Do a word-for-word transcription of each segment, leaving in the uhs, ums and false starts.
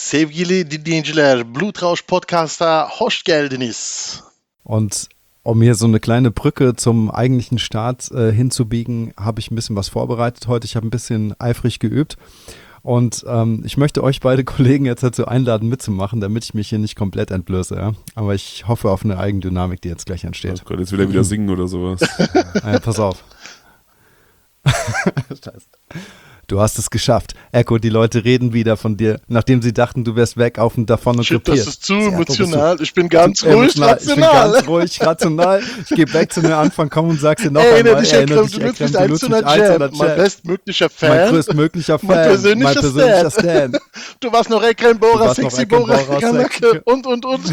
Sevgili dinleyiciler, Blutrausch Podcaster, hoş geldiniz. Und um hier so eine kleine Brücke zum eigentlichen Start äh, hinzubiegen, habe ich ein bisschen was vorbereitet heute. Ich habe ein bisschen eifrig geübt und ähm, ich möchte euch beide Kollegen jetzt dazu einladen, mitzumachen, damit ich mich hier nicht komplett entblöße. Ja? Aber ich hoffe auf eine Eigendynamik, die jetzt gleich entsteht. Oh Gott, jetzt will er wieder singen oder sowas. Ja, pass auf. Scheiße. Du hast es geschafft. Echo, die Leute reden wieder von dir, nachdem sie dachten, du wärst weg, auf und davon und Shit, krepiert. das ist zu emotional. Ich bin ganz Zu ruhig, emotional. rational. Ich bin ganz ruhig, rational. Ich gehe back zu mir Anfang, komm und sag's dir noch Ey, einmal. dich, Erinnere Ekrem, du nutzt mich eins zu einer eins zu einer Jam. Mein bestmöglicher Fan. Mein größtmöglicher Fan. Mein persönlicher, mein persönlicher Stan. Stan. Du warst noch Ekrem Du Bora, warst noch Sexy Ekrem Bora, Bora, Kanake Sexy- und, und, und.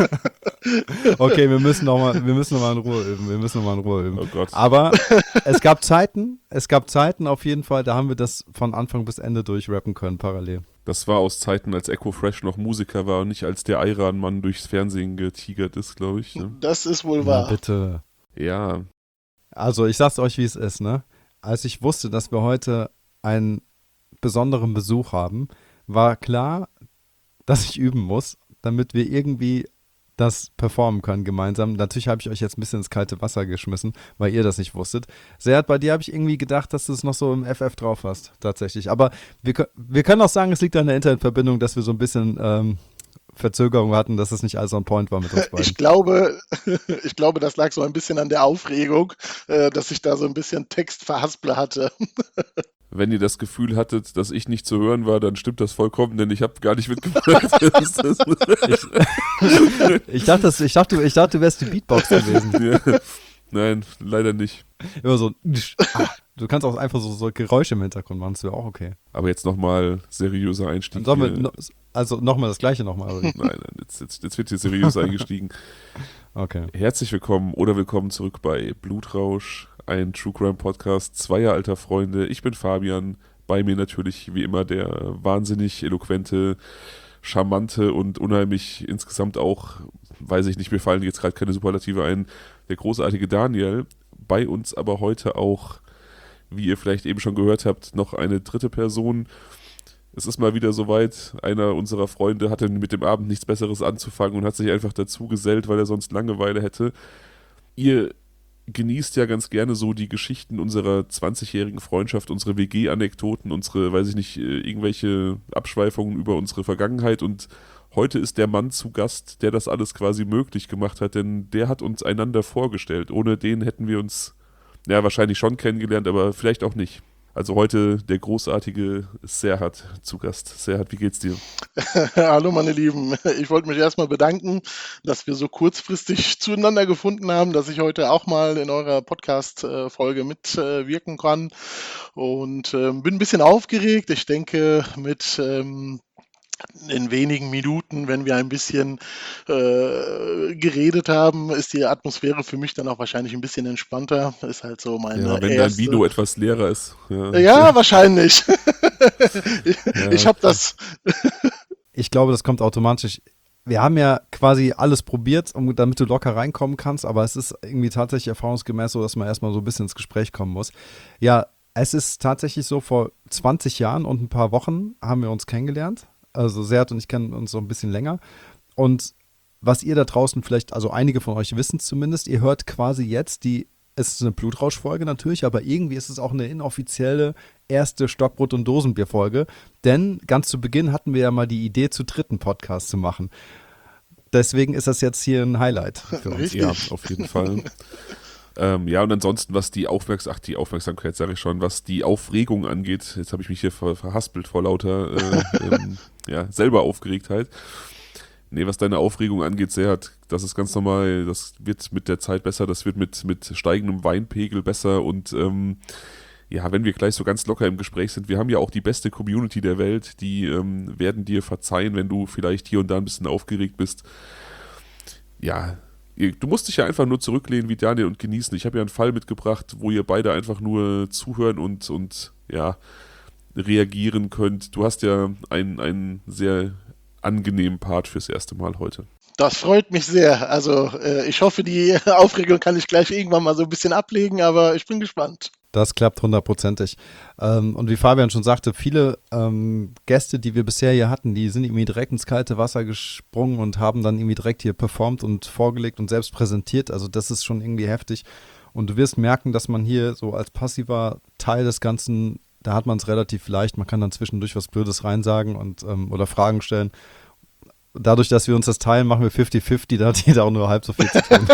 Okay, wir müssen noch mal, wir müssen noch mal in Ruhe üben. Wir müssen noch mal in Ruhe üben. Oh Gott. Aber es gab Zeiten, es gab Zeiten auf jeden Fall, da haben wir das von Anfang bis Ende durchrappen können, parallel. Das war aus Zeiten, als Echo Fresh noch Musiker war und nicht als der Ayran-Mann durchs Fernsehen getigert ist, glaube ich. Ne? Das ist wohl Na, wahr. bitte. Ja, Also ich sag's euch, wie es ist, ne? Als ich wusste, dass wir heute einen besonderen Besuch haben, war klar, dass ich üben muss, damit wir irgendwie das performen können gemeinsam. Natürlich habe ich euch jetzt ein bisschen ins kalte Wasser geschmissen, weil ihr das nicht wusstet. Serhat, bei dir habe ich irgendwie gedacht, dass du es noch so im F F drauf hast, tatsächlich. Aber wir, kö- wir können auch sagen, es liegt an der Internetverbindung, dass wir so ein bisschen ähm, Verzögerung hatten, dass es nicht alles on point war mit uns beiden. Ich glaube, ich glaube, das lag so ein bisschen an der Aufregung, äh, dass ich da so ein bisschen Textverhaspler hatte. wenn ihr das Gefühl hattet, dass ich nicht zu hören war, dann stimmt das vollkommen, denn ich habe gar nicht mitgemacht. Das ist das. Ich dachte, das, ich, dachte, ich dachte, du wärst die Beatbox gewesen. Ja. Nein, leider nicht. Immer so. Ah, du kannst auch einfach so, so Geräusche im Hintergrund machen, das wäre auch okay. Aber jetzt nochmal seriöser Einstieg. Dann sollen wir, hier. no, also nochmal das Gleiche nochmal. Nein, nein, jetzt, jetzt, jetzt wird hier seriös eingestiegen. Okay. Herzlich willkommen oder willkommen zurück bei Blutrausch, ein True Crime Podcast zweier alter Freunde. Ich bin Fabian, bei mir natürlich wie immer der wahnsinnig eloquente, charmante und unheimlich insgesamt auch, weiß ich nicht, mir fallen jetzt gerade keine Superlative ein, der großartige Daniel. Bei uns aber heute auch, wie ihr vielleicht eben schon gehört habt, noch eine dritte Person. Es ist mal wieder soweit, einer unserer Freunde hatte mit dem Abend nichts Besseres anzufangen und hat sich einfach dazu gesellt, weil er sonst Langeweile hätte. Ihr genießt ja ganz gerne so die Geschichten unserer zwanzigjährigen Freundschaft, unsere W G-Anekdoten, unsere, weiß ich nicht, irgendwelche Abschweifungen über unsere Vergangenheit, und heute ist der Mann zu Gast, der das alles quasi möglich gemacht hat, denn der hat uns einander vorgestellt. Ohne den hätten wir uns ja wahrscheinlich schon kennengelernt, aber vielleicht auch nicht. Also heute der großartige Serhat zu Gast. Serhat, wie geht's dir? Hallo meine Lieben, ich wollte mich erstmal bedanken, dass wir so kurzfristig zueinander gefunden haben, dass ich heute auch mal in eurer Podcast-Folge mitwirken kann, und ähm, bin ein bisschen aufgeregt. Ich denke, mit ähm, in wenigen Minuten, wenn wir ein bisschen äh, geredet haben, ist die Atmosphäre für mich dann auch wahrscheinlich ein bisschen entspannter. Ist halt so meine Ja, wenn erste... dein Vino etwas leerer ist. Ja, Ja, wahrscheinlich. ich Ja, ich habe das... Ich glaube, das kommt automatisch. Wir haben ja quasi alles probiert, um, damit du locker reinkommen kannst, aber es ist irgendwie tatsächlich erfahrungsgemäß so, dass man erstmal so ein bisschen ins Gespräch kommen muss. Ja, es ist tatsächlich so, vor zwanzig Jahren und ein paar Wochen haben wir uns kennengelernt. Also Serhat und ich kennen uns so ein bisschen länger. Und was ihr da draußen vielleicht, also einige von euch wissen es zumindest, ihr hört quasi jetzt die, es ist eine Blutrausch-Folge natürlich, aber irgendwie ist es auch eine inoffizielle erste Stockbrot- und Dosenbier-Folge. Denn ganz zu Beginn hatten wir ja mal die Idee, zu dritten Podcast zu machen. Deswegen ist das jetzt hier ein Highlight für uns. Richtig. ja, auf jeden Fall. Ähm, ja, und ansonsten, was die Aufmerksamkeit, ach, die Aufmerksamkeit sage ich schon, was die Aufregung angeht, jetzt habe ich mich hier ver verhaspelt vor lauter äh, ähm, ja, selber Aufgeregtheit. Nee, was deine Aufregung angeht, Serhat, das ist ganz normal, das wird mit der Zeit besser, das wird mit, mit steigendem Weinpegel besser, und ähm, ja, wenn wir gleich so ganz locker im Gespräch sind, wir haben ja auch die beste Community der Welt, die ähm, werden dir verzeihen, wenn du vielleicht hier und da ein bisschen aufgeregt bist. Ja, du musst dich ja einfach nur zurücklehnen wie Daniel und genießen. Ich habe ja einen Fall mitgebracht, wo ihr beide einfach nur zuhören und, und ja, reagieren könnt. Du hast ja einen, einen sehr angenehmen Part fürs erste Mal heute. Das freut mich sehr. Also äh, ich hoffe, die Aufregung kann ich gleich irgendwann mal so ein bisschen ablegen, aber ich bin gespannt. Das klappt hundertprozentig. Ähm, und wie Fabian schon sagte, viele ähm, Gäste, die wir bisher hier hatten, die sind irgendwie direkt ins kalte Wasser gesprungen und haben dann irgendwie direkt hier performt und vorgelegt und selbst präsentiert. Also das ist schon irgendwie heftig. Und du wirst merken, dass man hier so als passiver Teil des Ganzen, da hat man es relativ leicht. Man kann dann zwischendurch was Blödes reinsagen und ähm, oder Fragen stellen. Dadurch, dass wir uns das teilen, machen wir fünfzig fünfzig, da hat jeder auch nur halb so viel zu tun.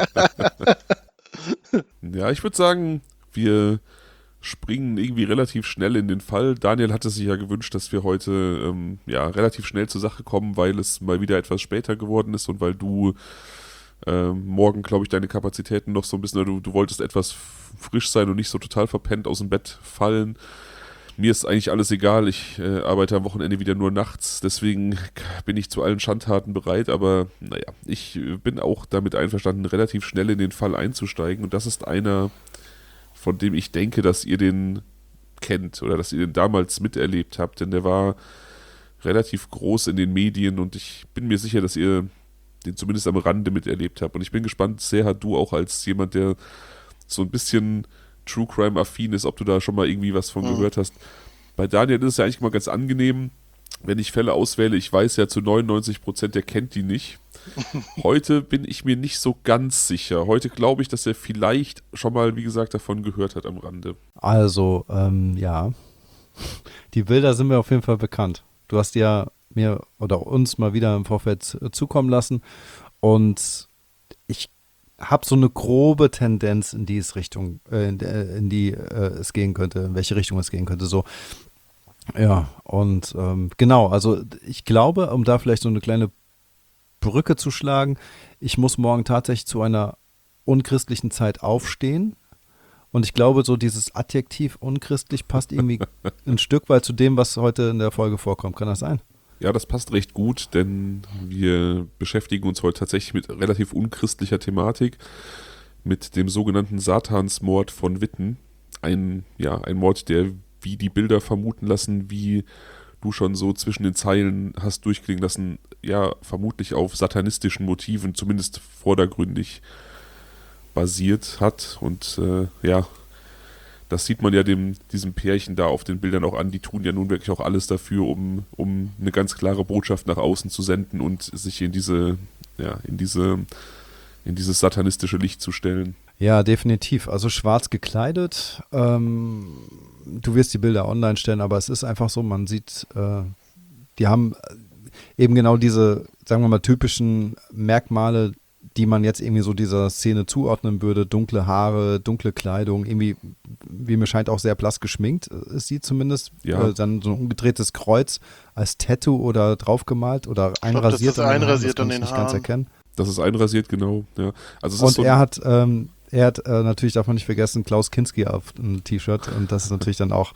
Ja, ich würde sagen, wir springen irgendwie relativ schnell in den Fall. Daniel hatte sich ja gewünscht, dass wir heute ähm, ja, relativ schnell zur Sache kommen, weil es mal wieder etwas später geworden ist und weil du ähm, morgen, glaube ich, deine Kapazitäten noch so ein bisschen, du, du wolltest etwas frisch sein und nicht so total verpennt aus dem Bett fallen. Mir ist eigentlich alles egal, ich äh, arbeite am Wochenende wieder nur nachts, deswegen bin ich zu allen Schandtaten bereit, aber naja, ich bin auch damit einverstanden, relativ schnell in den Fall einzusteigen und das ist einer, von dem ich denke, dass ihr den kennt oder dass ihr den damals miterlebt habt, denn der war relativ groß in den Medien und ich bin mir sicher, dass ihr den zumindest am Rande miterlebt habt und ich bin gespannt, Serhat, du auch als jemand, der so ein bisschen True Crime affin ist, ob du da schon mal irgendwie was von mhm. gehört hast. Bei Daniel ist es ja eigentlich mal ganz angenehm, wenn ich Fälle auswähle, ich weiß ja zu neunundneunzig Prozent, der kennt die nicht. Heute bin ich mir nicht so ganz sicher. Heute glaube ich, dass er vielleicht schon mal, wie gesagt, davon gehört hat am Rande. Also, ähm, ja. Die Bilder sind mir auf jeden Fall bekannt. Du hast ja mir oder uns mal wieder im Vorfeld zukommen lassen und ich habe so eine grobe Tendenz, in die es Richtung, äh, in, in die äh, es gehen könnte, in welche Richtung es gehen könnte. So, ja, und ähm, genau, also ich glaube, um da vielleicht so eine kleine Brücke zu schlagen, ich muss morgen tatsächlich zu einer unchristlichen Zeit aufstehen. Und ich glaube, so dieses Adjektiv unchristlich passt irgendwie ein Stück weit zu dem, was heute in der Folge vorkommt. Kann das sein? Ja, das passt recht gut, denn wir beschäftigen uns heute tatsächlich mit relativ unchristlicher Thematik, mit dem sogenannten Satansmord von Witten. Ein, ja, ein Mord, der, wie die Bilder vermuten lassen, wie du schon so zwischen den Zeilen hast durchklingen lassen, ja, vermutlich auf satanistischen Motiven, zumindest vordergründig basiert hat. Und äh, ja, das sieht man ja dem, diesem Pärchen da auf den Bildern auch an. Die tun ja nun wirklich auch alles dafür, um, um eine ganz klare Botschaft nach außen zu senden und sich in diese, ja, in diese, in dieses satanistische Licht zu stellen. Ja, definitiv. Also schwarz gekleidet. Ähm, du wirst die Bilder online stellen, aber es ist einfach so, man sieht, äh, die haben eben genau diese, sagen wir mal, typischen Merkmale, die man jetzt irgendwie so dieser Szene zuordnen würde. Dunkle Haare, dunkle Kleidung, irgendwie, wie mir scheint, auch sehr blass geschminkt ist sie zumindest. Ja. Äh, dann so ein umgedrehtes Kreuz als Tattoo oder draufgemalt oder einrasiert. Ich glaub, das ist einrasiert an den Haaren. Das kann ich nicht ganz erkennen. Das ist einrasiert, genau. Ja. Also es und ist so er hat, ähm, er hat äh, natürlich, darf man nicht vergessen, Klaus Kinski auf einem T-Shirt und das ist natürlich dann auch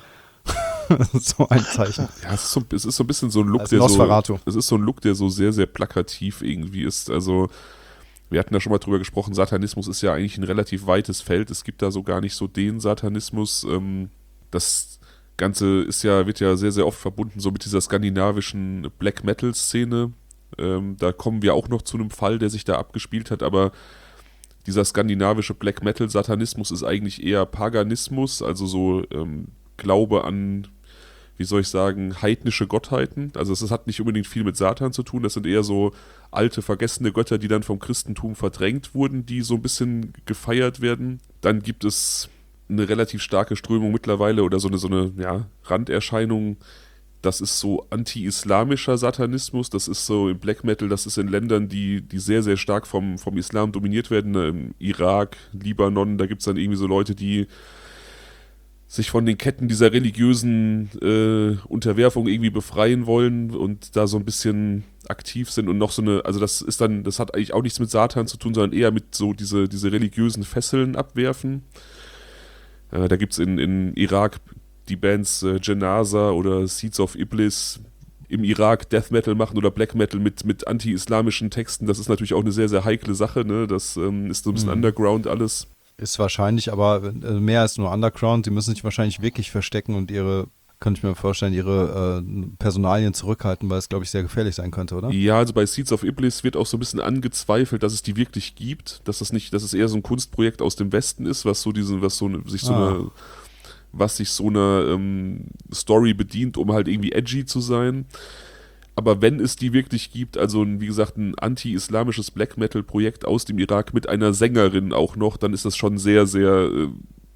so ein Zeichen. Ja, es ist so, es ist so ein bisschen so ein Look, also der Nosferatu. so, es ist so ein Look, der so sehr, sehr plakativ irgendwie ist. Also wir hatten da schon mal drüber gesprochen, Satanismus ist ja eigentlich ein relativ weites Feld. Es gibt da so gar nicht so den Satanismus. Ähm, das Ganze ist ja, wird ja sehr, sehr oft verbunden so mit dieser skandinavischen Black Metal Szene. Ähm, da kommen wir auch noch zu einem Fall, der sich da abgespielt hat, aber dieser skandinavische Black Metal Satanismus ist eigentlich eher Paganismus, also so ähm, Glaube an, wie soll ich sagen, heidnische Gottheiten. Also es, es hat nicht unbedingt viel mit Satan zu tun, das sind eher so alte, vergessene Götter, die dann vom Christentum verdrängt wurden, die so ein bisschen gefeiert werden. Dann gibt es eine relativ starke Strömung mittlerweile oder so eine, so eine ja, Randerscheinung, das ist so anti-islamischer Satanismus, das ist so im Black Metal, das ist in Ländern, die, die sehr, sehr stark vom, vom Islam dominiert werden, im Irak, Libanon, da gibt es dann irgendwie so Leute, die sich von den Ketten dieser religiösen äh, Unterwerfung irgendwie befreien wollen und da so ein bisschen aktiv sind und noch so eine, also das ist dann, das hat eigentlich auch nichts mit Satan zu tun, sondern eher mit so diese, diese religiösen Fesseln abwerfen. Äh, da gibt es in, in Irak die Bands äh, Janaza oder Seeds of Iblis, im Irak Death Metal machen oder Black Metal mit, mit anti-islamischen Texten, das ist natürlich auch eine sehr, sehr heikle Sache, ne? Das ähm, ist so ein bisschen mhm. Underground alles. Ist wahrscheinlich aber mehr als nur Underground. Die müssen sich wahrscheinlich wirklich verstecken und ihre könnte ich mir vorstellen, ihre äh, Personalien zurückhalten, weil es, glaube ich, sehr gefährlich sein könnte, oder? Ja, also bei Seeds of Iblis wird auch so ein bisschen angezweifelt, dass es die wirklich gibt, dass das nicht, dass es eher so ein Kunstprojekt aus dem Westen ist, was so diesen, was so ne, sich so Ah. eine, was sich so einer ähm, Story bedient, um halt irgendwie edgy zu sein. Aber wenn es die wirklich gibt, also ein, wie gesagt, ein anti-islamisches Black Metal-Projekt aus dem Irak mit einer Sängerin auch noch, dann ist das schon sehr, sehr, äh,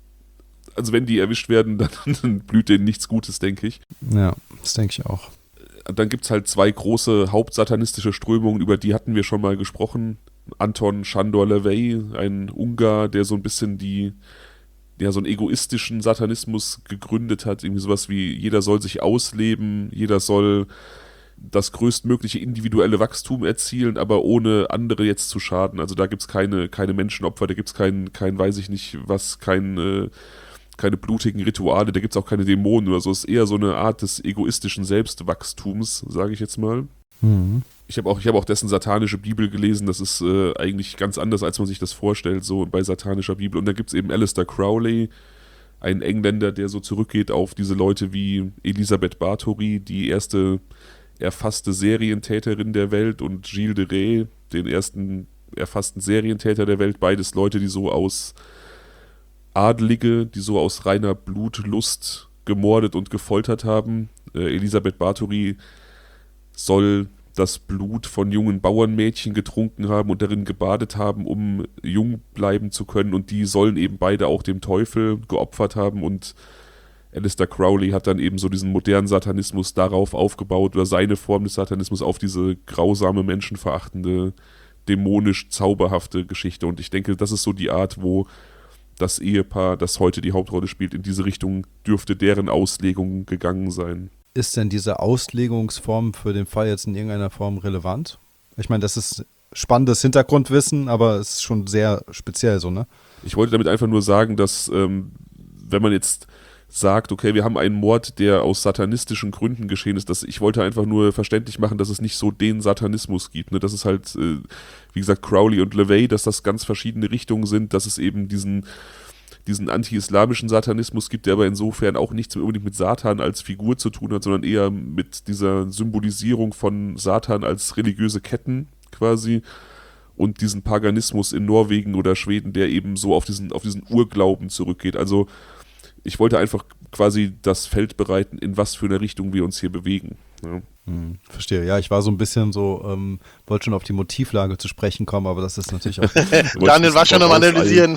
also wenn die erwischt werden, dann, dann blüht denen nichts Gutes, denke ich. Ja, das denke ich auch. Dann gibt es halt zwei große hauptsatanistische Strömungen, über die hatten wir schon mal gesprochen. Anton Sándor LaVey, ein Ungar, der so ein bisschen die, ja, so einen egoistischen Satanismus gegründet hat. Irgendwie sowas wie, jeder soll sich ausleben, jeder soll das größtmögliche individuelle Wachstum erzielen, aber ohne andere jetzt zu schaden. Also da gibt es keine, keine Menschenopfer, da gibt es kein, kein, weiß ich nicht was, kein, äh, keine blutigen Rituale, da gibt es auch keine Dämonen oder so. Es ist eher so eine Art des egoistischen Selbstwachstums, sage ich jetzt mal. Mhm. Ich habe auch, ich hab auch dessen satanische Bibel gelesen, das ist äh, eigentlich ganz anders, als man sich das vorstellt, so bei satanischer Bibel. Und da gibt es eben Aleister Crowley, ein Engländer, der so zurückgeht auf diese Leute wie Elisabeth Bathory, die erste erfasste Serientäterin der Welt, und Gilles de Rais, den ersten erfassten Serientäter der Welt. Beides Leute, die so aus Adelige, die so aus reiner Blutlust gemordet und gefoltert haben. Äh, Elisabeth Bathory soll das Blut von jungen Bauernmädchen getrunken haben und darin gebadet haben, um jung bleiben zu können, und die sollen eben beide auch dem Teufel geopfert haben, und Aleister Crowley hat dann eben so diesen modernen Satanismus darauf aufgebaut, oder seine Form des Satanismus auf diese grausame, menschenverachtende, dämonisch zauberhafte Geschichte. Und ich denke, das ist so die Art, wo das Ehepaar, das heute die Hauptrolle spielt, in diese Richtung dürfte deren Auslegung gegangen sein. Ist denn diese Auslegungsform für den Fall jetzt in irgendeiner Form relevant? Ich meine, das ist spannendes Hintergrundwissen, aber es ist schon sehr speziell so, ne? Ich wollte damit einfach nur sagen, dass ähm, wenn man jetzt sagt, okay, wir haben einen Mord, der aus satanistischen Gründen geschehen ist, dass ich wollte einfach nur verständlich machen, dass es nicht so den Satanismus gibt. Ne? Dass es halt, äh, wie gesagt, Crowley und LaVey, dass das ganz verschiedene Richtungen sind, dass es eben diesen, diesen anti-islamischen Satanismus gibt, der aber insofern auch nichts unbedingt mit Satan als Figur zu tun hat, sondern eher mit dieser Symbolisierung von Satan als religiöse Ketten quasi, und diesen Paganismus in Norwegen oder Schweden, der eben so auf diesen, auf diesen Urglauben zurückgeht. Also ich wollte einfach quasi das Feld bereiten, in was für eine Richtung wir uns hier bewegen. Ja. Hm, verstehe. Ja, ich war so ein bisschen so, ähm, wollte schon auf die Motivlage zu sprechen kommen, aber das ist natürlich auch... Daniel war schon am Analysieren.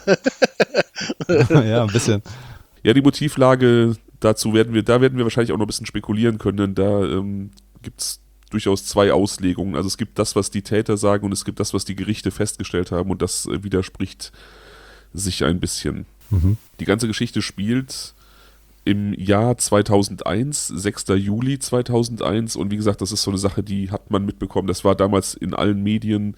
Ja, ein bisschen. Ja, die Motivlage, dazu werden wir, da werden wir wahrscheinlich auch noch ein bisschen spekulieren können, denn da ähm, gibt es durchaus zwei Auslegungen. Also es gibt das, was die Täter sagen, und es gibt das, was die Gerichte festgestellt haben, und das äh, widerspricht sich ein bisschen. Mhm. Die ganze Geschichte spielt im Jahr zweitausendeins, sechster Juli zweitausendeins, und wie gesagt, das ist so eine Sache, die hat man mitbekommen, das war damals in allen Medien,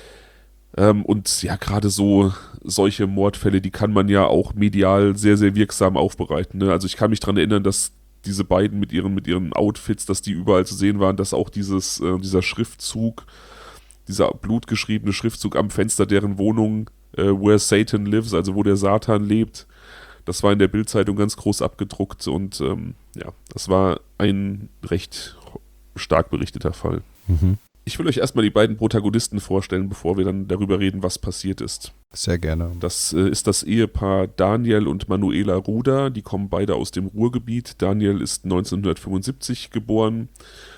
ähm, und ja, gerade so solche Mordfälle, die kann man ja auch medial sehr, sehr wirksam aufbereiten, ne? Also ich kann mich daran erinnern, dass diese beiden mit ihren, mit ihren Outfits, dass die überall zu sehen waren, dass auch dieses, äh, dieser Schriftzug, dieser blutgeschriebene Schriftzug am Fenster deren Wohnung, äh, Where Satan Lives, also wo der Satan lebt, das war in der Bild-Zeitung ganz groß abgedruckt, und ähm, ja, das war ein recht stark berichteter Fall. Mhm. Ich will euch erstmal die beiden Protagonisten vorstellen, bevor wir dann darüber reden, was passiert ist. Sehr gerne. Das äh, ist das Ehepaar Daniel und Manuela Ruda, die kommen beide aus dem Ruhrgebiet. Daniel ist neunzehnhundertfünfundsiebzig geboren,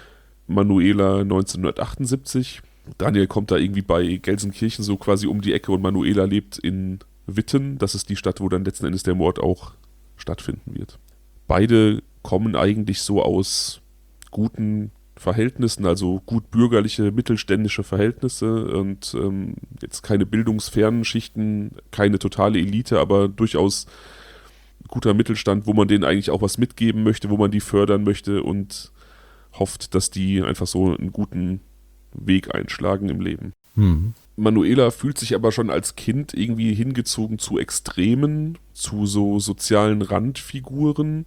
Manuela neunzehnhundertachtundsiebzig. Daniel kommt da irgendwie bei Gelsenkirchen so quasi um die Ecke, und Manuela lebt in Witten. Das ist die Stadt, wo dann letzten Endes der Mord auch stattfinden wird. Beide kommen eigentlich so aus guten Verhältnissen, also gut bürgerliche, mittelständische Verhältnisse, und ähm, jetzt keine bildungsfernen Schichten, keine totale Elite, aber durchaus guter Mittelstand, wo man denen eigentlich auch was mitgeben möchte, wo man die fördern möchte und hofft, dass die einfach so einen guten Weg einschlagen im Leben. Mhm. Manuela fühlt sich aber schon als Kind irgendwie hingezogen zu Extremen, zu so sozialen Randfiguren.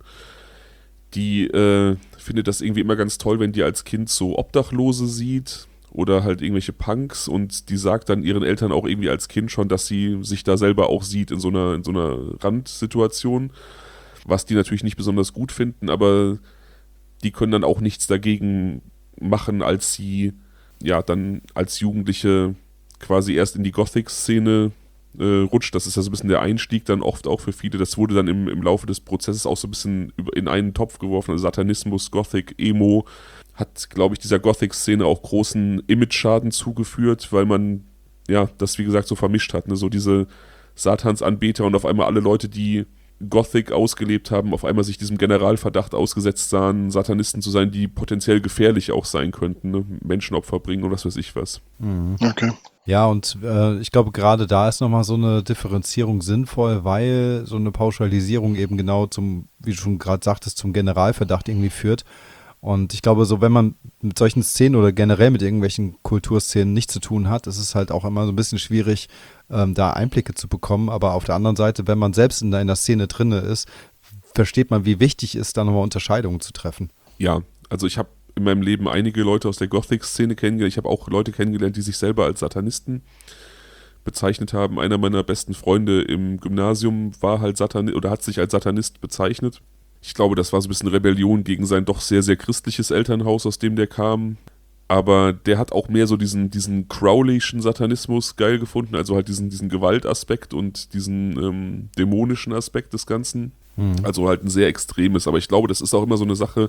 Die äh, findet das irgendwie immer ganz toll, wenn die als Kind so Obdachlose sieht oder halt irgendwelche Punks, und die sagt dann ihren Eltern auch irgendwie als Kind schon, dass sie sich da selber auch sieht in so einer, in so einer Randsituation. was die natürlich nicht besonders gut finden, aber die können dann auch nichts dagegen machen, als sie ja dann als Jugendliche quasi erst in die Gothic-Szene äh, rutscht. Das ist ja so ein bisschen der Einstieg dann oft auch für viele. Das wurde dann im, im Laufe des Prozesses auch so ein bisschen in einen Topf geworfen. Also Satanismus, Gothic, Emo hat, glaube ich, dieser Gothic-Szene auch großen Image-Schaden zugeführt, weil man ja das, wie gesagt, so vermischt hat. Ne? So diese Satansanbeter und auf einmal alle Leute, die Gothic ausgelebt haben, auf einmal sich diesem Generalverdacht ausgesetzt sahen, Satanisten zu sein, die potenziell gefährlich auch sein könnten, ne? Menschenopfer bringen und was weiß ich was. Mhm. Okay. Ja, und äh, ich glaube, gerade da ist nochmal so eine Differenzierung sinnvoll, weil so eine Pauschalisierung eben genau zum, wie du schon gerade sagtest, zum Generalverdacht irgendwie führt. Und ich glaube, so wenn man mit solchen Szenen oder generell mit irgendwelchen Kulturszenen nichts zu tun hat, ist es halt auch immer so ein bisschen schwierig, ähm, da Einblicke zu bekommen. Aber auf der anderen Seite, wenn man selbst in einer Szene drin ist, versteht man, wie wichtig es ist, da nochmal Unterscheidungen zu treffen. Ja, also ich habe in meinem Leben einige Leute aus der Gothic-Szene kennengelernt. Ich habe auch Leute kennengelernt, die sich selber als Satanisten bezeichnet haben. Einer meiner besten Freunde im Gymnasium war halt Satanist oder hat sich als Satanist bezeichnet. Ich glaube, das war so ein bisschen Rebellion gegen sein doch sehr, sehr christliches Elternhaus, aus dem der kam. Aber der hat auch mehr so diesen, diesen Crowley'schen Satanismus geil gefunden, also halt diesen, diesen Gewaltaspekt und diesen ähm, dämonischen Aspekt des Ganzen. Mhm. Also halt ein sehr extremes. Aber ich glaube, das ist auch immer so eine Sache,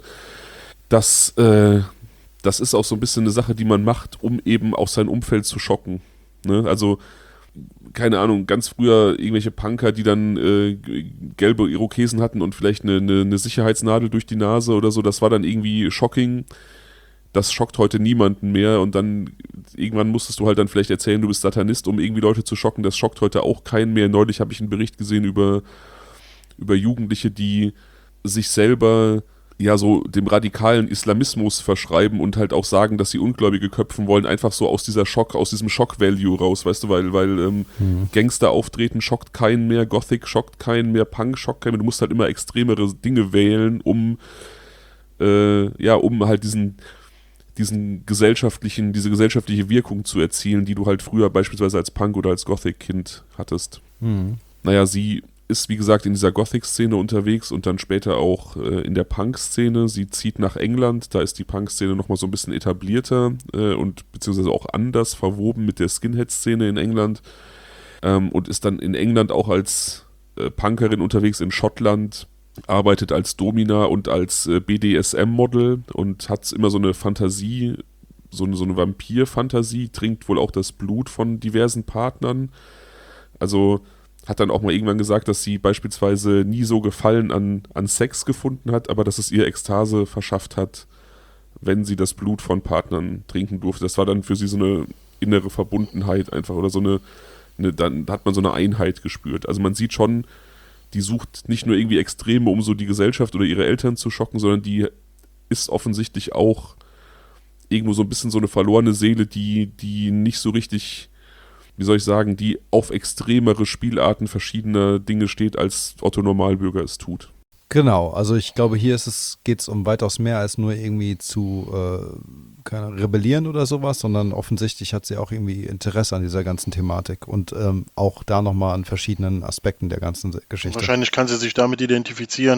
dass äh, das ist auch so ein bisschen eine Sache, die man macht, um eben auch sein Umfeld zu schocken. Ne? Also keine Ahnung, ganz früher irgendwelche Punker, die dann äh, gelbe Irokesen hatten und vielleicht eine, eine, eine Sicherheitsnadel durch die Nase oder so, das war dann irgendwie shocking. Das schockt heute niemanden mehr und dann irgendwann musstest du halt dann vielleicht erzählen, du bist Satanist, um irgendwie Leute zu schocken. Das schockt heute auch keinen mehr. Neulich habe ich einen Bericht gesehen über, über Jugendliche, die sich selber ja so dem radikalen Islamismus verschreiben und halt auch sagen, dass sie Ungläubige köpfen wollen, einfach so aus dieser Schock, aus diesem Shock-Value raus, weißt du, weil, weil ähm, mhm. Gangster auftreten schockt keinen mehr, Gothic schockt keinen mehr, Punk schockt keinen mehr, du musst halt immer extremere Dinge wählen, um äh, ja, um halt diesen diesen gesellschaftlichen, diese gesellschaftliche Wirkung zu erzielen, die du halt früher beispielsweise als Punk oder als Gothic-Kind hattest. Mhm. Naja, sie ist, wie gesagt, in dieser Gothic-Szene unterwegs und dann später auch äh, in der Punk-Szene. Sie zieht nach England, da ist die Punk-Szene nochmal so ein bisschen etablierter äh, und beziehungsweise auch anders verwoben mit der Skinhead-Szene in England ähm, und ist dann in England auch als äh, Punkerin unterwegs in Schottland, arbeitet als Domina und als äh, B D S M-Model und hat immer so eine Fantasie, so eine, so eine Vampir-Fantasie, trinkt wohl auch das Blut von diversen Partnern. Also hat dann auch mal irgendwann gesagt, dass sie beispielsweise nie so Gefallen an, an Sex gefunden hat, aber dass es ihr Ekstase verschafft hat, wenn sie das Blut von Partnern trinken durfte. Das war dann für sie so eine innere Verbundenheit einfach oder so eine, eine dann hat man so eine Einheit gespürt. Also man sieht schon, die sucht nicht nur irgendwie Extreme, um so die Gesellschaft oder ihre Eltern zu schocken, sondern die ist offensichtlich auch irgendwo so ein bisschen so eine verlorene Seele, die, die nicht so richtig, wie soll ich sagen, die auf extremere Spielarten verschiedener Dinge steht, als Otto Normalbürger es tut. Genau, also ich glaube, hier ist es, geht es um weitaus mehr als nur irgendwie zu äh, keine, rebellieren oder sowas, sondern offensichtlich hat sie auch irgendwie Interesse an dieser ganzen Thematik und ähm, auch da nochmal an verschiedenen Aspekten der ganzen Geschichte. Wahrscheinlich kann sie sich damit identifizieren,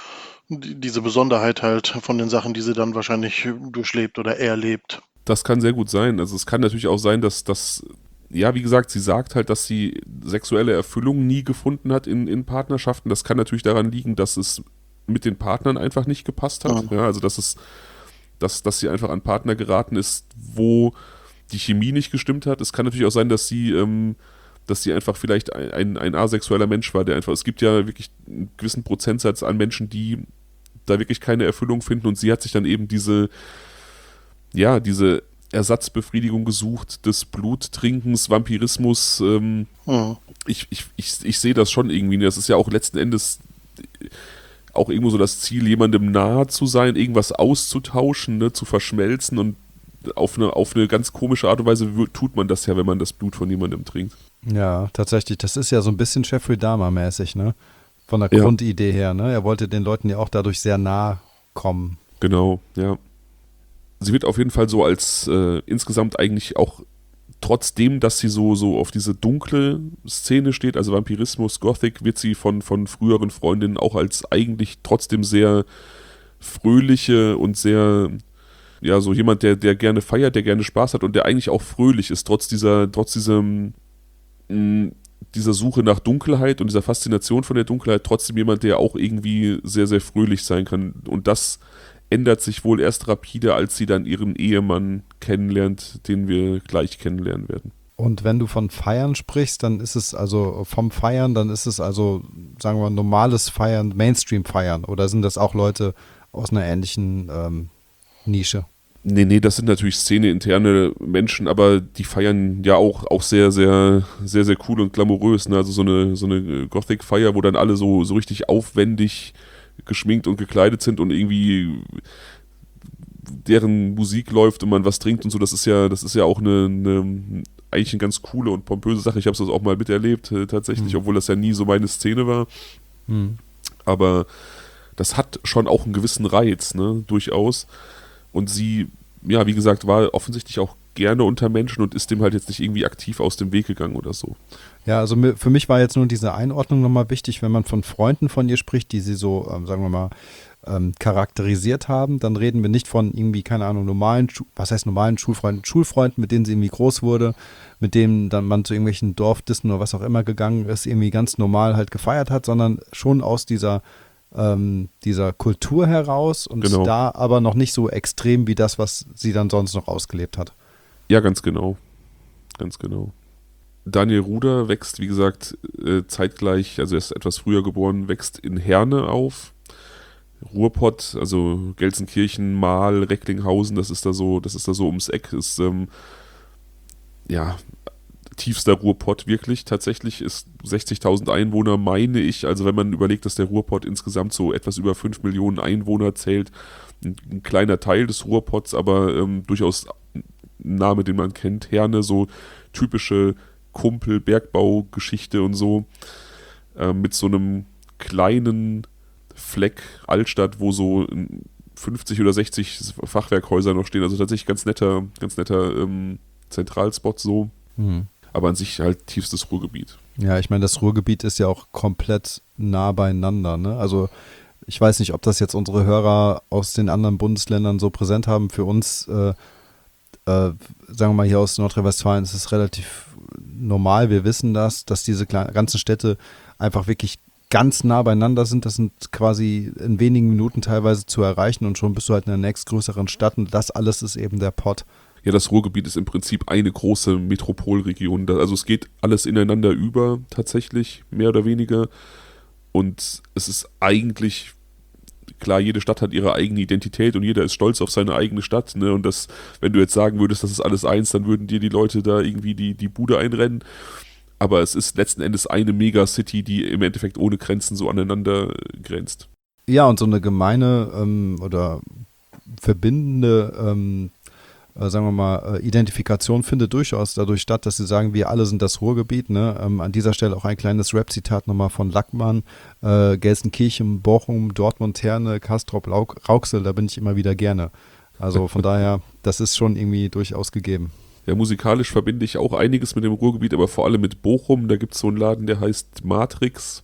die, diese Besonderheit halt von den Sachen, die sie dann wahrscheinlich durchlebt oder erlebt. Das kann sehr gut sein. Also es kann natürlich auch sein, dass das, ja, wie gesagt, sie sagt halt, dass sie sexuelle Erfüllung nie gefunden hat in, in Partnerschaften. Das kann natürlich daran liegen, dass es mit den Partnern einfach nicht gepasst hat. Ja. Ja, also dass es, dass, dass sie einfach an Partner geraten ist, wo die Chemie nicht gestimmt hat. Es kann natürlich auch sein, dass sie, ähm, dass sie einfach vielleicht ein, ein, ein asexueller Mensch war, der einfach, es gibt ja wirklich einen gewissen Prozentsatz an Menschen, die da wirklich keine Erfüllung finden und sie hat sich dann eben diese, ja, diese Ersatzbefriedigung gesucht des Bluttrinkens, Vampirismus. Ähm, mhm. ich, ich, ich, ich sehe das schon irgendwie. Das ist ja auch letzten Endes auch irgendwo so das Ziel, jemandem nahe zu sein, irgendwas auszutauschen, ne, zu verschmelzen und auf eine, auf eine ganz komische Art und Weise tut man das ja, wenn man das Blut von jemandem trinkt. Ja, tatsächlich. Das ist ja so ein bisschen Jeffrey Dahmer-mäßig, ne? Von der ja. Grundidee her, ne? Er wollte den Leuten ja auch dadurch sehr nahe kommen. Genau, ja. Sie wird auf jeden Fall so als äh, insgesamt eigentlich auch trotzdem, dass sie so, so auf diese dunkle Szene steht, also Vampirismus, Gothic, wird sie von, von früheren Freundinnen auch als eigentlich trotzdem sehr fröhliche und sehr, ja, so jemand, der, der gerne feiert, der gerne Spaß hat und der eigentlich auch fröhlich ist, trotz dieser, trotz diesem, mh, dieser Suche nach Dunkelheit und dieser Faszination von der Dunkelheit, trotzdem jemand, der auch irgendwie sehr, sehr fröhlich sein kann. Und das ändert sich wohl erst rapide, als sie dann ihren Ehemann kennenlernt, den wir gleich kennenlernen werden. Und wenn du von Feiern sprichst, dann ist es also vom Feiern, dann ist es also, sagen wir mal, normales Feiern, Mainstream-Feiern, oder sind das auch Leute aus einer ähnlichen ähm, Nische? Nee, nee, das sind natürlich Szene-interne Menschen, aber die feiern ja auch, auch sehr, sehr, sehr, sehr cool und glamourös. Ne? Also so eine, so eine Gothic-Feier, wo dann alle so, so richtig aufwendig geschminkt und gekleidet sind und irgendwie deren Musik läuft und man was trinkt und so, das ist ja, das ist ja auch eine, eine eigentlich eine ganz coole und pompöse Sache. Ich habe es auch mal miterlebt, äh, tatsächlich, mhm. obwohl das ja nie so meine Szene war. Mhm. Aber das hat schon auch einen gewissen Reiz, ne, durchaus. Und sie, ja, wie gesagt, war offensichtlich auch gerne unter Menschen und ist dem halt jetzt nicht irgendwie aktiv aus dem Weg gegangen oder so. Ja, also für mich war jetzt nur diese Einordnung nochmal wichtig, wenn man von Freunden von ihr spricht, die sie so, ähm, sagen wir mal, ähm, charakterisiert haben, dann reden wir nicht von irgendwie, keine Ahnung, normalen, was heißt normalen Schulfreunden, Schulfreunden, mit denen sie irgendwie groß wurde, mit denen dann man zu irgendwelchen Dorfdissen oder was auch immer gegangen ist, irgendwie ganz normal halt gefeiert hat, sondern schon aus dieser ähm, dieser Kultur heraus und genau. da aber noch nicht so extrem wie das, was sie dann sonst noch ausgelebt hat. Ja, ganz genau. Ganz genau. Daniel Ruder wächst, wie gesagt, äh, zeitgleich, also er ist etwas früher geboren, wächst in Herne auf. Ruhrpott, also Gelsenkirchen, Mahl, Recklinghausen, das ist da so, das ist da so ums Eck, ist ähm, ja tiefster Ruhrpott wirklich. Tatsächlich ist sechzigtausend Einwohner, meine ich, also wenn man überlegt, dass der Ruhrpott insgesamt so etwas über fünf Millionen Einwohner zählt, ein, ein kleiner Teil des Ruhrpotts, aber ähm, durchaus ein Name, den man kennt, Herne, so typische Kumpel-Bergbau-Geschichte und so, äh, mit so einem kleinen Fleck Altstadt, wo so fünfzig oder sechzig Fachwerkhäuser noch stehen, also tatsächlich ganz netter, ganz netter ähm, Zentralspot so, mhm. aber an sich halt tiefstes Ruhrgebiet. Ja, ich meine, das Ruhrgebiet ist ja auch komplett nah beieinander, ne? Also ich weiß nicht, ob das jetzt unsere Hörer aus den anderen Bundesländern so präsent haben. Für uns, äh, äh, sagen wir mal hier aus Nordrhein-Westfalen, ist es relativ normal. Wir wissen das, dass diese kleinen, ganzen Städte einfach wirklich ganz nah beieinander sind. Das sind quasi in wenigen Minuten teilweise zu erreichen und schon bist du halt in der nächstgrößeren Stadt und das alles ist eben der Pott. Ja, das Ruhrgebiet ist im Prinzip eine große Metropolregion. Also es geht alles ineinander über, tatsächlich, mehr oder weniger. Und es ist eigentlich, klar, jede Stadt hat ihre eigene Identität und jeder ist stolz auf seine eigene Stadt. Ne? Und das, wenn du jetzt sagen würdest, das ist alles eins, dann würden dir die Leute da irgendwie die, die Bude einrennen. Aber es ist letzten Endes eine Megacity, die im Endeffekt ohne Grenzen so aneinander grenzt. Ja, und so eine gemeine ähm, oder verbindende, ähm, äh, sagen wir mal, äh, Identifikation findet durchaus dadurch statt, dass sie sagen, wir alle sind das Ruhrgebiet. Ne? Ähm, an dieser Stelle auch ein kleines Rap-Zitat nochmal von Lackmann. Äh, Gelsenkirchen, Bochum, Dortmund, Herne, Castrop, Rauxel, da bin ich immer wieder gerne. Also von daher, das ist schon irgendwie durchaus gegeben. Ja, musikalisch verbinde ich auch einiges mit dem Ruhrgebiet, aber vor allem mit Bochum. Da gibt es so einen Laden, der heißt Matrix.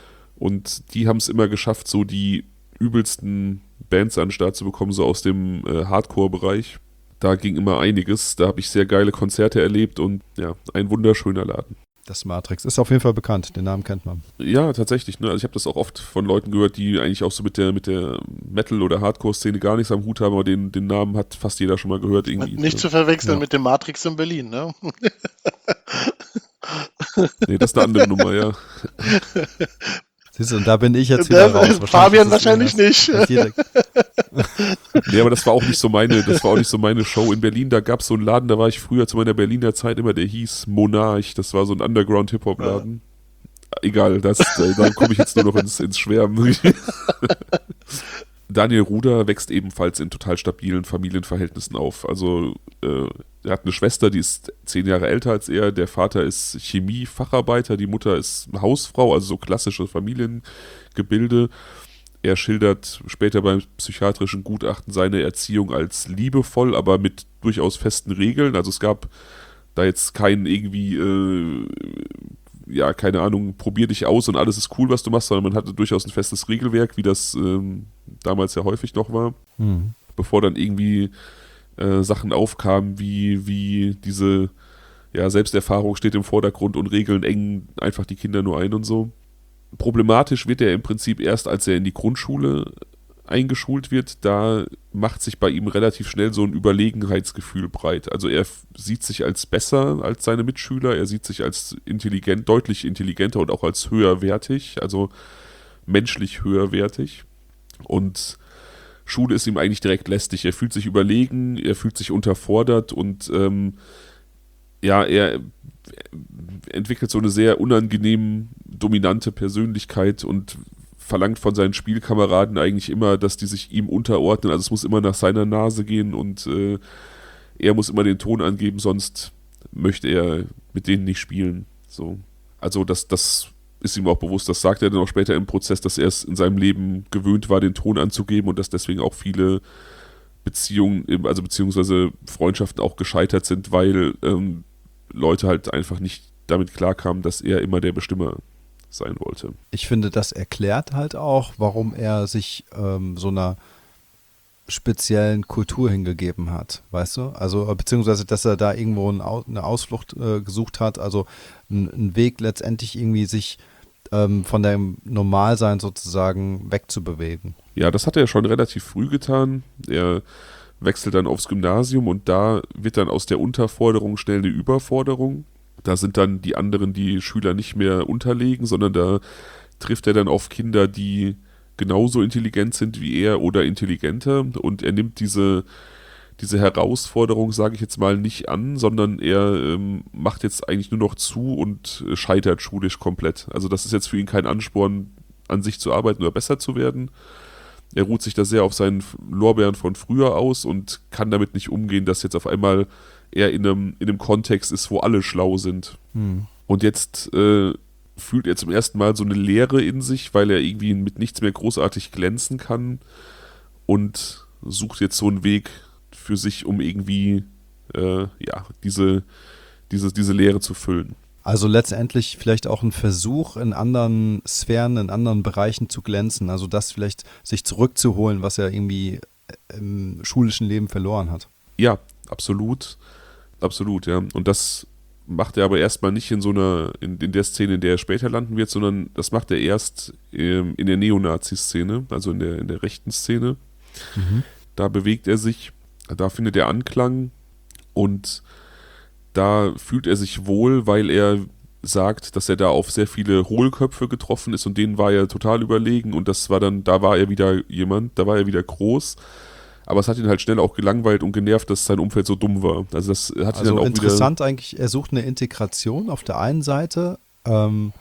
Und die haben es immer geschafft, so die übelsten Bands an den Start zu bekommen, so aus dem äh, Hardcore-Bereich. Da ging immer einiges. Da habe ich sehr geile Konzerte erlebt und ja, ein wunderschöner Laden. Das Matrix ist auf jeden Fall bekannt, den Namen kennt man. Ja, tatsächlich. Ne? Also ich habe das auch oft von Leuten gehört, die eigentlich auch so mit der, mit der Metal- oder Hardcore-Szene gar nichts am Hut haben, aber den, den Namen hat fast jeder schon mal gehört. Irgendwie. Nicht Ne? zu verwechseln Ja. mit dem Matrix in Berlin, ne? Nee, das ist eine andere Nummer, ja. Siehst du, und da bin ich jetzt wieder Der, raus. Fabian wahrscheinlich nicht. Nee, aber das war auch nicht so meine, das war auch nicht so meine Show. In Berlin, da gab es so einen Laden, da war ich früher zu meiner Berliner Zeit immer, der hieß Monarch. Das war so ein Underground-Hip-Hop-Laden. Ja. Egal, das, da komme ich jetzt nur noch ins, ins Schwärmen. Daniel Ruder wächst ebenfalls in total stabilen Familienverhältnissen auf. Also äh, er hat eine Schwester, die ist zehn Jahre älter als er. Der Vater ist Chemiefacharbeiter, die Mutter ist Hausfrau, also so klassische Familiengebilde. Er schildert später beim psychiatrischen Gutachten seine Erziehung als liebevoll, aber mit durchaus festen Regeln. Also es gab da jetzt kein irgendwie, äh, ja, keine Ahnung, probier dich aus und alles ist cool, was du machst, sondern man hatte durchaus ein festes Regelwerk, wie das ähm, damals ja häufig noch war, Mhm. bevor dann irgendwie äh, Sachen aufkamen, wie, wie diese, ja, Selbsterfahrung steht im Vordergrund und Regeln engen einfach die Kinder nur ein und so. Problematisch wird er im Prinzip erst, als er in die Grundschule eingeschult wird. Da macht sich bei ihm relativ schnell so ein Überlegenheitsgefühl breit. Also er f- sieht sich als besser als seine Mitschüler, er sieht sich als intelligent, deutlich intelligenter und auch als höherwertig, also menschlich höherwertig. Und Schule ist ihm eigentlich direkt lästig. Er fühlt sich überlegen, er fühlt sich unterfordert und ähm, ja, er entwickelt so eine sehr unangenehm dominante Persönlichkeit und verlangt von seinen Spielkameraden eigentlich immer, dass die sich ihm unterordnen. Also es muss immer nach seiner Nase gehen und äh, er muss immer den Ton angeben, sonst möchte er mit denen nicht spielen. So. Also das, das ist ihm auch bewusst. Das sagt er dann auch später im Prozess, dass er es in seinem Leben gewöhnt war, den Ton anzugeben und dass deswegen auch viele Beziehungen, also beziehungsweise Freundschaften auch gescheitert sind, weil ähm, Leute halt einfach nicht damit klarkamen, dass er immer der Bestimmer sein wollte. Ich finde, das erklärt halt auch, warum er sich ähm, so einer speziellen Kultur hingegeben hat, weißt du? Also, beziehungsweise, dass er da irgendwo ein Au- eine Ausflucht äh, gesucht hat, also einen Weg letztendlich irgendwie sich ähm, von dem Normalsein sozusagen wegzubewegen. Ja, das hat er schon relativ früh getan. Er wechselt dann aufs Gymnasium und da wird dann aus der Unterforderung schnell eine Überforderung. Da sind dann die anderen, die Schüler nicht mehr unterlegen, sondern da trifft er dann auf Kinder, die genauso intelligent sind wie er oder intelligenter und er nimmt diese, diese Herausforderung, sage ich jetzt mal, nicht an, sondern er ähm, macht jetzt eigentlich nur noch zu und äh, scheitert schulisch komplett. Also das ist jetzt für ihn kein Ansporn, an sich zu arbeiten oder besser zu werden. Er ruht sich da sehr auf seinen Lorbeeren von früher aus und kann damit nicht umgehen, dass jetzt auf einmal er in einem, in einem Kontext ist, wo alle schlau sind. Hm. Und jetzt äh, fühlt er zum ersten Mal so eine Leere in sich, weil er irgendwie mit nichts mehr großartig glänzen kann und sucht jetzt so einen Weg für sich, um irgendwie äh, ja, diese, diese, diese Leere zu füllen. Also letztendlich vielleicht auch ein Versuch, in anderen Sphären, in anderen Bereichen zu glänzen. Also das vielleicht sich zurückzuholen, was er irgendwie im schulischen Leben verloren hat. Ja, absolut. Absolut, ja. Und das macht er aber erstmal nicht in so einer, in, in der Szene, in der er später landen wird, sondern das macht er erst ähm, in der Neonazi-Szene, also in der, in der rechten Szene. Mhm. Da bewegt er sich, da findet er Anklang und da fühlt er sich wohl, weil er sagt, dass er da auf sehr viele Hohlköpfe getroffen ist und denen war er total überlegen und das war dann, da war er wieder jemand, da war er wieder groß. Aber es hat ihn halt schnell auch gelangweilt und genervt, dass sein Umfeld so dumm war. Also das hat ihn Also dann auch interessant wieder eigentlich, er sucht eine Integration auf der einen Seite ähm,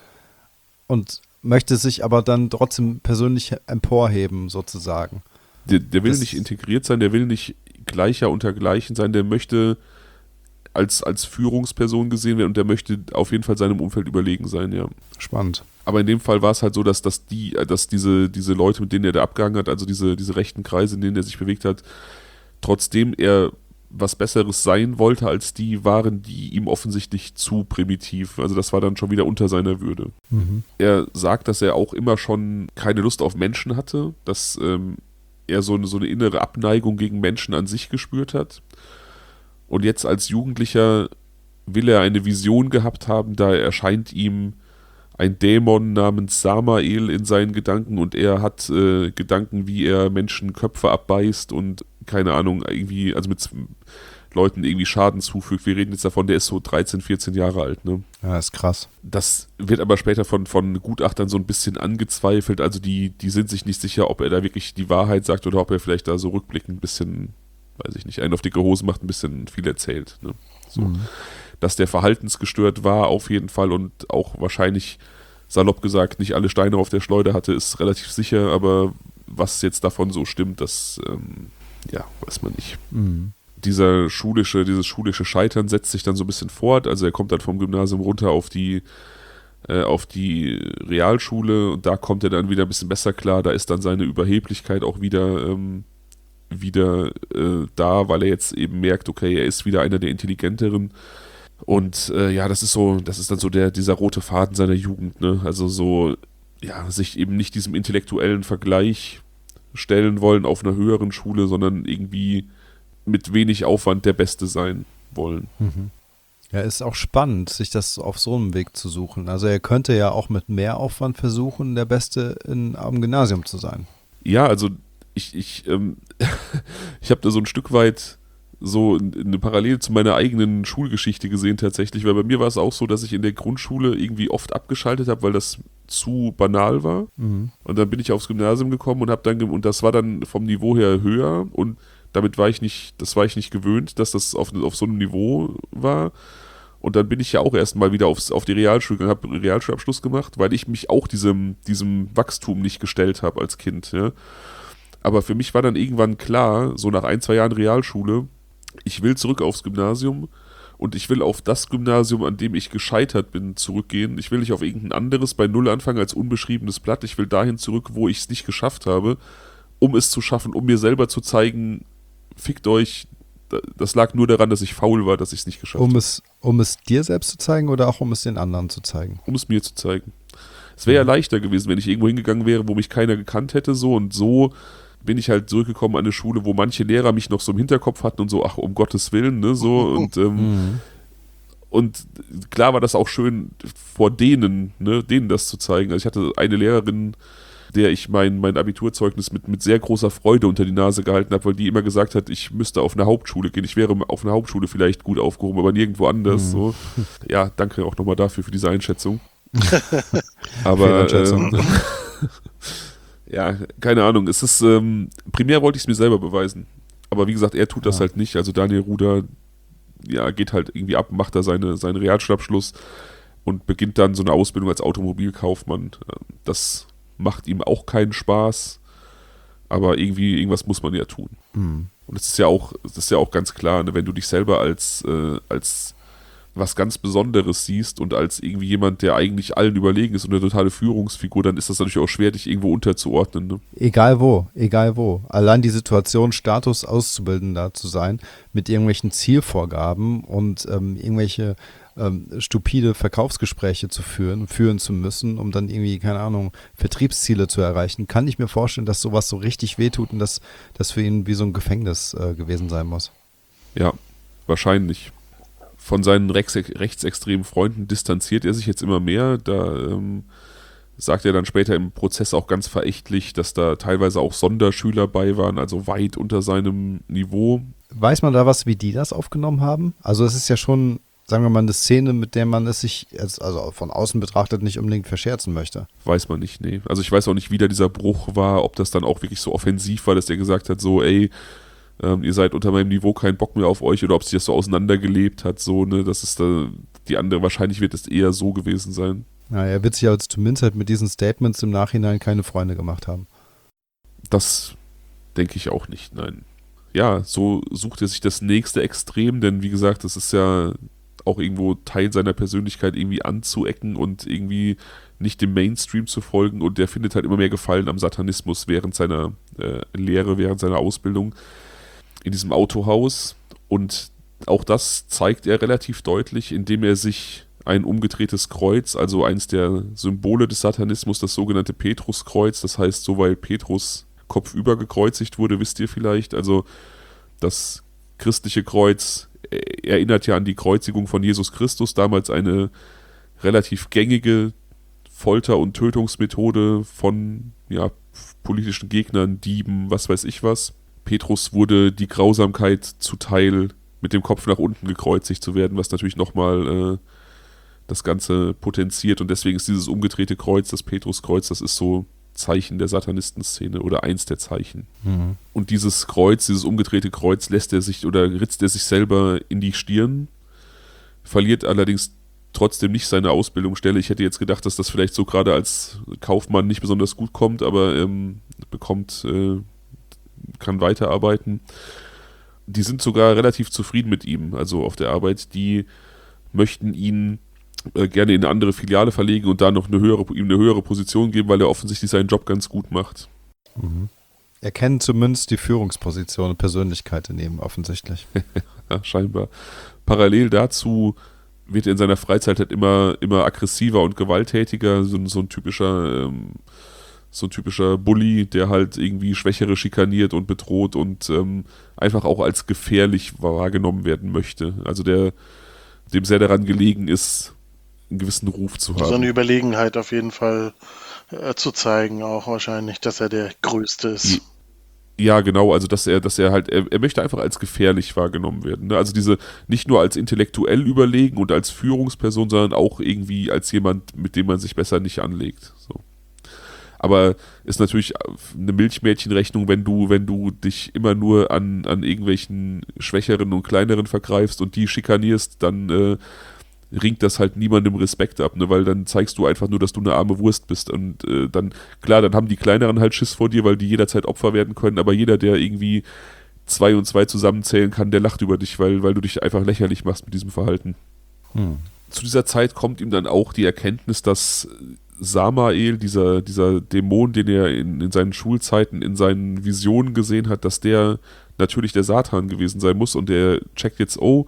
und möchte sich aber dann trotzdem persönlich emporheben sozusagen. Der, der will Das- nicht integriert sein, der will nicht Gleicher unter Gleichen sein, der möchte als, als Führungsperson gesehen werden und der möchte auf jeden Fall seinem Umfeld überlegen sein, ja. Spannend. Aber in dem Fall war es halt so, dass, dass die, dass diese, diese Leute, mit denen er da abgehangen hat, also diese, diese rechten Kreise, in denen er sich bewegt hat, trotzdem er was Besseres sein wollte als die, waren die ihm offensichtlich zu primitiv. Also das war dann schon wieder unter seiner Würde. Mhm. Er sagt, dass er auch immer schon keine Lust auf Menschen hatte, dass ähm, er so eine, so eine innere Abneigung gegen Menschen an sich gespürt hat. Und jetzt als Jugendlicher will er eine Vision gehabt haben, da erscheint ihm ein Dämon namens Samael in seinen Gedanken und er hat äh, Gedanken, wie er Menschen Köpfe abbeißt und keine Ahnung, irgendwie, also mit Leuten irgendwie Schaden zufügt. Wir reden jetzt davon, der ist so dreizehn, vierzehn Jahre alt, ne? Ja, ist krass. Das wird aber später von, von Gutachtern so ein bisschen angezweifelt. Also die, die sind sich nicht sicher, ob er da wirklich die Wahrheit sagt oder ob er vielleicht da so rückblickend ein bisschen, weiß ich nicht, einen auf dicke Hose macht, ein bisschen viel erzählt. Ne? So. Mhm. Dass der verhaltensgestört war auf jeden Fall und auch wahrscheinlich, salopp gesagt, nicht alle Steine auf der Schleuder hatte, ist relativ sicher. Aber was jetzt davon so stimmt, das, ähm, ja, weiß man nicht. Mhm. Dieser schulische, dieses schulische Scheitern setzt sich dann so ein bisschen fort. Also er kommt dann vom Gymnasium runter auf die, äh, auf die Realschule und da kommt er dann wieder ein bisschen besser klar. Da ist dann seine Überheblichkeit auch wieder, ähm, wieder äh, da, weil er jetzt eben merkt, okay, er ist wieder einer der Intelligenteren. Und äh, ja, das ist so, das ist dann so der, dieser rote Faden seiner Jugend, ne? Also so, ja, sich eben nicht diesem intellektuellen Vergleich stellen wollen auf einer höheren Schule, sondern irgendwie mit wenig Aufwand der Beste sein wollen. Mhm. Ja, ist auch spannend, sich das auf so einem Weg zu suchen. Also er könnte ja auch mit mehr Aufwand versuchen, der Beste in, am Gymnasium zu sein. Ja, also ich, ich, ähm, ich habe da so ein Stück weit so eine Parallele zu meiner eigenen Schulgeschichte gesehen tatsächlich, weil bei mir war es auch so, dass ich in der Grundschule irgendwie oft abgeschaltet habe, weil das zu banal war. Mhm. Und dann bin ich aufs Gymnasium gekommen und habe dann ge- und das war dann vom Niveau her höher und damit war ich nicht, das war ich nicht gewöhnt, dass das auf, auf so einem Niveau war. Und dann bin ich ja auch erstmal wieder aufs, auf die Realschule gegangen, habe einen Realschulabschluss gemacht, weil ich mich auch diesem, diesem Wachstum nicht gestellt habe als Kind. Ja. Aber für mich war dann irgendwann klar, so nach ein, zwei Jahren Realschule, ich will zurück aufs Gymnasium und ich will auf das Gymnasium, an dem ich gescheitert bin, zurückgehen. Ich will nicht auf irgendein anderes bei Null anfangen als unbeschriebenes Blatt. Ich will dahin zurück, wo ich es nicht geschafft habe, um es zu schaffen, um mir selber zu zeigen, fickt euch, das lag nur daran, dass ich faul war, dass ich es nicht geschafft Um habe. es, um es dir selbst zu zeigen oder auch um es den anderen zu zeigen? Um es mir zu zeigen. Es wäre ja leichter gewesen, wenn ich irgendwo hingegangen wäre, wo mich keiner gekannt hätte, so und so bin ich halt zurückgekommen an eine Schule, wo manche Lehrer mich noch so im Hinterkopf hatten und so, ach, um Gottes Willen, ne, so und ähm, Mhm. und klar war das auch schön vor denen, ne, denen das zu zeigen. Also ich hatte eine Lehrerin, der ich mein, mein Abiturzeugnis mit, mit sehr großer Freude unter die Nase gehalten habe, weil die immer gesagt hat, ich müsste auf eine Hauptschule gehen. Ich wäre auf einer Hauptschule vielleicht gut aufgehoben, aber nirgendwo anders. Mhm. So. Ja, danke auch nochmal dafür, für diese Einschätzung. Aber Fehleinschätzung. ähm, ja, keine Ahnung. Es ist, ähm, primär wollte ich es mir selber beweisen. Aber wie gesagt, er tut das Ja. halt nicht. Also Daniel Ruder, ja, geht halt irgendwie ab, macht da seine, seinen Realschulabschluss und beginnt dann so eine Ausbildung als Automobilkaufmann. Das macht ihm auch keinen Spaß, aber irgendwie, irgendwas muss man ja tun. Mhm. Und es ist ja auch, das ist ja auch ganz klar, ne, wenn du dich selber als, äh, als was ganz Besonderes siehst und als irgendwie jemand, der eigentlich allen überlegen ist und eine totale Führungsfigur, dann ist das natürlich auch schwer, dich irgendwo unterzuordnen. Ne? Egal wo, egal wo. Allein die Situation, Status Auszubildender zu sein, mit irgendwelchen Zielvorgaben und ähm, irgendwelche ähm, stupide Verkaufsgespräche zu führen, führen zu müssen, um dann irgendwie, keine Ahnung, Vertriebsziele zu erreichen, kann ich mir vorstellen, dass sowas so richtig wehtut und dass das für ihn wie so ein Gefängnis äh, gewesen sein muss. Ja, wahrscheinlich. Von seinen rechts rechtsextremen Freunden distanziert er sich jetzt immer mehr. Da ähm, sagt er dann später im Prozess auch ganz verächtlich, dass da teilweise auch Sonderschüler bei waren, also weit unter seinem Niveau. Weiß man da was, wie die das aufgenommen haben? Also es ist ja schon, sagen wir mal, eine Szene, mit der man es sich jetzt, also von außen betrachtet, nicht unbedingt verscherzen möchte. Weiß man nicht, nee. Also ich weiß auch nicht, wie da dieser Bruch war, ob das dann auch wirklich so offensiv war, dass er gesagt hat, so, ey, ähm, ihr seid unter meinem Niveau, kein Bock mehr auf euch, oder ob sich das so auseinandergelebt hat, so, ne, das ist da die andere, wahrscheinlich wird es eher so gewesen sein. Ja, er wird sich ja jetzt zumindest halt mit diesen Statements im Nachhinein keine Freunde gemacht haben. Das denke ich auch nicht, nein. Ja, so sucht er sich das nächste Extrem, denn wie gesagt, das ist ja auch irgendwo Teil seiner Persönlichkeit, irgendwie anzuecken und irgendwie nicht dem Mainstream zu folgen, und der findet halt immer mehr Gefallen am Satanismus während seiner äh, Lehre, während seiner Ausbildung in diesem Autohaus, und auch das zeigt er relativ deutlich, indem er sich ein umgedrehtes Kreuz, also eins der Symbole des Satanismus, das sogenannte Petruskreuz, das heißt so, weil Petrus kopfüber gekreuzigt wurde, wisst ihr vielleicht, also das christliche Kreuz erinnert ja an die Kreuzigung von Jesus Christus, damals eine relativ gängige Folter- und Tötungsmethode von ja, politischen Gegnern, Dieben, was weiß ich was. Petrus wurde die Grausamkeit zuteil, mit dem Kopf nach unten gekreuzigt zu werden, was natürlich nochmal äh, das Ganze potenziert, und deswegen ist dieses umgedrehte Kreuz, das Petruskreuz, das ist so Zeichen der Satanistenszene oder eins der Zeichen. Mhm. Und dieses Kreuz, dieses umgedrehte Kreuz lässt er sich oder ritzt er sich selber in die Stirn, verliert allerdings trotzdem nicht seine Ausbildungsstelle. Ich hätte jetzt gedacht, dass das vielleicht so gerade als Kaufmann nicht besonders gut kommt, aber ähm, bekommt, äh, kann weiterarbeiten. Die sind sogar relativ zufrieden mit ihm, also auf der Arbeit. Die möchten ihn äh, gerne in eine andere Filiale verlegen und da noch eine höhere, ihm eine höhere Position geben, weil er offensichtlich seinen Job ganz gut macht. Mhm. Er kennt zumindest die Führungsposition und Persönlichkeit in ihm offensichtlich. Ja, scheinbar. Parallel dazu wird er in seiner Freizeit halt immer, immer aggressiver und gewalttätiger, so, so ein typischer, ähm, so ein typischer Bully, der halt irgendwie Schwächere schikaniert und bedroht und ähm, einfach auch als gefährlich wahrgenommen werden möchte. Also der, dem sehr daran gelegen ist, einen gewissen Ruf zu haben. So eine Überlegenheit auf jeden Fall äh, zu zeigen, auch wahrscheinlich, dass er der Größte ist. Ja, genau, also dass er, dass er halt, er, er möchte einfach als gefährlich wahrgenommen werden. Ne? Also diese, nicht nur als intellektuell überlegen und als Führungsperson, sondern auch irgendwie als jemand, mit dem man sich besser nicht anlegt. So. Aber ist natürlich eine Milchmädchenrechnung, wenn du, wenn du dich immer nur an, an irgendwelchen Schwächeren und Kleineren vergreifst und die schikanierst, dann äh, ringt das halt niemandem Respekt ab, ne? Weil dann zeigst du einfach nur, dass du eine arme Wurst bist und äh, dann, klar, dann haben die Kleineren halt Schiss vor dir, weil die jederzeit Opfer werden können, aber jeder, der irgendwie zwei und zwei zusammenzählen kann, der lacht über dich, weil, weil du dich einfach lächerlich machst mit diesem Verhalten. Hm. Zu dieser Zeit kommt ihm dann auch die Erkenntnis, dass Samael, dieser, dieser Dämon, den er in, in seinen Schulzeiten, in seinen Visionen gesehen hat, dass der natürlich der Satan gewesen sein muss und der checkt jetzt, oh,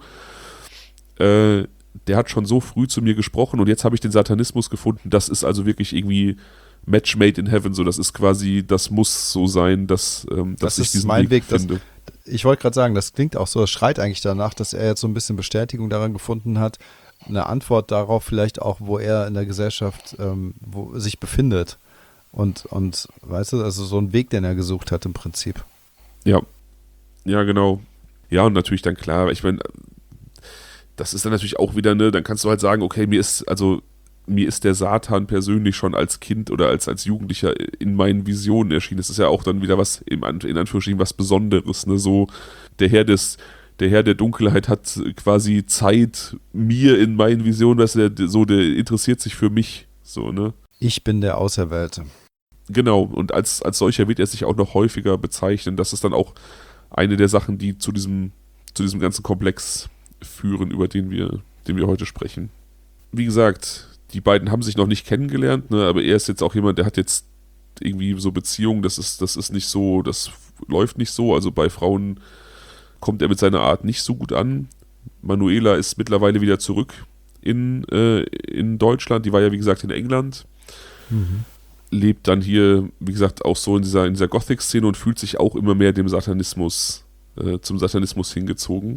äh, der hat schon so früh zu mir gesprochen und jetzt habe ich den Satanismus gefunden, das ist also wirklich irgendwie Match made in heaven, so das ist quasi, das muss so sein, dass, ähm, dass das ich ist diesen mein Weg, Weg finde. Das, ich wollte gerade sagen, das klingt auch so, das schreit eigentlich danach, dass er jetzt so ein bisschen Bestätigung daran gefunden hat, eine Antwort darauf vielleicht auch, wo er in der Gesellschaft ähm, wo sich befindet und, und weißt du, also so ein Weg, den er gesucht hat im Prinzip. Ja, ja genau. Ja und natürlich dann klar, ich meine, das ist dann natürlich auch wieder, ne, dann kannst du halt sagen, okay, mir ist, also mir ist der Satan persönlich schon als Kind oder als, als Jugendlicher in meinen Visionen erschienen. Das ist ja auch dann wieder was, im, in Anführungsstrichen, was Besonderes, ne, so der Herr des, der Herr der Dunkelheit hat quasi Zeit mir in meinen Visionen, dass er so, der interessiert sich für mich, so, ne. Ich bin der Auserwählte. Genau, und als, als solcher wird er sich auch noch häufiger bezeichnen. Das ist dann auch eine der Sachen, die zu diesem, zu diesem ganzen Komplex führen, über den wir, den wir heute sprechen. Wie gesagt, die beiden haben sich noch nicht kennengelernt, ne, aber er ist jetzt auch jemand, der hat jetzt irgendwie so Beziehungen, das ist, das ist nicht so, das läuft nicht so, also bei Frauen kommt er mit seiner Art nicht so gut an. Manuela ist mittlerweile wieder zurück in, äh, in Deutschland, die war ja wie gesagt in England, mhm. lebt dann hier, wie gesagt, auch so in dieser, in dieser Gothic-Szene und fühlt sich auch immer mehr dem Satanismus, äh, zum Satanismus hingezogen.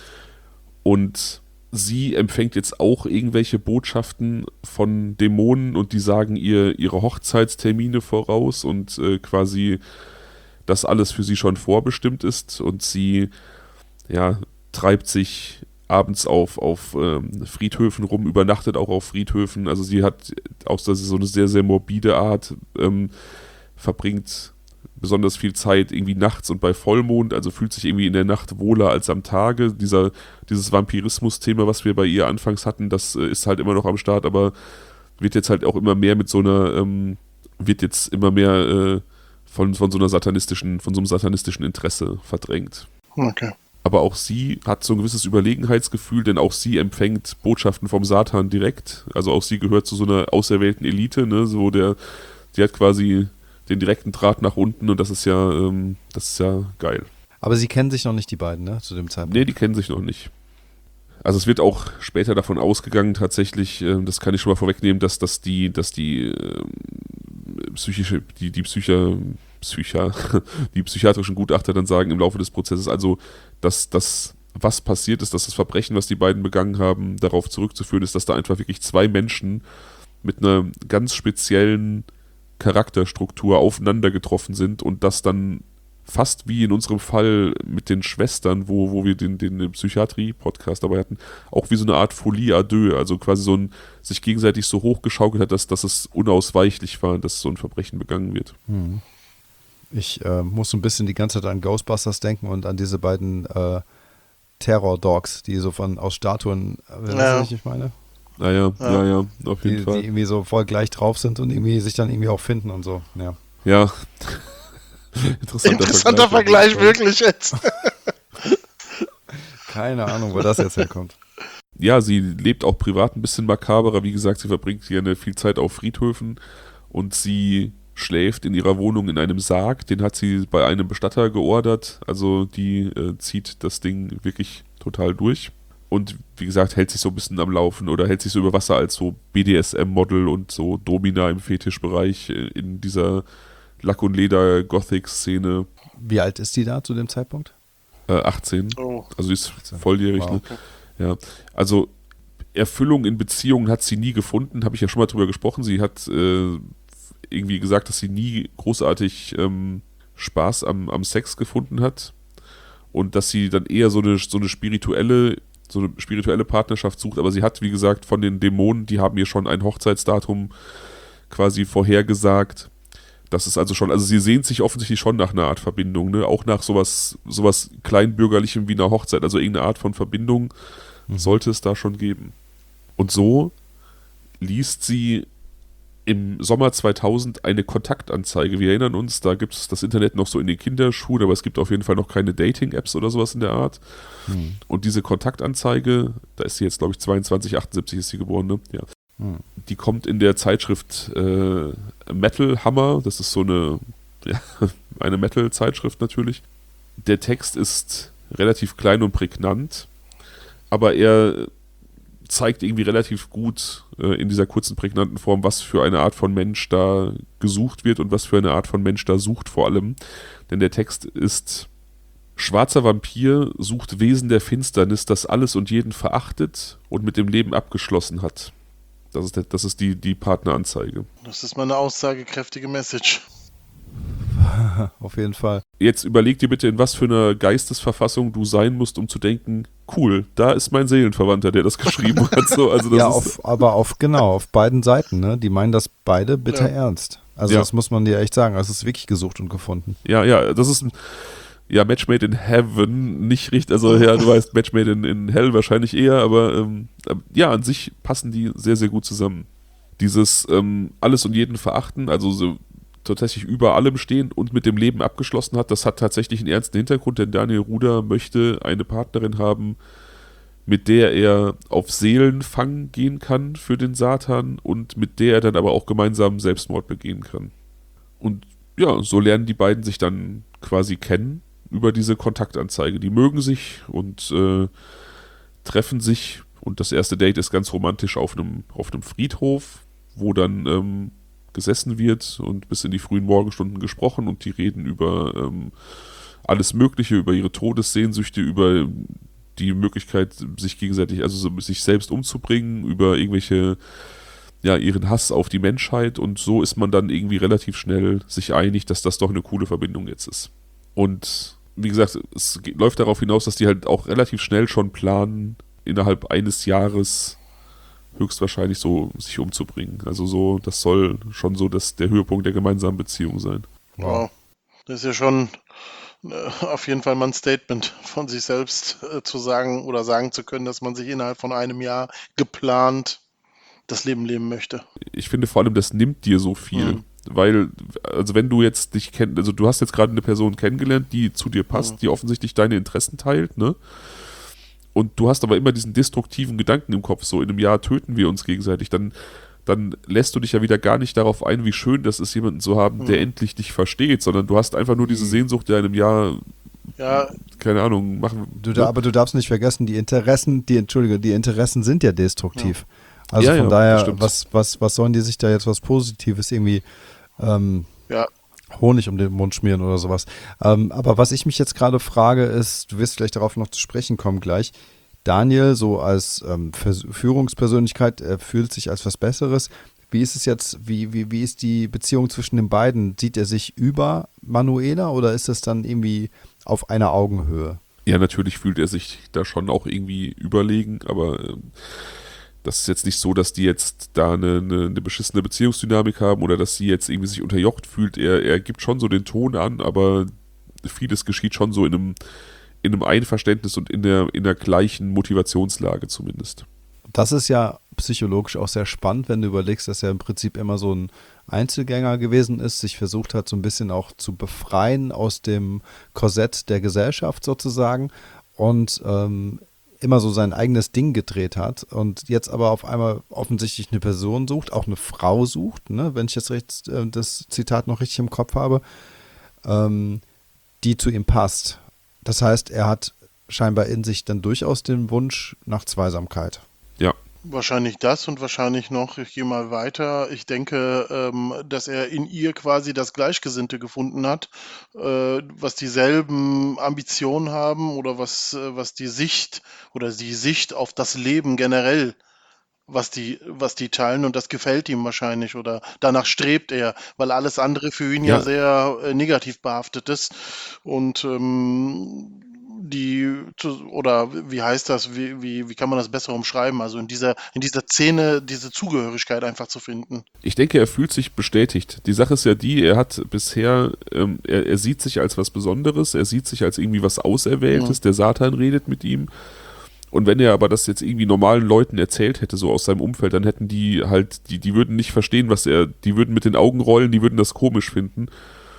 Und sie empfängt jetzt auch irgendwelche Botschaften von Dämonen und die sagen ihr ihre Hochzeitstermine voraus und äh, quasi, dass alles für sie schon vorbestimmt ist und sie ja, treibt sich abends auf, auf ähm, Friedhöfen rum, übernachtet auch auf Friedhöfen, also sie hat auch so eine sehr, sehr morbide Art, ähm, verbringt besonders viel Zeit irgendwie nachts und bei Vollmond, also fühlt sich irgendwie in der Nacht wohler als am Tage. Dieser, dieses Vampirismus-Thema, was wir bei ihr anfangs hatten, das äh, ist halt immer noch am Start, aber wird jetzt halt auch immer mehr mit so einer, ähm, wird jetzt immer mehr äh, von, von so einer satanistischen, von so einem satanistischen Interesse verdrängt. Okay. Aber auch sie hat so ein gewisses Überlegenheitsgefühl, denn auch sie empfängt Botschaften vom Satan direkt. Also auch sie gehört zu so einer auserwählten Elite, ne, so der, die hat quasi den direkten Draht nach unten und das ist ja, ähm, das ist ja geil. Aber sie kennen sich noch nicht, die beiden, ne, zu dem Zeitpunkt? Nee, die kennen sich noch nicht. Also es wird auch später davon ausgegangen, tatsächlich, äh, das kann ich schon mal vorwegnehmen, dass, dass die, dass die äh, psychische, die, die Psycher, Psycher, die psychiatrischen Gutachter dann sagen im Laufe des Prozesses, also, dass das, was passiert ist, dass das Verbrechen, was die beiden begangen haben, darauf zurückzuführen ist, dass da einfach wirklich zwei Menschen mit einer ganz speziellen Charakterstruktur aufeinander getroffen sind und das dann fast wie in unserem Fall mit den Schwestern, wo, wo wir den, den Psychiatrie-Podcast dabei hatten, auch wie so eine Art Folie à deux, also quasi so ein, sich gegenseitig so hochgeschaukelt hat, dass, dass es unausweichlich war, dass so ein Verbrechen begangen wird. Hm. Ich äh, muss so ein bisschen die ganze Zeit an Ghostbusters denken und an diese beiden äh, Terror-Dogs, die so von aus Statuen, äh, ja. was ich meine? Naja, ja. ja, ja, auf jeden die, Fall. Die irgendwie so voll gleich drauf sind und irgendwie sich dann irgendwie auch finden und so, ja. Ja. Interessanter, Interessanter Vergleich, Vergleich wirklich jetzt. Keine Ahnung, wo das jetzt herkommt. Ja, sie lebt auch privat ein bisschen makaberer. Wie gesagt, sie verbringt gerne viel Zeit auf Friedhöfen und sie schläft in ihrer Wohnung in einem Sarg. Den hat sie bei einem Bestatter geordert. Also die äh, zieht das Ding wirklich total durch. und wie gesagt, hält sich so ein bisschen am Laufen oder hält sich so über Wasser als so B D S M-Model und so Domina im Fetischbereich in dieser Lack- und Leder-Gothic-Szene. Wie alt ist die da zu dem Zeitpunkt? Äh, achtzehn. Oh. Also die ist volljährig. Wow. Ne? Ja. Also Erfüllung in Beziehungen hat sie nie gefunden, habe ich ja schon mal drüber gesprochen. Sie hat äh, irgendwie gesagt, dass sie nie großartig ähm, Spaß am, am Sex gefunden hat und dass sie dann eher so eine, so eine spirituelle so eine spirituelle Partnerschaft sucht, aber sie hat, wie gesagt, von den Dämonen, die haben ihr schon ein Hochzeitsdatum quasi vorhergesagt. Das ist also schon, also sie sehnt sich offensichtlich schon nach einer Art Verbindung, ne? Auch nach sowas, sowas Kleinbürgerlichem wie einer Hochzeit, also irgendeine Art von Verbindung mhm. sollte es da schon geben. Und so liest sie im Sommer zweitausend eine Kontaktanzeige. Wir erinnern uns, da gibt es das Internet noch so in den Kinderschuhen, aber es gibt auf jeden Fall noch keine Dating-Apps oder sowas in der Art. Hm. Und diese Kontaktanzeige, da ist sie jetzt, glaube ich, zweiundzwanzig achtundsiebzig ist sie geboren, ne? Ja. Hm. Die kommt in der Zeitschrift äh, Metal Hammer, das ist so eine, ja, eine Metal-Zeitschrift natürlich. Der Text ist relativ klein und prägnant, aber er zeigt irgendwie relativ gut äh, in dieser kurzen, prägnanten Form, was für eine Art von Mensch da gesucht wird und was für eine Art von Mensch da sucht vor allem. Denn der Text ist: Schwarzer Vampir sucht Wesen der Finsternis, das alles und jeden verachtet und mit dem Leben abgeschlossen hat. Das ist, der, das ist die, die Partneranzeige. Das ist mal eine aussagekräftige Message. Auf jeden Fall. Jetzt überleg dir bitte, in was für einer Geistesverfassung du sein musst, um zu denken, cool, da ist mein Seelenverwandter, der das geschrieben hat. So, also das ja, ist auf, aber auf, genau, auf beiden Seiten, ne? Die meinen das beide bitter Ja. ernst. Also Ja. das muss man dir echt sagen, das ist wirklich gesucht und gefunden. Ja, ja, das ist ein, ja, Match made in heaven, nicht richtig, also ja, du weißt, Match made in, in hell wahrscheinlich eher, aber ähm, ja, an sich passen die sehr, sehr gut zusammen. Dieses ähm, alles und jeden verachten, also so tatsächlich über allem stehen und mit dem Leben abgeschlossen hat, das hat tatsächlich einen ernsten Hintergrund, denn Daniel Ruder möchte eine Partnerin haben, mit der er auf Seelenfang gehen kann für den Satan und mit der er dann aber auch gemeinsam Selbstmord begehen kann. Und ja, so lernen die beiden sich dann quasi kennen über diese Kontaktanzeige. Die mögen sich und äh, treffen sich und das erste Date ist ganz romantisch auf einem, auf einem Friedhof, wo dann ähm, gesessen wird und bis in die frühen Morgenstunden gesprochen und die reden über ähm, alles Mögliche, über ihre Todessehnsüchte, über die Möglichkeit, sich gegenseitig, also so, sich selbst umzubringen, über irgendwelche, ja, ihren Hass auf die Menschheit und so ist man dann irgendwie relativ schnell sich einig, dass das doch eine coole Verbindung jetzt ist. Und wie gesagt, es geht, läuft darauf hinaus, dass die halt auch relativ schnell schon planen, innerhalb eines Jahres höchstwahrscheinlich so sich umzubringen. Also so, das soll schon so das, der Höhepunkt der gemeinsamen Beziehung sein. Wow. Das ist ja schon äh, auf jeden Fall mal ein Statement von sich selbst äh, zu sagen oder sagen zu können, dass man sich innerhalb von einem Jahr geplant das Leben leben möchte. Ich finde vor allem, das nimmt dir so viel. Mhm. Weil, also wenn du jetzt dich kennst, also du hast jetzt gerade eine Person kennengelernt, die zu dir passt, mhm. die offensichtlich deine Interessen teilt, ne? Und du hast aber immer diesen destruktiven Gedanken im Kopf, so in einem Jahr töten wir uns gegenseitig, dann, dann lässt du dich ja wieder gar nicht darauf ein, wie schön das ist, jemanden zu haben, der mhm. endlich dich versteht, sondern du hast einfach nur diese Sehnsucht, der in einem Jahr, ja, keine Ahnung, machen. Du, da, aber du darfst nicht vergessen, die Interessen, die, Entschuldige, die Interessen sind ja destruktiv. Ja. Also ja, von ja, daher, was, was, was sollen die sich da jetzt was Positives irgendwie ähm, ja. Honig um den Mund schmieren oder sowas. Ähm, aber was ich mich jetzt gerade frage, ist, du wirst vielleicht darauf noch zu sprechen kommen gleich. Daniel, so als ähm, Führungspersönlichkeit, er fühlt sich als was Besseres. Wie ist es jetzt, wie, wie, wie ist die Beziehung zwischen den beiden? Sieht er sich über Manuela oder ist es dann irgendwie auf einer Augenhöhe? Ja, natürlich fühlt er sich da schon auch irgendwie überlegen, aber ähm, das ist jetzt nicht so, dass die jetzt da eine, eine, eine beschissene Beziehungsdynamik haben oder dass sie jetzt irgendwie sich unterjocht fühlt. Er, er gibt schon so den Ton an, aber vieles geschieht schon so in einem, in einem Einverständnis und in der, in der gleichen Motivationslage zumindest. Das ist ja psychologisch auch sehr spannend, wenn du überlegst, dass er im Prinzip immer so ein Einzelgänger gewesen ist, sich versucht hat, so ein bisschen auch zu befreien aus dem Korsett der Gesellschaft sozusagen und ähm, immer so sein eigenes Ding gedreht hat und jetzt aber auf einmal offensichtlich eine Person sucht, auch eine Frau sucht, ne, wenn ich jetzt recht, äh, das Zitat noch richtig im Kopf habe, ähm, die zu ihm passt. Das heißt, er hat scheinbar in sich dann durchaus den Wunsch nach Zweisamkeit. Ja. Wahrscheinlich das und wahrscheinlich noch, ich gehe mal weiter, ich denke, ähm, dass er in ihr quasi das Gleichgesinnte gefunden hat, äh, was dieselben Ambitionen haben oder was, äh, was die Sicht oder die Sicht auf das Leben generell, was die, was die teilen und das gefällt ihm wahrscheinlich oder danach strebt er, weil alles andere für ihn ja Ja, sehr äh, negativ behaftet ist und ähm, die zu, oder wie heißt das, wie, wie, wie kann man das besser umschreiben? Also in dieser, in dieser Szene diese Zugehörigkeit einfach zu finden. ich denke, er fühlt sich bestätigt. Die Sache ist ja die, er hat bisher, ähm, er, er sieht sich als was Besonderes, er sieht sich als irgendwie was Auserwähltes, Ja. der Satan redet mit ihm. Und wenn er aber das jetzt irgendwie normalen Leuten erzählt hätte, so aus seinem Umfeld, dann hätten die halt, die, die würden nicht verstehen, was er, die würden mit den Augen rollen, die würden das komisch finden.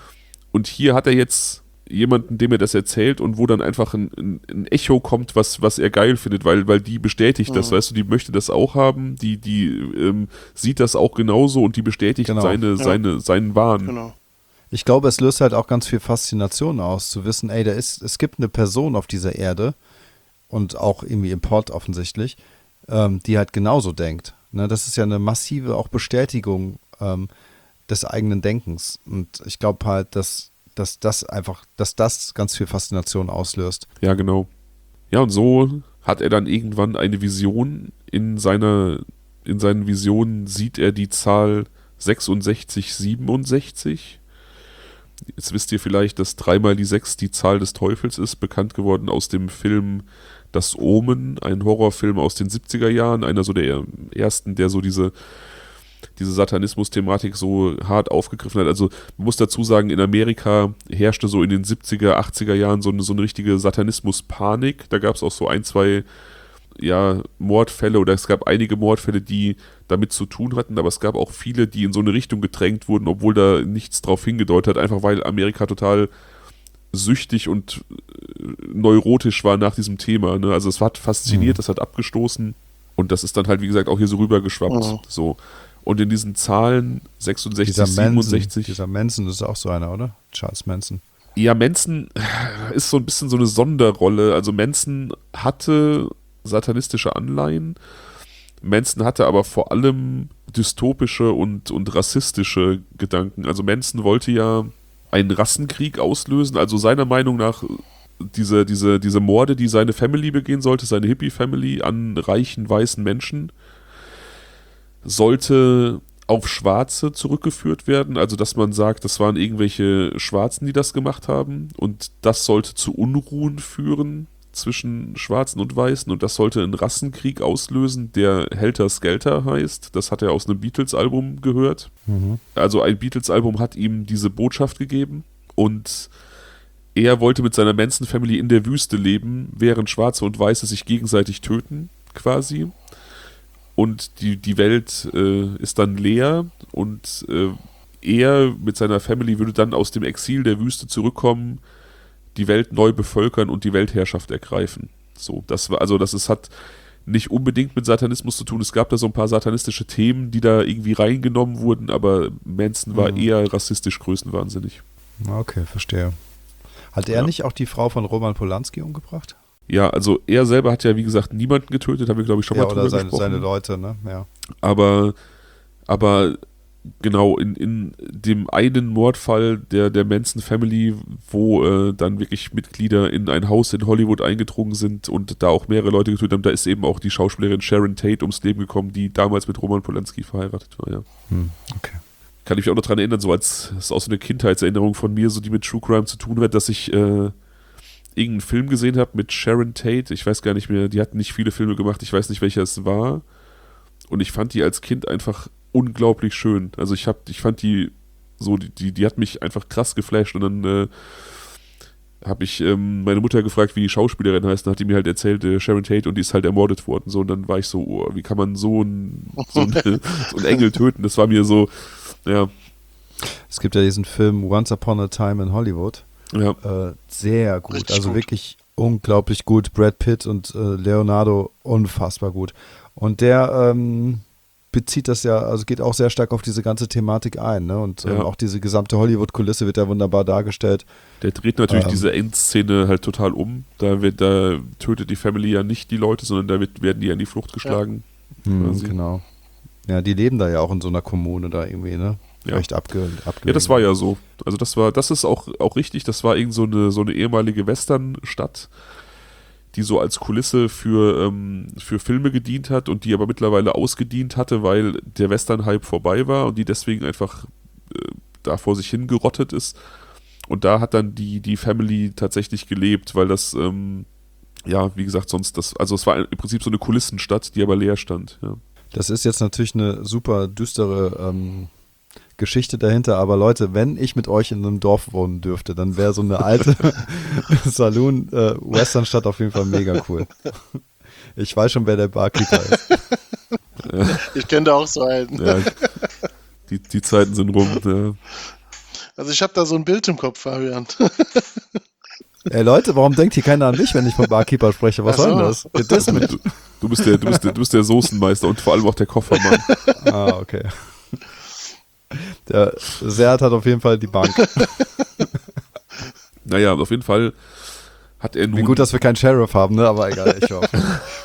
Und hier hat er jetzt jemanden, dem er das erzählt und wo dann einfach ein, ein, ein Echo kommt, was, was er geil findet, weil, weil die bestätigt das, Ja. weißt du, die möchte das auch haben, die, die ähm, sieht das auch genauso und die bestätigt Genau. seine, Ja. seine, seinen Wahn. Genau. Ich glaube, es löst halt auch ganz viel Faszination aus, zu wissen, ey, da ist, es gibt eine Person auf dieser Erde und auch irgendwie im Pod offensichtlich, ähm, die halt genauso denkt. Ne, das ist ja eine massive auch Bestätigung ähm, des eigenen Denkens. Und ich glaube halt, dass, dass das einfach, dass das ganz viel Faszination auslöst. Ja, genau. Ja, und so hat er dann irgendwann eine Vision. In seiner, in seinen Visionen sieht er die Zahl sechsundsechzig siebenundsechzig. Jetzt wisst ihr vielleicht, dass dreimal die sechs die Zahl des Teufels ist, bekannt geworden aus dem Film Das Omen, ein Horrorfilm aus den siebziger Jahren, einer so der ersten, der so diese diese Satanismus-Thematik so hart aufgegriffen hat. Also man muss dazu sagen, in Amerika herrschte so in den siebziger, achtziger Jahren so eine, so eine richtige Satanismus-Panik. Da gab es auch so ein, zwei ja, Mordfälle oder es gab einige Mordfälle, die damit zu tun hatten, aber es gab auch viele, die in so eine Richtung gedrängt wurden, obwohl da nichts drauf hingedeutet hat, einfach weil Amerika total süchtig und neurotisch war nach diesem Thema. Ne? Also es hat fasziniert, Mhm. das hat abgestoßen und das ist dann halt, wie gesagt, auch hier so rübergeschwappt. Ja. So. Und in diesen Zahlen sechsundsechzig, Dieser Manson, siebenundsechzig. dieser Manson ist auch so einer, oder? Charles Manson. Ja, Manson ist so ein bisschen so eine Sonderrolle. Also Manson hatte satanistische Anleihen. Manson hatte aber vor allem dystopische und, und rassistische Gedanken. Also Manson wollte ja einen Rassenkrieg auslösen. Also seiner Meinung nach diese, diese, diese Morde, die seine Family begehen sollte, seine Hippie-Family an reichen weißen Menschen, sollte auf Schwarze zurückgeführt werden, also dass man sagt, das waren irgendwelche Schwarzen, die das gemacht haben und das sollte zu Unruhen führen zwischen Schwarzen und Weißen und das sollte einen Rassenkrieg auslösen, der Helter Skelter heißt. Das hat er aus einem Beatles-Album gehört. Mhm. Also ein Beatles-Album hat ihm diese Botschaft gegeben und er wollte mit seiner Manson-Family in der Wüste leben, während Schwarze und Weiße sich gegenseitig töten, quasi. Und die, die Welt äh, ist dann leer und äh, er mit seiner Family würde dann aus dem Exil der Wüste zurückkommen, die Welt neu bevölkern und die Weltherrschaft ergreifen. So, das war, also das ist, hat nicht unbedingt mit Satanismus zu tun. Es gab da so ein paar satanistische Themen, die da irgendwie reingenommen wurden, aber Manson war Mhm. eher rassistisch größenwahnsinnig. Okay, verstehe. Hat er Ja. nicht auch die Frau von Roman Polanski umgebracht? Ja, also er selber hat ja, wie gesagt, niemanden getötet, haben wir, glaube ich, schon Ja, mal oder drüber seine, gesprochen. seine Leute, ne? Ja. Aber, aber genau, in, in dem einen Mordfall der, der Manson Family, wo äh, dann wirklich Mitglieder in ein Haus in Hollywood eingedrungen sind und da auch mehrere Leute getötet haben, da ist eben auch die Schauspielerin Sharon Tate ums Leben gekommen, die damals mit Roman Polanski verheiratet war, ja. Hm, okay. Kann ich mich auch noch dran erinnern, so als, das ist auch so eine Kindheitserinnerung von mir, so die mit True Crime zu tun hat, dass ich äh, irgendeinen Film gesehen habe mit Sharon Tate, ich weiß gar nicht mehr, die hat nicht viele Filme gemacht, ich weiß nicht, welcher es war und ich fand die als Kind einfach unglaublich schön, also ich hab, ich fand die so, die, die, die hat mich einfach krass geflasht und dann äh, habe ich ähm, meine Mutter gefragt, wie die Schauspielerin heißt, dann hat die mir halt erzählt, äh, Sharon Tate und die ist halt ermordet worden, so und dann war ich so, oh, wie kann man so einen so ein, so einen Engel töten, das war mir so, ja, Es gibt ja diesen Film Once Upon a Time in Hollywood. ja, Äh, sehr gut, Richtig also gut. wirklich unglaublich gut. Brad Pitt und äh, Leonardo unfassbar gut. Und der, ähm, bezieht das ja, also geht auch sehr stark auf diese ganze Thematik ein, ne? Und Ja. ähm, auch diese gesamte Hollywood-Kulisse wird ja wunderbar dargestellt. Der dreht natürlich Ähm. diese Endszene halt total um. Da, wird, da tötet die Family ja nicht die Leute, sondern da wird, werden die ja in die Flucht geschlagen. Hm, quasi. genau. Ja, die leben da ja auch in so einer Kommune da irgendwie, ne? Ja. Recht abge abgelegen. Ja, das war ja so. Also das war, das ist auch, auch richtig, das war irgend so eine, so eine ehemalige Westernstadt, die so als Kulisse für, ähm, für Filme gedient hat und die aber mittlerweile ausgedient hatte, weil der Western-Hype vorbei war und die deswegen einfach äh, da vor sich hingerottet ist. Und da hat dann die, die Family tatsächlich gelebt, weil das, ähm, ja, wie gesagt, sonst das, also es war im Prinzip so eine Kulissenstadt, die aber leer stand, ja. Das ist jetzt natürlich eine super düstere ähm, Geschichte dahinter, aber Leute, wenn ich mit euch in einem Dorf wohnen dürfte, dann wäre so eine alte Saloon-Western-Stadt auf jeden Fall mega cool. Ich weiß schon, wer der Barkeeper ist. Ich kenne da auch so einen. Ja, die, die Zeiten sind rum, ja. Also ich habe da so ein Bild im Kopf, Fabian. Ey Leute, warum denkt hier keiner an mich, wenn ich vom Barkeeper spreche? Was Ach soll so. denn das? Ihr disst mich. Du, du, bist der, du, bist der, du bist der Soßenmeister und vor allem auch der Koffermann. Ah, okay. Der Seat hat auf jeden Fall die Bank. Naja, auf jeden Fall hat er nun... Wie gut, dass wir keinen Sheriff haben, ne? Aber egal, ich hoffe.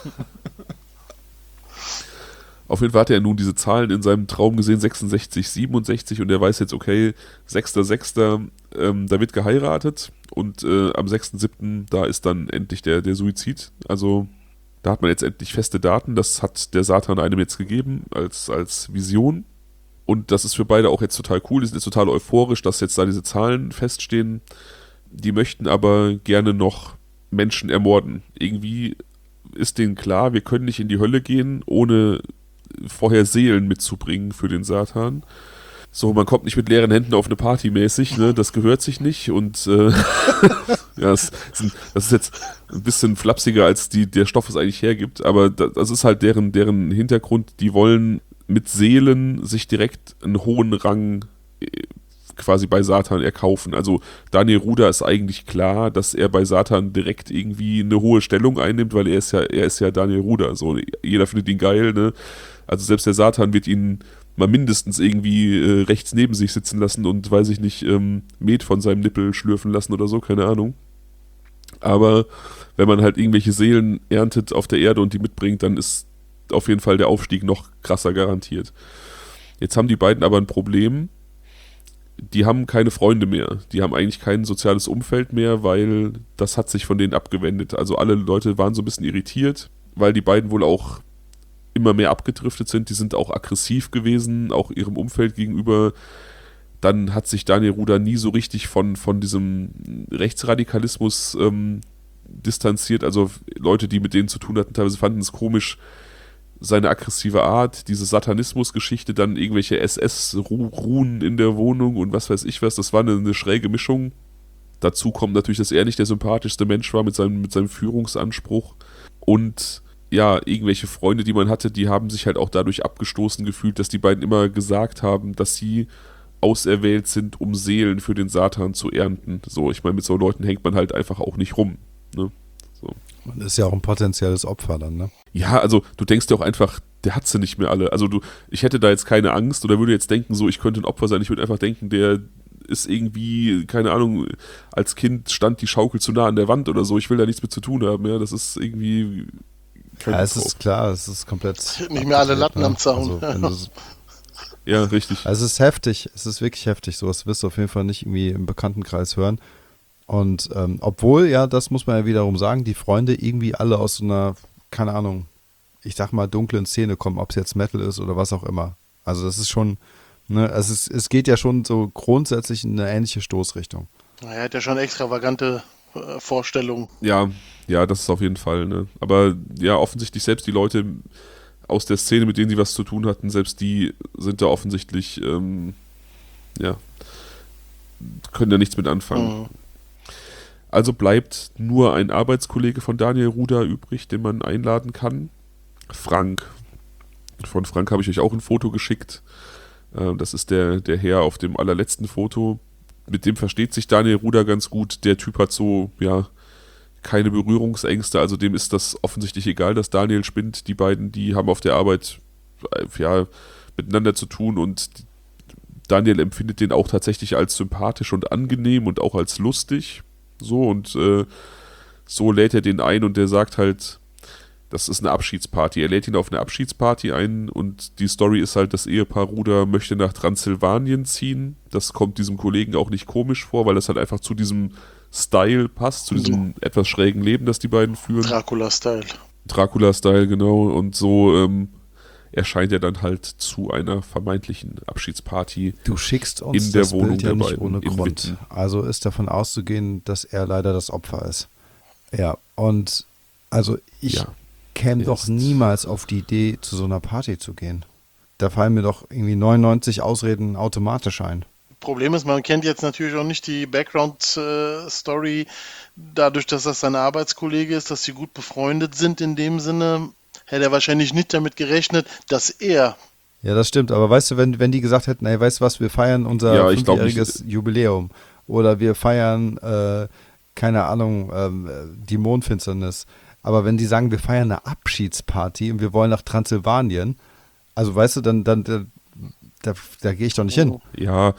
Auf jeden Fall hat er nun diese Zahlen in seinem Traum gesehen, sechsundsechzig, siebenundsechzig, und er weiß jetzt, okay, sechster sechster, ähm, da wird geheiratet und äh, am sechster siebter da ist dann endlich der, der Suizid. Also da hat man jetzt endlich feste Daten, das hat der Satan einem jetzt gegeben als, als Vision. Und das ist für beide auch jetzt total cool, die sind jetzt total euphorisch, dass jetzt da diese Zahlen feststehen. Die möchten aber gerne noch Menschen ermorden. Irgendwie ist denen klar, wir können nicht in die Hölle gehen, ohne vorher Seelen mitzubringen für den Satan. So, man kommt nicht mit leeren Händen auf eine Party mäßig, ne? Das gehört sich nicht und äh, ja, das, das ist jetzt ein bisschen flapsiger, als die, der Stoff es eigentlich hergibt, aber das ist halt deren, deren Hintergrund, die wollen mit Seelen sich direkt einen hohen Rang äh, quasi bei Satan erkaufen. Also Daniel Ruder ist eigentlich klar, dass er bei Satan direkt irgendwie eine hohe Stellung einnimmt, weil er ist ja, er ist ja Daniel Ruder. So, jeder findet ihn geil, ne? Also selbst der Satan wird ihn mal mindestens irgendwie äh, rechts neben sich sitzen lassen und, weiß ich nicht, ähm, Met von seinem Nippel schlürfen lassen oder so, keine Ahnung. Aber wenn man halt irgendwelche Seelen erntet auf der Erde und die mitbringt, dann ist auf jeden Fall der Aufstieg noch krasser garantiert. Jetzt haben die beiden aber ein Problem. Die haben keine Freunde mehr. Die haben eigentlich kein soziales Umfeld mehr, weil das hat sich von denen abgewendet. Also alle Leute waren so ein bisschen irritiert, weil die beiden wohl auch immer mehr abgedriftet sind. Die sind auch aggressiv gewesen, auch ihrem Umfeld gegenüber. Dann hat sich Daniel Ruder nie so richtig von, von diesem Rechtsradikalismus ähm, distanziert. Also Leute, die mit denen zu tun hatten, teilweise fanden es komisch, seine aggressive Art, diese Satanismus-Geschichte, dann irgendwelche S S-Ruhen in der Wohnung und was weiß ich was. Das war eine, eine schräge Mischung. Dazu kommt natürlich, dass er nicht der sympathischste Mensch war mit seinem, mit seinem Führungsanspruch. Und ja, irgendwelche Freunde, die man hatte, die haben sich halt auch dadurch abgestoßen gefühlt, dass die beiden immer gesagt haben, dass sie auserwählt sind, um Seelen für den Satan zu ernten. So, ich meine, mit so Leuten hängt man halt einfach auch nicht rum. Ne? So. Man ist ja auch ein potenzielles Opfer dann, ne? Ja, also du denkst dir auch einfach, der hat sie nicht mehr alle. Also du, ich hätte da jetzt keine Angst oder würde jetzt denken, so, ich könnte ein Opfer sein. Ich würde einfach denken, der ist irgendwie, keine Ahnung, als Kind stand die Schaukel zu nah an der Wand oder so. Ich will da nichts mit zu tun haben. Ja, das ist irgendwie... Ja, es ist klar, es ist komplett... Nicht mehr alle Latten ne? am Zaun. Also, wenn du, Ja, richtig. also es ist heftig, es ist wirklich heftig. So, das wirst du auf jeden Fall nicht irgendwie im Bekanntenkreis hören. Und ähm, obwohl, ja, das muss man ja wiederum sagen, die Freunde irgendwie alle aus so einer, keine Ahnung, ich sag mal, dunklen Szene kommen, ob es jetzt Metal ist oder was auch immer. Also das ist schon, ne, es, ist, es geht ja schon so grundsätzlich in eine ähnliche Stoßrichtung. Er hat ja schon extravagante äh, Vorstellungen. Ja, ja, das ist auf jeden Fall, ne? Aber ja, offensichtlich selbst die Leute aus der Szene, mit denen sie was zu tun hatten, selbst die sind da offensichtlich, ähm, ja, können da nichts mit anfangen. Mhm. Also bleibt nur ein Arbeitskollege von Daniel Ruder übrig, den man einladen kann. Frank. Von Frank habe ich euch auch ein Foto geschickt. Äh, das ist der, der Herr auf dem allerletzten Foto. Mit dem versteht sich Daniel Ruder ganz gut. Der Typ hat so, ja, keine Berührungsängste. Also dem ist das offensichtlich egal, dass Daniel spinnt. Die beiden, die haben auf der Arbeit äh, ja, miteinander zu tun und Daniel empfindet den auch tatsächlich als sympathisch und angenehm und auch als lustig. So und äh, so lädt er den ein und der sagt halt, das ist eine Abschiedsparty. Er lädt ihn auf eine Abschiedsparty ein und die Story ist halt, das Ehepaar Ruder möchte nach Transsilvanien ziehen. Das kommt diesem Kollegen auch nicht komisch vor, weil das halt einfach zu diesem Style passt, zu diesem mhm. etwas schrägen Leben, das die beiden führen. Dracula-Style. Dracula-Style, genau. Und so ähm, erscheint er dann halt zu einer vermeintlichen Abschiedsparty. Du schickst uns in der das Wohnung Bild ja der nicht beiden ohne in Grund. Witten. Also ist davon auszugehen, dass er leider das Opfer ist. Ja, und also ich Ja. käme doch niemals auf die Idee, zu so einer Party zu gehen. Da fallen mir doch irgendwie neunundneunzig Ausreden automatisch ein. Problem ist, man kennt jetzt natürlich auch nicht die Background-Story, äh, dadurch, dass das sein Arbeitskollege ist, dass sie gut befreundet sind in dem Sinne, hätte er wahrscheinlich nicht damit gerechnet, dass er... Ja, das stimmt, aber weißt du, wenn, wenn die gesagt hätten, ey, weißt du was, wir feiern unser Ja, ich glaub fünfjähriges nicht. Jubiläum oder wir feiern, äh, keine Ahnung, ähm, die Mondfinsternis, aber wenn die sagen, wir feiern eine Abschiedsparty und wir wollen nach Transsilvanien, also weißt du, dann, dann da, da, da gehe ich doch nicht hin. Ja,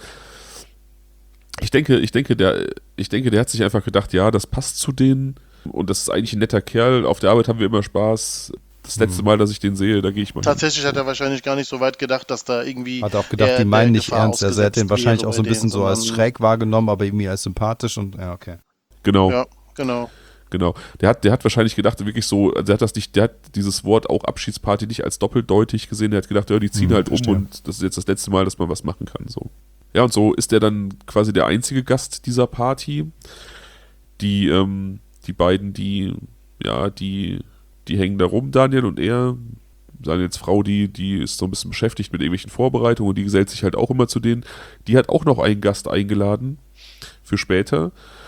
ich denke, ich denke, der, ich denke, der hat sich einfach gedacht, ja, das passt zu denen und das ist eigentlich ein netter Kerl. Auf der Arbeit haben wir immer Spaß. Das letzte Mal, dass ich den sehe, da gehe ich mal Tatsächlich hin. hat er wahrscheinlich gar nicht so weit gedacht, dass da irgendwie... Hat auch gedacht, er die meinen der nicht Gefahr ernst. Also er hat den ausgesetzt wahrscheinlich wäre auch so ein bei bisschen denen, so als sondern- schräg wahrgenommen, aber irgendwie als sympathisch und ja, okay. Genau. Ja, genau. Genau. Der hat, der hat wahrscheinlich gedacht, wirklich so, also der hat das nicht, der hat dieses Wort auch Abschiedsparty nicht als doppeldeutig gesehen. Der hat gedacht, ja, die ziehen Hm, halt um verstehe. und das ist jetzt das letzte Mal, dass man was machen kann. So. Ja, und so ist er dann quasi der einzige Gast dieser Party. Die, ähm, die beiden, die, ja, die, die hängen da rum, Daniel und er. Daniels Frau, die, die ist so ein bisschen beschäftigt mit irgendwelchen Vorbereitungen und die gesellt sich halt auch immer zu denen. Die hat auch noch einen Gast eingeladen für später,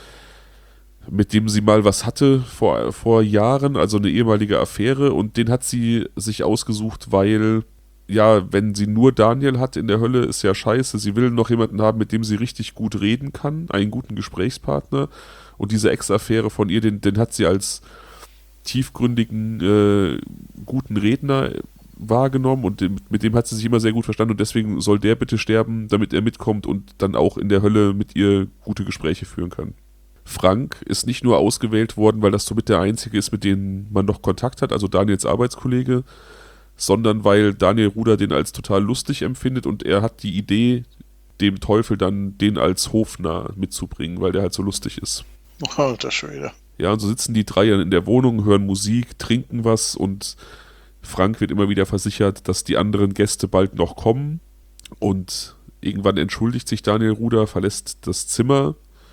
mit dem sie mal was hatte vor, vor Jahren, also eine ehemalige Affäre, und den hat sie sich ausgesucht, weil, ja, wenn sie nur Daniel hat in der Hölle, ist ja scheiße. Sie will noch jemanden haben, mit dem sie richtig gut reden kann, einen guten Gesprächspartner, und diese Ex-Affäre von ihr, den, den hat sie als tiefgründigen, äh, guten Redner wahrgenommen und dem, mit dem hat sie sich immer sehr gut verstanden und deswegen soll der bitte sterben, damit er mitkommt und dann auch in der Hölle mit ihr gute Gespräche führen kann. Frank ist nicht nur ausgewählt worden, weil das somit der einzige ist, mit dem man noch Kontakt hat, also Daniels Arbeitskollege, sondern weil Daniel Ruder den als total lustig empfindet und er hat die Idee, dem Teufel dann den als Hofnarr mitzubringen, weil der halt so lustig ist. Alter Schwede. Ja, und so sitzen die drei in der Wohnung, hören Musik, trinken was und Frank wird immer wieder versichert, dass die anderen Gäste bald noch kommen und irgendwann entschuldigt sich Daniel Ruder, verlässt das Zimmer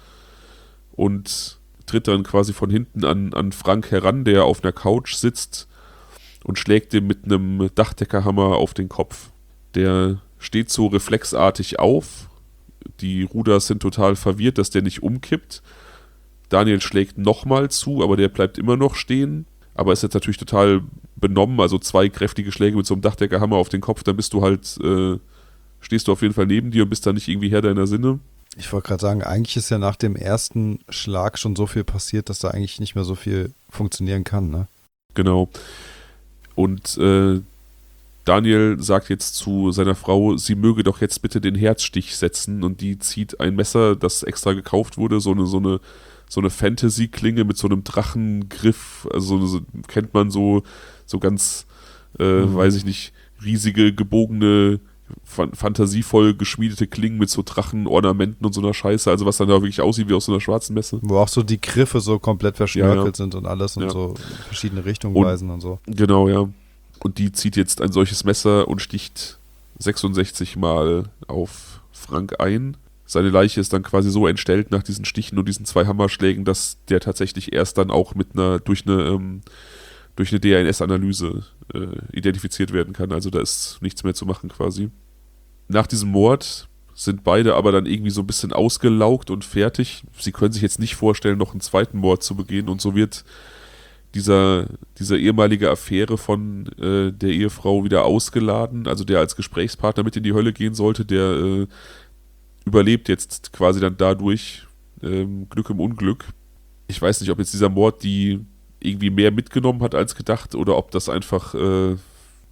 und tritt dann quasi von hinten an, an Frank heran, der auf einer Couch sitzt und schlägt ihm mit einem Dachdeckerhammer auf den Kopf. Der steht so reflexartig auf, die Ruders sind total verwirrt, dass der nicht umkippt. Daniel schlägt nochmal zu, aber der bleibt immer noch stehen. Aber ist jetzt natürlich total benommen, also zwei kräftige Schläge mit so einem Dachdeckerhammer auf den Kopf, dann bist du halt, äh, stehst du auf jeden Fall neben dir und bist dann nicht irgendwie Herr deiner Sinne. Ich wollte gerade sagen, eigentlich ist ja nach dem ersten Schlag schon so viel passiert, dass da eigentlich nicht mehr so viel funktionieren kann, ne? Genau. Und äh, Daniel sagt jetzt zu seiner Frau, sie möge doch jetzt bitte den Herzstich setzen und die zieht ein Messer, das extra gekauft wurde, so eine, so eine so eine Fantasy-Klinge mit so einem Drachengriff, also so, kennt man so, so ganz, äh, mhm. weiß ich nicht, riesige, gebogene, fan- fantasievoll geschmiedete Klingen mit so Drachenornamenten und so einer Scheiße, also was dann da wirklich aussieht wie aus so einer schwarzen Messe. Wo auch so die Griffe so komplett verschnörkelt Ja, ja. sind und alles und Ja. so in verschiedene Richtungen Und- weisen und so. Genau, ja. Und die zieht jetzt ein solches Messer und sticht sechsundsechzig Mal auf Frank ein. Seine Leiche ist dann quasi so entstellt nach diesen Stichen und diesen zwei Hammerschlägen, dass der tatsächlich erst dann auch mit einer, durch eine, ähm, durch eine D N S-Analyse äh, identifiziert werden kann. Also da ist nichts mehr zu machen quasi. Nach diesem Mord sind beide aber dann irgendwie so ein bisschen ausgelaugt und fertig. Sie können sich jetzt nicht vorstellen, noch einen zweiten Mord zu begehen und so wird dieser, dieser ehemalige Affäre von äh, der Ehefrau wieder ausgeladen, also der als Gesprächspartner mit in die Hölle gehen sollte, der äh, überlebt jetzt quasi dann dadurch ähm, Glück im Unglück. Ich weiß nicht, ob jetzt dieser Mord die irgendwie mehr mitgenommen hat als gedacht oder ob das einfach äh,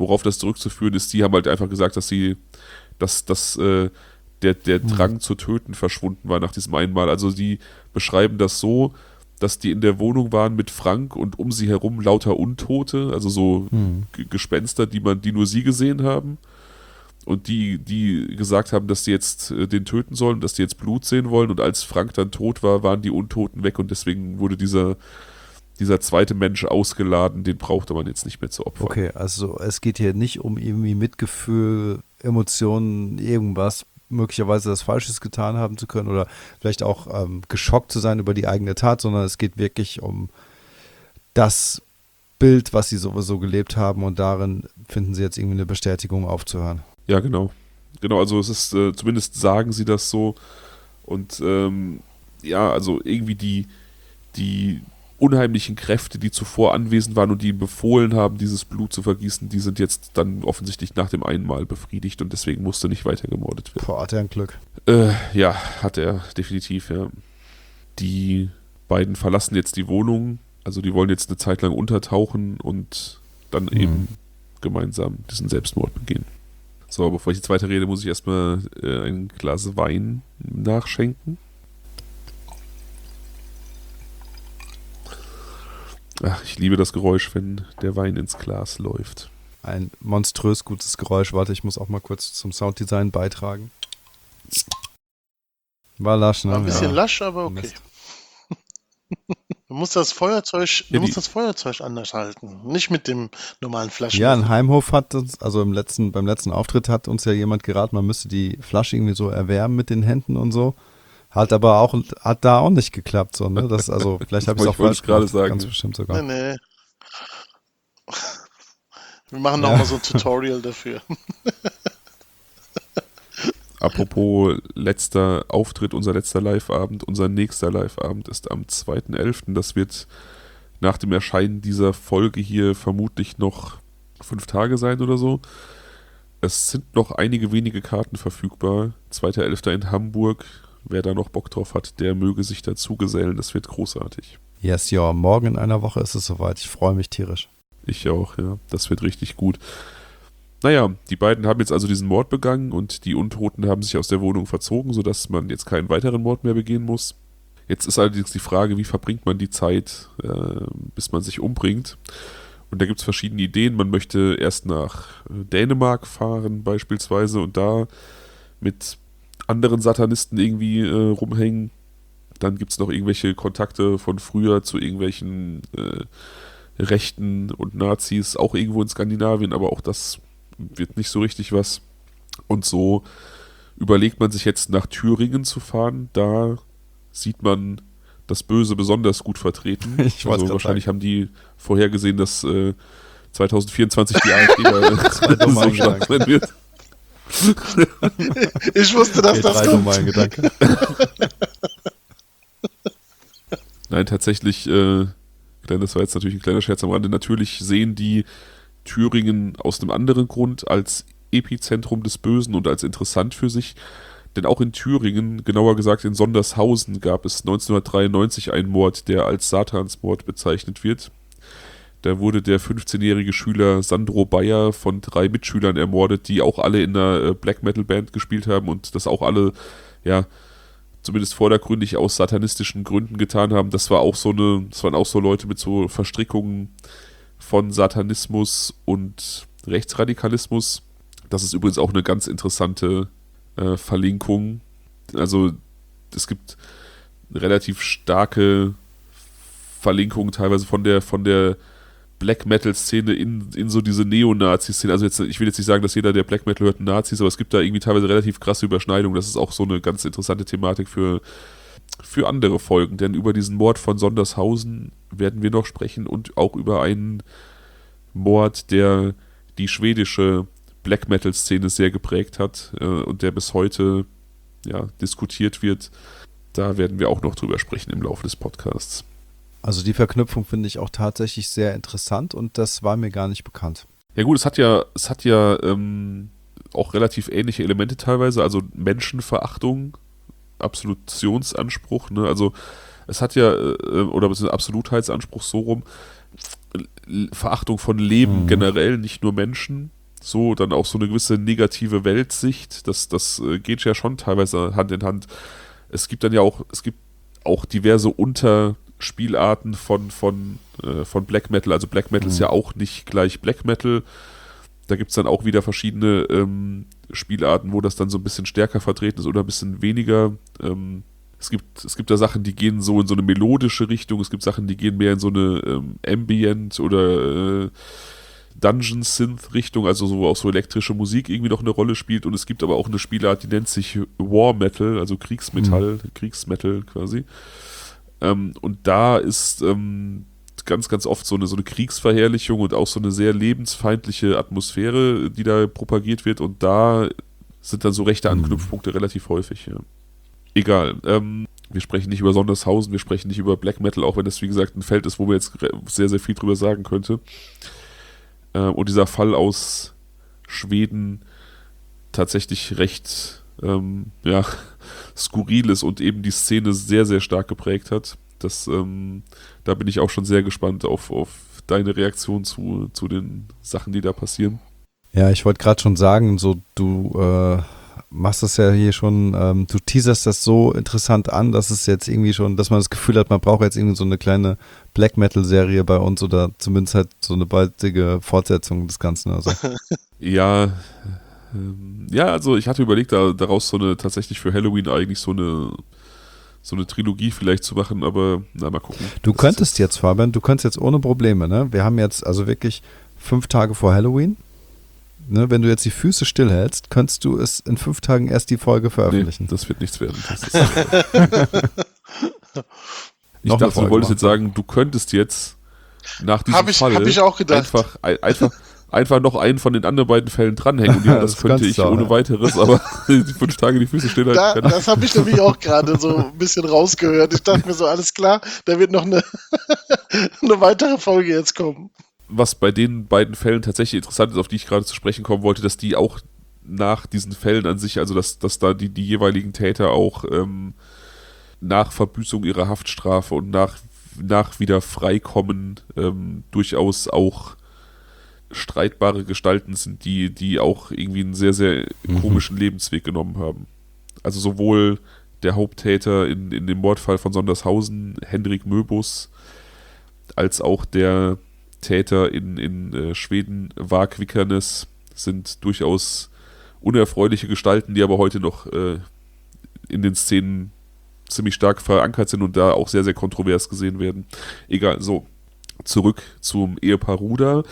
worauf das zurückzuführen ist. Die haben halt einfach gesagt, dass sie, dass, dass äh, der, der Mhm. Drang zu töten verschwunden war nach diesem einen Mal. Also sie beschreiben das so, dass die in der Wohnung waren mit Frank und um sie herum lauter Untote, also so Hm. G- Gespenster, die man, die nur sie gesehen haben. Und die, die gesagt haben, dass sie jetzt äh, den töten sollen, dass die jetzt Blut sehen wollen. Und als Frank dann tot war, waren die Untoten weg und deswegen wurde dieser, dieser zweite Mensch ausgeladen, den brauchte man jetzt nicht mehr zu opfern. Okay, also es geht hier nicht um irgendwie Mitgefühl, Emotionen, irgendwas, möglicherweise das Falsches getan haben zu können oder vielleicht auch ähm, geschockt zu sein über die eigene Tat, sondern es geht wirklich um das Bild, was sie sowieso gelebt haben und darin finden sie jetzt irgendwie eine Bestätigung aufzuhören. Ja, genau. Genau, also es ist, äh, zumindest sagen sie das so. Und ähm, ja, also irgendwie die, die unheimlichen Kräfte, die zuvor anwesend waren und die ihm befohlen haben, dieses Blut zu vergießen, die sind jetzt dann offensichtlich nach dem einen Mal befriedigt und deswegen musste nicht weiter gemordet werden. Boah, hat er ein Glück. Äh, ja, hat er definitiv, ja. Die beiden verlassen jetzt die Wohnung, also die wollen jetzt eine Zeit lang untertauchen und dann Mhm. eben gemeinsam diesen Selbstmord begehen. So, bevor ich jetzt weiterrede, muss ich erstmal äh, ein Glas Wein nachschenken. Ach, ich liebe das Geräusch, wenn der Wein ins Glas läuft. Ein monströs gutes Geräusch. Warte, ich muss auch mal kurz zum Sounddesign beitragen. War lasch, ne? War ein bisschen Ja. lasch, aber okay. Mist. Du musst das Feuerzeug, du Ja, musst die- das Feuerzeug anders halten. Nicht mit dem normalen Flaschen. Ja, in Heimhof hat uns, also im letzten, beim letzten Auftritt hat uns ja jemand geraten, man müsste die Flasche irgendwie so erwärmen mit den Händen und so. Hat aber auch, hat da auch nicht geklappt, so, ne? Das, also, vielleicht habe ich es auch Ich wollte falsch es gerade gemacht, sagen, ganz ja. bestimmt Nee, sogar. nee. Wir machen Ja. noch mal so ein Tutorial dafür. Apropos letzter Auftritt, unser letzter Live-Abend, unser nächster Live-Abend ist am zweiten elften Das wird nach dem Erscheinen dieser Folge hier vermutlich noch fünf Tage sein oder so. Es sind noch einige wenige Karten verfügbar. zweiter elfter in Hamburg. Wer da noch Bock drauf hat, der möge sich dazu gesellen. Das wird großartig. Yes, ja, morgen in einer Woche ist es soweit. Ich freue mich tierisch. Ich auch, ja. Das wird richtig gut. Naja, die beiden haben jetzt also diesen Mord begangen und die Untoten haben sich aus der Wohnung verzogen, sodass man jetzt keinen weiteren Mord mehr begehen muss. Jetzt ist allerdings die Frage, wie verbringt man die Zeit, äh, bis man sich umbringt. Und da gibt es verschiedene Ideen. Man möchte erst nach äh, Dänemark fahren beispielsweise und da mit anderen Satanisten irgendwie äh, rumhängen. Dann gibt es noch irgendwelche Kontakte von früher zu irgendwelchen äh, Rechten und Nazis, auch irgendwo in Skandinavien, aber auch das wird nicht so richtig was. Und so überlegt man sich jetzt nach Thüringen zu fahren. Da sieht man das Böse besonders gut vertreten. Ich wollte also grad wahrscheinlich haben die vorhergesehen, dass äh, zwanzig vierundzwanzig die AfD da Zwei dumme so stark sein wird. Ich wusste, dass Geht das rein um kommt. meinen Gedanke. Nein, tatsächlich, äh, das war jetzt natürlich ein kleiner Scherz am Rande, natürlich sehen die Thüringen aus einem anderen Grund als Epizentrum des Bösen und als interessant für sich. Denn auch in Thüringen, genauer gesagt in Sondershausen, gab es neunzehnhundertdreiundneunzig einen Mord, der als Satansmord bezeichnet wird. Da wurde der fünfzehnjährige Schüler Sandro Bayer von drei Mitschülern ermordet, die auch alle in einer äh, Black Metal Band gespielt haben und das auch alle, ja, zumindest vordergründig aus satanistischen Gründen getan haben. Das war auch so eine, das waren auch so Leute mit so Verstrickungen von Satanismus und Rechtsradikalismus. Das ist übrigens auch eine ganz interessante äh, Verlinkung. Also es gibt eine relativ starke Verlinkung teilweise von der von der Black Metal Szene in, in so diese Neonazi-Szene. Also jetzt, ich will jetzt nicht sagen, dass jeder, der Black Metal hört, ein Nazi ist, aber es gibt da irgendwie teilweise relativ krasse Überschneidungen. Das ist auch so eine ganz interessante Thematik für, für andere Folgen. Denn über diesen Mord von Sondershausen werden wir noch sprechen und auch über einen Mord, der die schwedische Black Metal Szene sehr geprägt hat äh, und der bis heute ja, diskutiert wird. Da werden wir auch noch drüber sprechen im Laufe des Podcasts. Also die Verknüpfung finde ich auch tatsächlich sehr interessant und das war mir gar nicht bekannt. Ja gut, es hat ja, es hat ja ähm, auch relativ ähnliche Elemente teilweise, also Menschenverachtung, Absolutionsanspruch, ne? Also es hat ja, äh, oder beziehungsweise Absolutheitsanspruch so rum. Verachtung von Leben Mhm. generell, nicht nur Menschen. So, dann auch so eine gewisse negative Weltsicht. Das, das äh, geht ja schon teilweise Hand in Hand. Es gibt dann ja auch, es gibt auch diverse Unterspielarten von, von, äh, von Black Metal. Also Black Metal Mhm. ist ja auch nicht gleich Black Metal. Da gibt es dann auch wieder verschiedene ähm, Spielarten, wo das dann so ein bisschen stärker vertreten ist oder ein bisschen weniger. Ähm, es gibt, es gibt da Sachen, die gehen so in so eine melodische Richtung. Es gibt Sachen, die gehen mehr in so eine ähm, Ambient oder äh, Dungeon-Synth-Richtung, also so auch so elektrische Musik irgendwie noch eine Rolle spielt. Und es gibt aber auch eine Spielart, die nennt sich War Metal, also Kriegsmetall, mhm. Kriegsmetal quasi. Ähm, und da ist ähm, ganz, ganz oft so eine, so eine Kriegsverherrlichung und auch so eine sehr lebensfeindliche Atmosphäre, die da propagiert wird. Und da sind dann so rechte Anknüpfpunkte mhm. relativ häufig. Ja. Egal. Ähm, wir sprechen nicht über Sondershausen, wir sprechen nicht über Black Metal, auch wenn das, wie gesagt, ein Feld ist, wo man jetzt sehr, sehr viel drüber sagen könnte. Äh, und dieser Fall aus Schweden tatsächlich recht ähm, ja, skurril ist und eben die Szene sehr, sehr stark geprägt hat. Das, ähm, da bin ich auch schon sehr gespannt auf, auf deine Reaktion zu, zu den Sachen, die da passieren. Ja, ich wollte gerade schon sagen, so du äh, machst das ja hier schon, ähm, du teaserst das so interessant an, dass es jetzt irgendwie schon, dass man das Gefühl hat, man braucht jetzt irgendwie so eine kleine Black Metal Serie bei uns oder zumindest halt so eine baldige Fortsetzung des Ganzen. Also. Ja, ähm, ja, also ich hatte überlegt, da, daraus so eine tatsächlich für Halloween eigentlich so eine so eine Trilogie vielleicht zu machen, aber na, mal gucken. Du könntest jetzt, Fabian, du könntest jetzt ohne Probleme, ne? Wir haben jetzt also wirklich fünf Tage vor Halloween. Ne, wenn du jetzt die Füße stillhältst, könntest du es in fünf Tagen erst die Folge veröffentlichen. Nee, das wird nichts werden. Das ist ich Noch eine dachte, Folge du wolltest machen. jetzt sagen, du könntest jetzt nach diesem Hab ich- Fall hab ich auch gedacht. Einfach, ein- einfach, einfach noch einen von den anderen beiden Fällen dranhängen. Und ja, das, Das könnte kannst ich du auch, ohne ja. weiteres, aber die fünf Tage die Füße stillhalten Da, können. das habe ich nämlich auch gerade so ein bisschen rausgehört. Ich dachte mir so, alles klar, da wird noch eine, eine weitere Folge jetzt kommen. Was bei den beiden Fällen tatsächlich interessant ist, auf die ich gerade zu sprechen kommen wollte, dass die auch nach diesen Fällen an sich, also dass, dass da die, die jeweiligen Täter auch ähm, nach Verbüßung ihrer Haftstrafe und nach, nach wieder Freikommen ähm, durchaus auch streitbare Gestalten sind, die, die auch irgendwie einen sehr, sehr Mhm. komischen Lebensweg genommen haben. Also sowohl der Haupttäter in, in dem Mordfall von Sondershausen, Henrik Möbus, als auch der Täter in, in äh, Schweden, Varg Vikernes, sind durchaus unerfreuliche Gestalten, die aber heute noch äh, in den Szenen ziemlich stark verankert sind und da auch sehr, sehr kontrovers gesehen werden. Egal, so, zurück zum Ehepaar Ruder.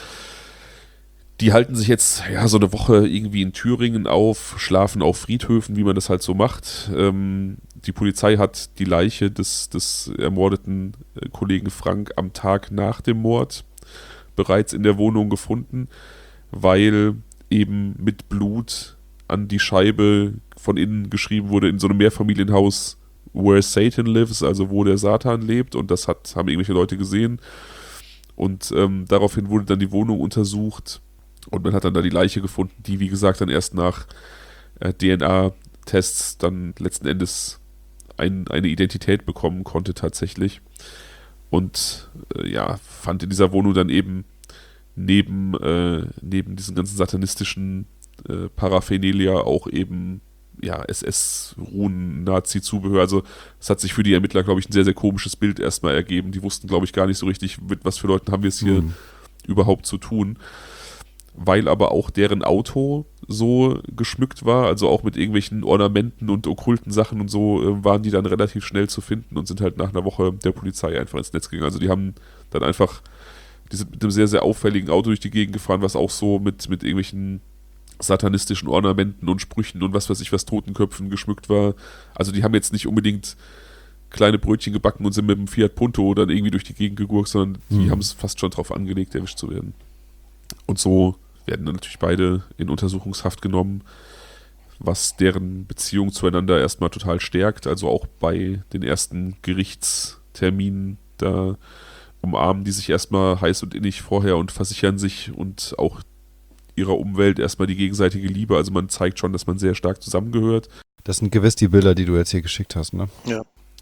Die halten sich jetzt ja so eine Woche irgendwie in Thüringen auf, schlafen auf Friedhöfen, wie man das halt so macht. Ähm, die Polizei hat die Leiche des, des ermordeten äh, Kollegen Frank am Tag nach dem Mord bereits in der Wohnung gefunden, weil eben mit Blut an die Scheibe von innen geschrieben wurde, in so einem Mehrfamilienhaus, where Satan lives, also wo der Satan lebt, und das hat, haben irgendwelche Leute gesehen. Und ähm, daraufhin wurde dann die Wohnung untersucht und man hat dann da die Leiche gefunden, die, wie gesagt, dann erst nach äh, D N A-Tests dann letzten Endes ein, eine Identität bekommen konnte tatsächlich. Und äh, ja, fand in dieser Wohnung dann eben neben, äh, neben diesen ganzen satanistischen äh, Paraphernalia auch eben ja, S S-Runen, Nazi-Zubehör. Also es hat sich für die Ermittler, glaube ich, ein sehr, sehr komisches Bild erstmal ergeben. Die wussten, glaube ich, gar nicht so richtig, mit was für Leuten haben wir es hier Mhm. überhaupt zu tun. Weil aber auch deren Auto so geschmückt war, also auch mit irgendwelchen Ornamenten und okkulten Sachen und so, äh, waren die dann relativ schnell zu finden und sind halt nach einer Woche der Polizei einfach ins Netz gegangen. Also die haben dann einfach, die sind mit einem sehr, sehr auffälligen Auto durch die Gegend gefahren, was auch so mit, mit irgendwelchen satanistischen Ornamenten und Sprüchen und was weiß ich was, Totenköpfen geschmückt war. Also die haben jetzt nicht unbedingt kleine Brötchen gebacken und sind mit dem Fiat Punto dann irgendwie durch die Gegend gegurkt, sondern die Mhm. haben es fast schon drauf angelegt, erwischt zu werden. Und so werden dann natürlich beide in Untersuchungshaft genommen, was deren Beziehung zueinander erstmal total stärkt. Also auch bei den ersten Gerichtsterminen, da umarmen die sich erstmal heiß und innig vorher und versichern sich und auch ihrer Umwelt erstmal die gegenseitige Liebe. Also man zeigt schon, dass man sehr stark zusammengehört. Das sind gewiss die Bilder, die du jetzt hier geschickt hast, ne? Ja.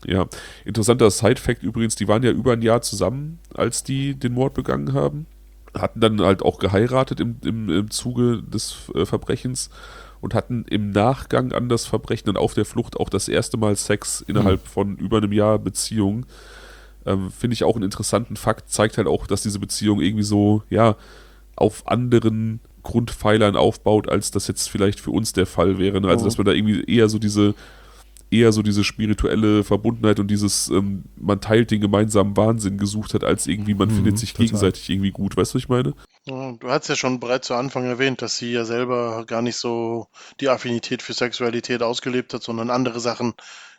Ja, interessanter Side-Fact übrigens, die waren ja über ein Jahr zusammen, als die den Mord begangen haben. Hatten dann halt auch geheiratet im, im, im Zuge des äh, Verbrechens und hatten im Nachgang an das Verbrechen und auf der Flucht auch das erste Mal Sex innerhalb mhm. von über einem Jahr Beziehung. Ähm, Finde ich auch einen interessanten Fakt, zeigt halt auch, dass diese Beziehung irgendwie so, ja, auf anderen Grundpfeilern aufbaut, als das jetzt vielleicht für uns der Fall wäre. Ne? Also, dass man da irgendwie eher so diese eher so diese spirituelle Verbundenheit und dieses, ähm, man teilt den gemeinsamen Wahnsinn gesucht hat, als irgendwie, man mhm, findet sich total gegenseitig irgendwie gut. Weißt du, was ich meine? Ja, du hast ja schon bereits zu Anfang erwähnt, dass sie ja selber gar nicht so die Affinität für Sexualität ausgelebt hat, sondern andere Sachen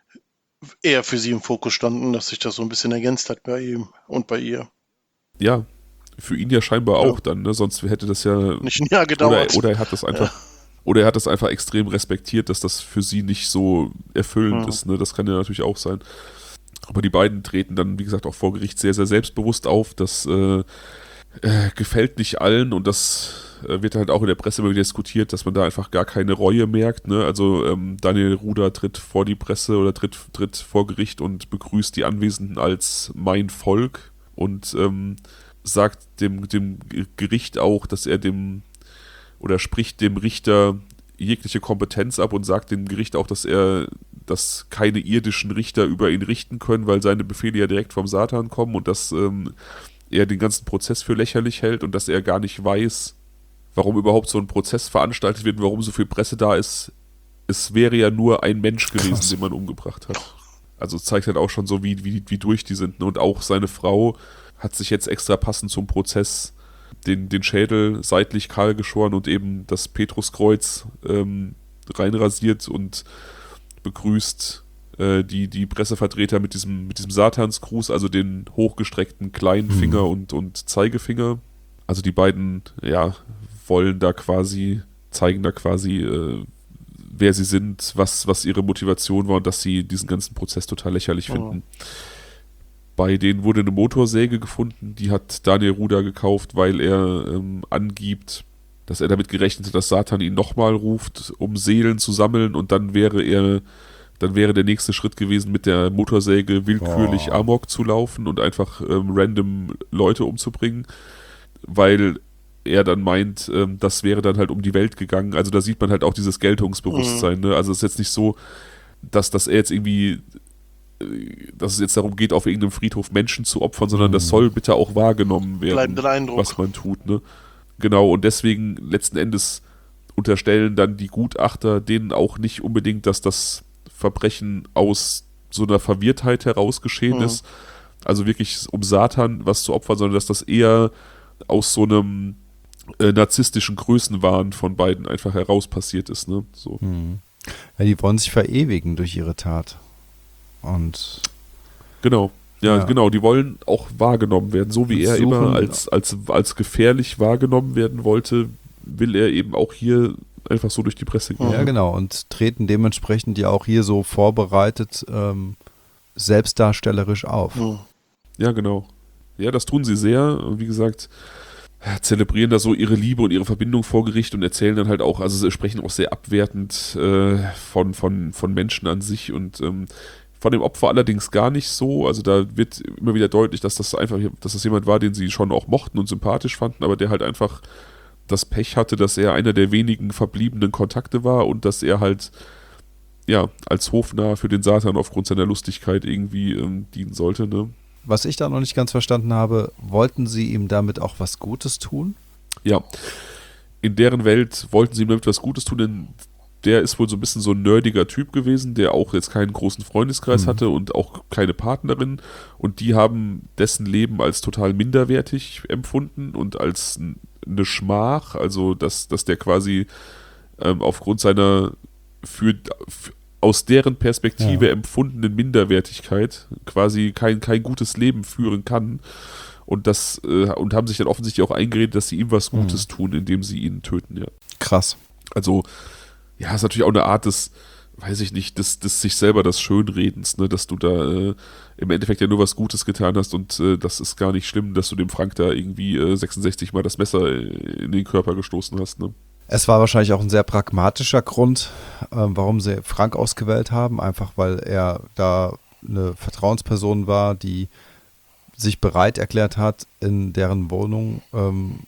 eher für sie im Fokus standen, dass sich das so ein bisschen ergänzt hat bei ihm und bei ihr. Ja, für ihn ja scheinbar ja. auch dann, ne? Sonst hätte das ja nicht ein Jahr gedauert. Oder, oder er hat das einfach ja. Oder er hat das einfach extrem respektiert, dass das für sie nicht so erfüllend mhm. ist. Ne? Das kann ja natürlich auch sein. Aber die beiden treten dann, wie gesagt, auch vor Gericht sehr, sehr selbstbewusst auf. Das äh, äh, gefällt nicht allen und das äh, wird halt auch in der Presse immer wieder diskutiert, dass man da einfach gar keine Reue merkt. Ne? Also ähm, Daniel Ruda tritt vor die Presse oder tritt, tritt vor Gericht und begrüßt die Anwesenden als mein Volk und ähm, sagt dem, dem Gericht auch, dass er dem oder spricht dem Richter jegliche Kompetenz ab und sagt dem Gericht auch, dass er, dass keine irdischen Richter über ihn richten können, weil seine Befehle ja direkt vom Satan kommen und dass ähm, er den ganzen Prozess für lächerlich hält und dass er gar nicht weiß, warum überhaupt so ein Prozess veranstaltet wird und warum so viel Presse da ist. Es wäre ja nur ein Mensch gewesen, Krass. den man umgebracht hat. Also es zeigt halt auch schon so, wie, wie, wie durch die sind. Und auch seine Frau hat sich jetzt extra passend zum Prozess Den, den Schädel seitlich kahl geschoren und eben das Petruskreuz ähm, reinrasiert und begrüßt äh, die, die Pressevertreter mit diesem, mit diesem Satansgruß, also den hochgestreckten kleinen mhm. Finger und, und Zeigefinger. Also die beiden, ja, wollen da quasi, zeigen da quasi, äh, wer sie sind, was, was ihre Motivation war und dass sie diesen ganzen Prozess total lächerlich oh. finden. Bei denen wurde eine Motorsäge gefunden, die hat Daniel Ruda gekauft, weil er ähm, angibt, dass er damit gerechnet hat, dass Satan ihn nochmal ruft, um Seelen zu sammeln und dann wäre er, dann wäre der nächste Schritt gewesen, mit der Motorsäge willkürlich oh. Amok zu laufen und einfach ähm, random Leute umzubringen, weil er dann meint, ähm, das wäre dann halt um die Welt gegangen. Also da sieht man halt auch dieses Geltungsbewusstsein. Mhm. Ne? Also es ist jetzt nicht so, dass, dass er jetzt irgendwie dass es jetzt darum geht, auf irgendeinem Friedhof Menschen zu opfern, sondern mhm. das soll bitte auch wahrgenommen werden, was man tut. Ne? Genau, und deswegen letzten Endes unterstellen dann die Gutachter denen auch nicht unbedingt, dass das Verbrechen aus so einer Verwirrtheit heraus geschehen mhm. ist, also wirklich um Satan was zu opfern, sondern dass das eher aus so einem äh, narzisstischen Größenwahn von beiden einfach heraus passiert ist. Ne? So. Mhm. Ja, die wollen sich verewigen durch ihre Tat. Und genau, ja, ja, genau, die wollen auch wahrgenommen werden, so wie er suchen, immer als, als, als gefährlich wahrgenommen werden wollte, will er eben auch hier einfach so durch die Presse gehen. Ja, genau, und treten dementsprechend ja auch hier so vorbereitet ähm, selbstdarstellerisch auf. Ja, genau. Ja, das tun sie sehr, und wie gesagt, zelebrieren da so ihre Liebe und ihre Verbindung vor Gericht und erzählen dann halt auch, also sie sprechen auch sehr abwertend äh, von, von, von Menschen an sich und ähm, von dem Opfer allerdings gar nicht so, also da wird immer wieder deutlich, dass das einfach, dass das jemand war, den sie schon auch mochten und sympathisch fanden, aber der halt einfach das Pech hatte, dass er einer der wenigen verbliebenen Kontakte war und dass er halt, ja, als Hofnarr für den Satan aufgrund seiner Lustigkeit irgendwie ähm, dienen sollte, ne? Was ich da noch nicht ganz verstanden habe, wollten sie ihm damit auch was Gutes tun? Ja, in deren Welt wollten sie ihm damit was Gutes tun, denn der ist wohl so ein bisschen so ein nerdiger Typ gewesen, der auch jetzt keinen großen Freundeskreis mhm. hatte und auch keine Partnerin. Und die haben dessen Leben als total minderwertig empfunden und als eine Schmach, also dass, dass der quasi ähm, aufgrund seiner für, für aus deren Perspektive ja. empfundenen Minderwertigkeit quasi kein, kein gutes Leben führen kann. Und das äh, und haben sich dann offensichtlich auch eingeredet, dass sie ihm was Gutes mhm. tun, indem sie ihn töten. Ja. Krass. Also ja, ist natürlich auch eine Art des, weiß ich nicht, des, des sich selber das Schönredens, ne, dass du da äh, im Endeffekt ja nur was Gutes getan hast und äh, das ist gar nicht schlimm, dass du dem Frank da irgendwie äh, sechsundsechzig Mal das Messer in den Körper gestoßen hast. Ne? Es war wahrscheinlich auch ein sehr pragmatischer Grund, äh, warum sie Frank ausgewählt haben, einfach weil er da eine Vertrauensperson war, die sich bereit erklärt hat, in deren Wohnung, ähm,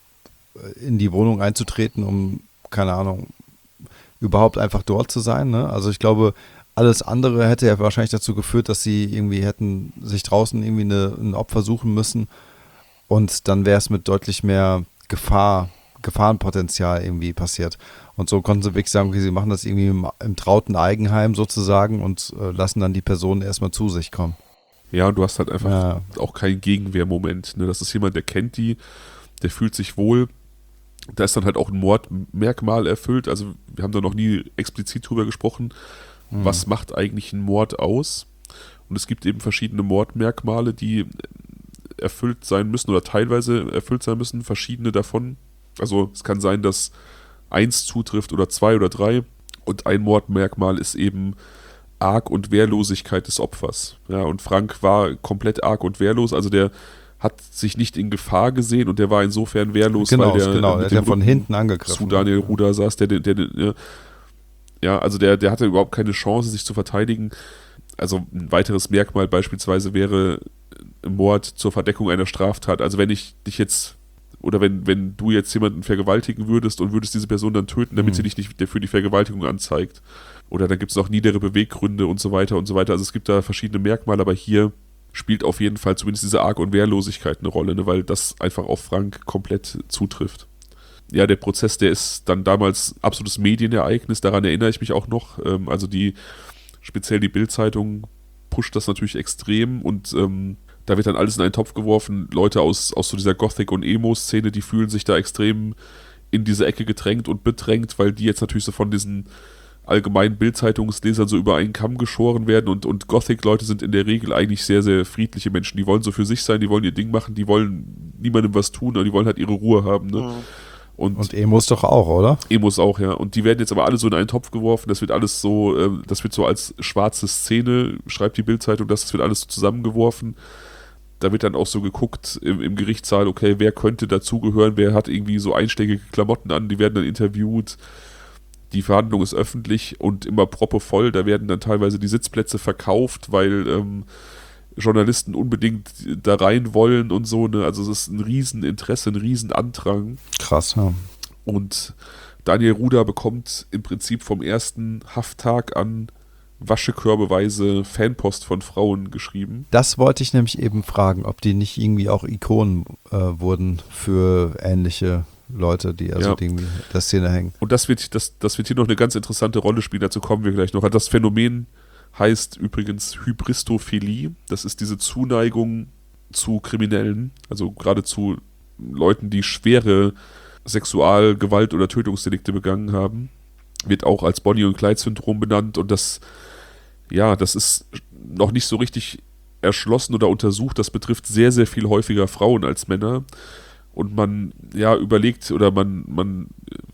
in die Wohnung einzutreten, um, keine Ahnung, überhaupt einfach dort zu sein. Ne? Also ich glaube, alles andere hätte ja wahrscheinlich dazu geführt, dass sie irgendwie hätten sich draußen irgendwie eine, ein Opfer suchen müssen und dann wäre es mit deutlich mehr Gefahr, Gefahrenpotenzial irgendwie passiert. Und so konnten sie wirklich sagen, okay, sie machen das irgendwie im, im trauten Eigenheim sozusagen und äh, lassen dann die Person erstmal zu sich kommen. Ja, und du hast halt einfach Ja. auch keinen Gegenwehrmoment. Ne? Das ist jemand, der kennt die, der fühlt sich wohl. Da ist dann halt auch ein Mordmerkmal erfüllt. Also wir haben da noch nie explizit drüber gesprochen, mhm. was macht eigentlich ein Mord aus. Und es gibt eben verschiedene Mordmerkmale, die erfüllt sein müssen oder teilweise erfüllt sein müssen, verschiedene davon. Also es kann sein, dass eins zutrifft oder zwei oder drei. Und ein Mordmerkmal ist eben Arg und Wehrlosigkeit des Opfers. Ja, und Frank war komplett arg und wehrlos, also der hat sich nicht in Gefahr gesehen und der war insofern wehrlos, Genau, weil der, genau, mit der dem hat von Rücken hinten angegriffen. zu Daniel Ruda saß, der, der, der ja, also der, der hatte überhaupt keine Chance, sich zu verteidigen. Also ein weiteres Merkmal beispielsweise wäre Mord zur Verdeckung einer Straftat. Also wenn ich dich jetzt oder wenn, wenn du jetzt jemanden vergewaltigen würdest und würdest diese Person dann töten, damit mhm. sie dich nicht für die Vergewaltigung anzeigt. Oder dann gibt es noch niedere Beweggründe und so weiter und so weiter. Also es gibt da verschiedene Merkmale, aber hier spielt auf jeden Fall zumindest diese Arg- und Wehrlosigkeit eine Rolle, ne, weil das einfach auf Frank komplett zutrifft. Ja, der Prozess, der ist dann damals absolutes Medienereignis, daran erinnere ich mich auch noch. Ähm, also die, speziell die Bild-Zeitung pusht das natürlich extrem und ähm, da wird dann alles in einen Topf geworfen. Leute aus, aus so dieser Gothic- und Emo-Szene, die fühlen sich da extrem in diese Ecke gedrängt und bedrängt, weil die jetzt natürlich so von diesen allgemeinen Bild-Zeitungslesern so über einen Kamm geschoren werden und, und Gothic-Leute sind in der Regel eigentlich sehr, sehr friedliche Menschen. Die wollen so für sich sein, die wollen ihr Ding machen, die wollen niemandem was tun, aber die wollen halt ihre Ruhe haben. Ne? Mhm. Und, und Emos doch auch, oder? Emos auch, ja. Und die werden jetzt aber alle so in einen Topf geworfen, das wird alles so, äh, das wird so als schwarze Szene, schreibt die Bild-Zeitung, das, das wird alles so zusammengeworfen. Da wird dann auch so geguckt im, im Gerichtssaal, okay, wer könnte dazugehören, wer hat irgendwie so einschlägige Klamotten an, die werden dann interviewt. Die Verhandlung ist öffentlich und immer proppevoll. Da werden dann teilweise die Sitzplätze verkauft, weil ähm, Journalisten unbedingt da rein wollen und so. Ne? Also es ist ein Rieseninteresse, ein Riesenandrang. Krass, ja. Und Daniel Ruda bekommt im Prinzip vom ersten Hafttag an waschekörbeweise Fanpost von Frauen geschrieben. Das wollte ich nämlich eben fragen, ob die nicht irgendwie auch Ikonen äh, wurden für ähnliche Leute, die also ja. irgendwie der Szene hängen. Und das wird, das, das wird hier noch eine ganz interessante Rolle spielen, dazu kommen wir gleich noch. Das Phänomen heißt übrigens Hybristophilie. Das ist diese Zuneigung zu Kriminellen, also gerade zu Leuten, die schwere Sexual-, Gewalt- oder Tötungsdelikte begangen haben. Wird auch als Bonnie- und Clyde-Syndrom benannt und das, ja, das ist noch nicht so richtig erschlossen oder untersucht. Das betrifft sehr, sehr viel häufiger Frauen als Männer. Und man ja überlegt oder man, man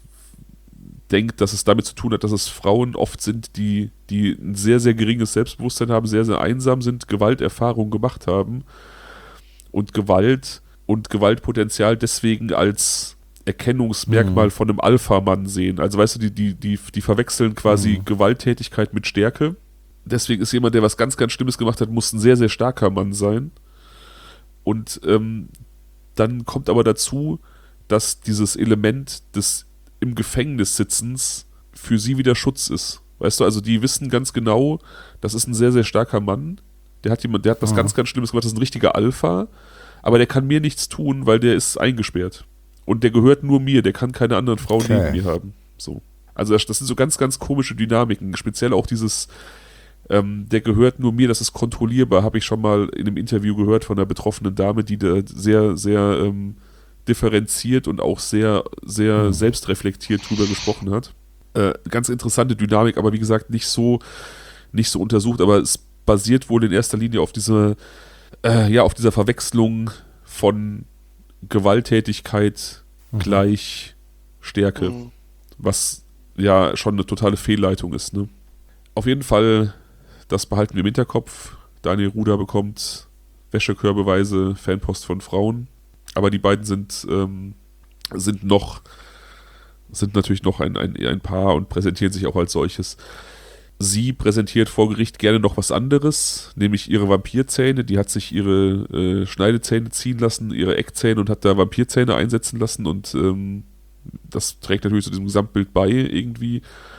denkt, dass es damit zu tun hat, dass es Frauen oft sind, die, die ein sehr, sehr geringes Selbstbewusstsein haben, sehr, sehr einsam sind, Gewalterfahrungen gemacht haben und Gewalt und Gewaltpotenzial deswegen als Erkennungsmerkmal mhm. von einem Alpha-Mann sehen. Also weißt du, die, die, die, die verwechseln quasi mhm. Gewalttätigkeit mit Stärke. Deswegen ist jemand, der was ganz, ganz Schlimmes gemacht hat, muss ein sehr, sehr starker Mann sein. Und ähm, dann kommt aber dazu, dass dieses Element des im Gefängnis sitzens für sie wieder Schutz ist. Weißt du, also die wissen ganz genau, das ist ein sehr, sehr starker Mann. Der hat jemand, der hat was mhm. ganz, ganz Schlimmes gemacht, das ist ein richtiger Alpha, aber der kann mir nichts tun, weil der ist eingesperrt. Und der gehört nur mir, der kann keine anderen Frauen okay. neben mir haben. So. Also das, das sind so ganz, ganz komische Dynamiken. Speziell auch dieses, ähm, der gehört nur mir, das ist kontrollierbar, habe ich schon mal in einem Interview gehört von einer betroffenen Dame, die da sehr, sehr ähm, differenziert und auch sehr, sehr mhm. selbstreflektiert drüber gesprochen hat. Äh, ganz interessante Dynamik, aber wie gesagt, nicht so, nicht so untersucht, aber es basiert wohl in erster Linie auf dieser, äh, ja, auf dieser Verwechslung von Gewalttätigkeit mhm. gleich Stärke, mhm. was ja schon eine totale Fehlleitung ist. Ne? Auf jeden Fall, das behalten wir im Hinterkopf. Daniel Ruda bekommt wäschekörbeweise Fanpost von Frauen, aber die beiden sind, ähm, sind noch, sind natürlich noch ein, ein, ein Paar und präsentieren sich auch als solches. sie präsentiert vor Gericht gerne noch was anderes, nämlich ihre Vampirzähne. Die hat sich ihre äh, Schneidezähne ziehen lassen, ihre Eckzähne und hat da Vampirzähne einsetzen lassen und ähm, das trägt natürlich zu diesem Gesamtbild bei irgendwie.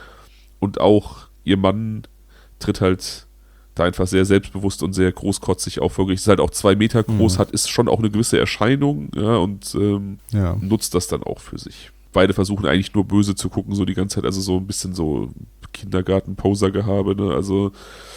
Und auch ihr Mann tritt halt da einfach sehr selbstbewusst und sehr großkotzig auf vor Gericht. Ist halt auch zwei Meter groß, Mhm. hat ist schon auch eine gewisse Erscheinung, ja, und ähm, Ja. nutzt das dann auch für sich. Beide versuchen eigentlich nur böse zu gucken, so die ganze Zeit, also so ein bisschen so Kindergarten-Poser-Gehabe, ne, also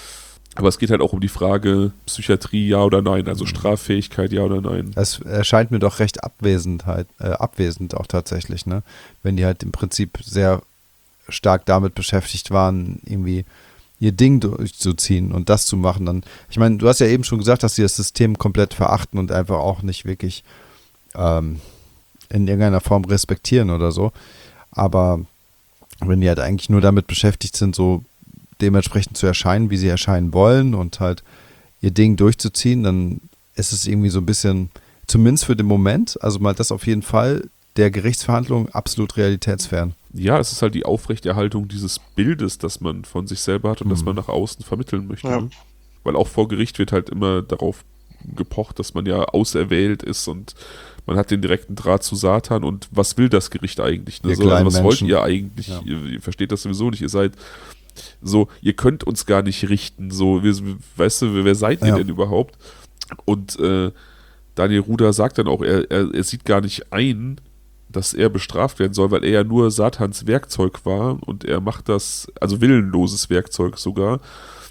aber es geht halt auch um die Frage Psychiatrie, ja oder nein, also Straffähigkeit, ja oder nein. Es erscheint mir doch recht abwesend, halt, äh, abwesend auch tatsächlich, ne? Wenn die halt im Prinzip sehr stark damit beschäftigt waren, irgendwie ihr Ding durchzuziehen und das zu machen. Dann, ich meine, du hast ja eben schon gesagt, dass sie das System komplett verachten und einfach auch nicht wirklich ähm, in irgendeiner Form respektieren oder so. Aber wenn die halt eigentlich nur damit beschäftigt sind, so dementsprechend zu erscheinen, wie sie erscheinen wollen und halt ihr Ding durchzuziehen, dann ist es irgendwie so ein bisschen, zumindest für den Moment, also mal das auf jeden Fall, der Gerichtsverhandlung absolut realitätsfern. Ja, es ist halt die Aufrechterhaltung dieses Bildes, das man von sich selber hat und Mhm. das man nach außen vermitteln möchte. Ja. Ne? Weil auch vor Gericht wird halt immer darauf gepocht, dass man ja auserwählt ist und man hat den direkten Draht zu Satan und was will das Gericht eigentlich? Ne? Ihr So, also kleinen was wollt Menschen. ihr eigentlich? Ja. Ihr, ihr versteht das sowieso nicht. Ihr seid so, ihr könnt uns gar nicht richten. So, wir, weißt du, wer seid ihr Ja. denn überhaupt? Und äh, Daniel Ruder sagt dann auch, er, er, er sieht gar nicht ein, dass er bestraft werden soll, weil er ja nur Satans Werkzeug war und er macht das, also willenloses Werkzeug sogar,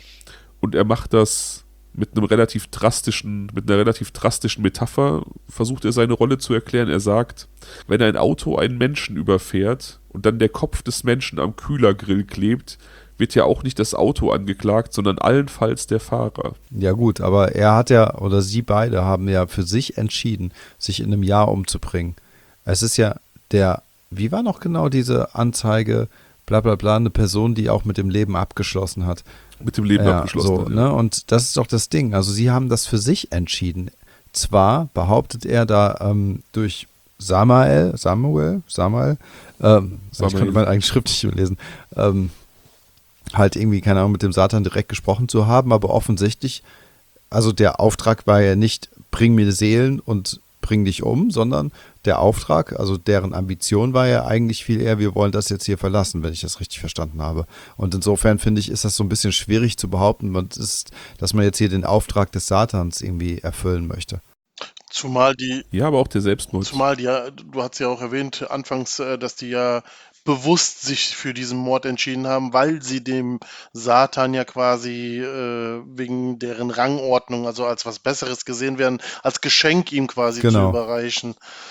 und er macht das mit einem relativ drastischen, mit einer relativ drastischen Metapher, versucht er seine Rolle zu erklären. Er sagt, wenn ein Auto einen Menschen überfährt und dann der Kopf des Menschen am Kühlergrill klebt, wird ja auch nicht das Auto angeklagt, sondern allenfalls der Fahrer. Ja gut, aber er hat ja, oder sie beide haben ja für sich entschieden, sich in einem Jahr umzubringen. Es ist ja der, wie war noch genau diese Anzeige, bla bla bla, eine Person, die auch mit dem Leben abgeschlossen hat. Mit dem Leben Ja, abgeschlossen. so, hat, ja. ne? Und das ist doch das Ding. Also sie haben das für sich entschieden. Zwar behauptet er da ähm, durch Samael, Samuel, Samuel, ähm, Samuel. ich kann mein eigentlich schriftlich lesen, ähm, halt irgendwie, keine Ahnung, mit dem Satan direkt gesprochen zu haben, aber offensichtlich, also der Auftrag war ja nicht, bring mir Seelen und bring dich um, sondern der Auftrag, also deren Ambition war ja eigentlich viel eher, wir wollen das jetzt hier verlassen, wenn ich das richtig verstanden habe. Und insofern finde ich, ist das so ein bisschen schwierig zu behaupten, man ist, dass man jetzt hier den Auftrag des Satans irgendwie erfüllen möchte. Zumal die, Ja, aber auch der Selbstmord. zumal die ja, du hast ja auch erwähnt anfangs, äh, dass die ja bewusst sich für diesen Mord entschieden haben, weil sie dem Satan ja quasi äh, wegen deren Rangordnung, also als was Besseres gesehen werden, als Geschenk ihm quasi zu Genau. überreichen.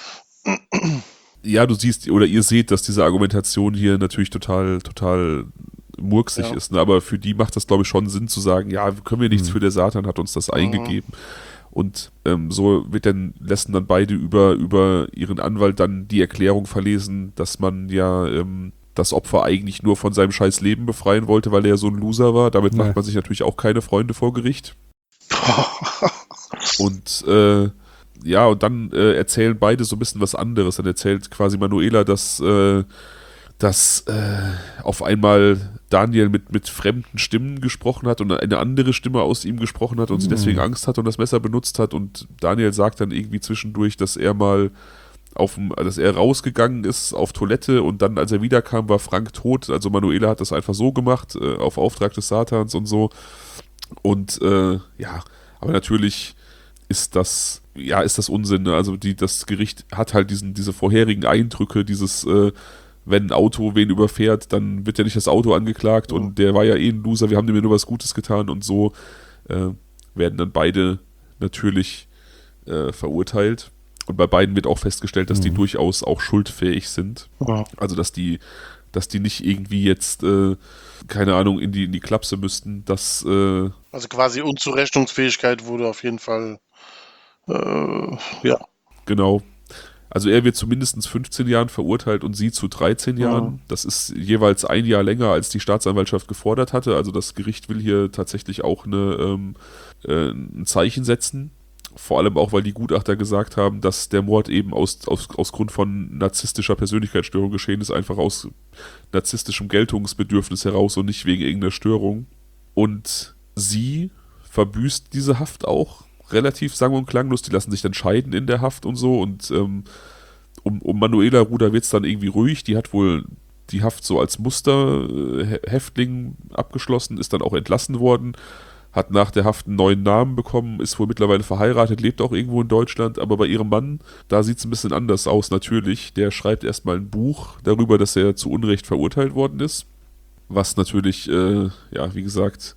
Ja, du siehst, oder ihr seht, dass diese Argumentation hier natürlich total, total murksig Ja. ist, ne? Aber für die macht das, glaube ich, schon Sinn zu sagen, ja, können wir nichts Mhm. für, der Satan hat uns das Mhm. eingegeben. Und ähm, so wird dann, lassen dann beide über, über ihren Anwalt dann die Erklärung verlesen, dass man ja ähm, das Opfer eigentlich nur von seinem scheiß Leben befreien wollte, weil er ja so ein Loser war. Damit Nee. macht man sich natürlich auch keine Freunde vor Gericht. Und äh, ja, und dann äh, erzählen beide so ein bisschen was anderes. Dann erzählt quasi Manuela, dass, äh, dass äh, auf einmal Daniel mit, mit fremden Stimmen gesprochen hat und eine andere Stimme aus ihm gesprochen hat und sie Mhm. deswegen Angst hat und das Messer benutzt hat. Und Daniel sagt dann irgendwie zwischendurch, dass er mal auf dem, dass er rausgegangen ist auf Toilette und dann, als er wiederkam, war Frank tot. Also Manuela hat das einfach so gemacht, äh, auf Auftrag des Satans und so. Und äh, ja, aber natürlich ist das, ja, ist das Unsinn. Ne? Also die, das Gericht hat halt diesen, diese vorherigen Eindrücke, dieses, äh, wenn ein Auto wen überfährt, dann wird ja nicht das Auto angeklagt Ja. und der war ja eh ein Loser, wir haben dem ja nur was Gutes getan und so äh, werden dann beide natürlich äh, verurteilt. Und bei beiden wird auch festgestellt, dass die Mhm. durchaus auch schuldfähig sind. Ja. Also dass die, dass die nicht irgendwie jetzt, äh, keine Ahnung, in die, in die Klapse müssten, dass äh, Also quasi Unzurechnungsfähigkeit wurde auf jeden Fall, äh, ja. genau. Also er wird zu mindestens fünfzehn Jahren verurteilt und sie zu dreizehn Ja. Jahren. Das ist jeweils ein Jahr länger, als die Staatsanwaltschaft gefordert hatte. Also das Gericht will hier tatsächlich auch eine, ähm, äh, ein Zeichen setzen. Vor allem auch, weil die Gutachter gesagt haben, dass der Mord eben aus, aus, aus Grund von narzisstischer Persönlichkeitsstörung geschehen ist, einfach aus narzisstischem Geltungsbedürfnis heraus und nicht wegen irgendeiner Störung. Und sie verbüßt diese Haft auch relativ sang- und klanglos. Die lassen sich dann scheiden in der Haft und so. Und ähm, um, um Manuela Ruda wird es dann irgendwie ruhig. Die hat wohl die Haft so als Musterhäftling abgeschlossen, ist dann auch entlassen worden. Hat nach der Haft einen neuen Namen bekommen, ist wohl mittlerweile verheiratet, lebt auch irgendwo in Deutschland, aber bei ihrem Mann, da sieht es ein bisschen anders aus natürlich. Der schreibt erstmal ein Buch darüber, dass er zu Unrecht verurteilt worden ist, was natürlich, äh, ja, wie gesagt,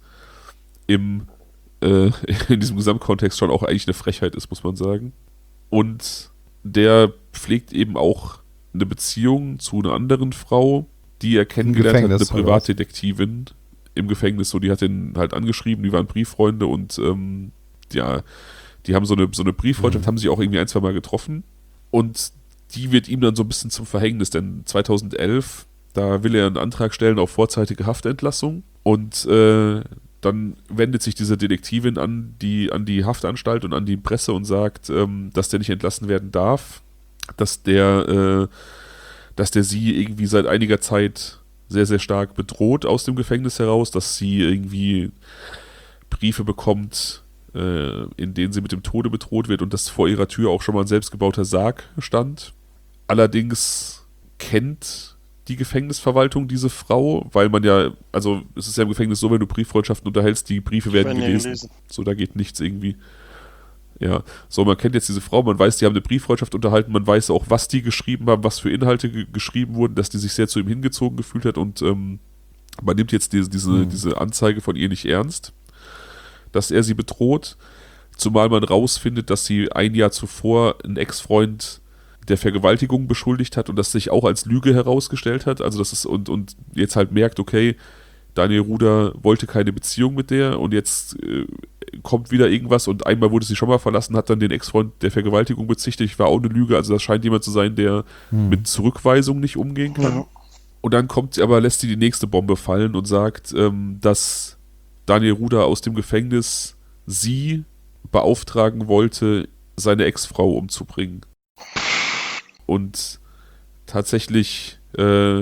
im, äh, in diesem Gesamtkontext schon auch eigentlich eine Frechheit ist, muss man sagen. Und der pflegt eben auch eine Beziehung zu einer anderen Frau, die er kennengelernt hat, eine Privatdetektivin, im Gefängnis, so, die hat ihn halt angeschrieben, die waren Brieffreunde und ähm, ja, die haben so eine, so eine Brieffreundschaft, mhm. haben sich auch irgendwie ein, zwei Mal getroffen und die wird ihm dann so ein bisschen zum Verhängnis, denn zweitausendelf, da will er einen Antrag stellen auf vorzeitige Haftentlassung und äh, dann wendet sich diese Detektivin an die, an die Haftanstalt und an die Presse und sagt, ähm, dass der nicht entlassen werden darf, dass der, äh, dass der sie irgendwie seit einiger Zeit sehr, sehr stark bedroht aus dem Gefängnis heraus, dass sie irgendwie Briefe bekommt, äh, in denen sie mit dem Tode bedroht wird und dass vor ihrer Tür auch schon mal ein selbstgebauter Sarg stand. Allerdings kennt die Gefängnisverwaltung diese Frau, weil man ja, also es ist ja im Gefängnis so, wenn du Brieffreundschaften unterhältst, die Briefe werden gelesen. gelesen. So, da geht nichts irgendwie. Ja, so, man kennt jetzt diese Frau, man weiß, die haben eine Brieffreundschaft unterhalten, man weiß auch, was die geschrieben haben, was für Inhalte ge- geschrieben wurden, dass die sich sehr zu ihm hingezogen gefühlt hat und ähm, man nimmt jetzt diese, diese, mhm. diese Anzeige von ihr nicht ernst, dass er sie bedroht, zumal man rausfindet, dass sie ein Jahr zuvor einen Ex-Freund der Vergewaltigung beschuldigt hat und das sich auch als Lüge herausgestellt hat, also das ist, und, und jetzt halt merkt, okay, Daniel Ruda wollte keine Beziehung mit der und jetzt äh, kommt wieder irgendwas und einmal wurde sie schon mal verlassen, hat dann den Ex-Freund der Vergewaltigung bezichtigt, war auch eine Lüge, also das scheint jemand zu sein, der hm. mit Zurückweisung nicht umgehen kann. Ja. Und dann kommt sie aber, lässt sie die nächste Bombe fallen und sagt, ähm, dass Daniel Ruda aus dem Gefängnis sie beauftragen wollte, seine Ex-Frau umzubringen. Und tatsächlich äh,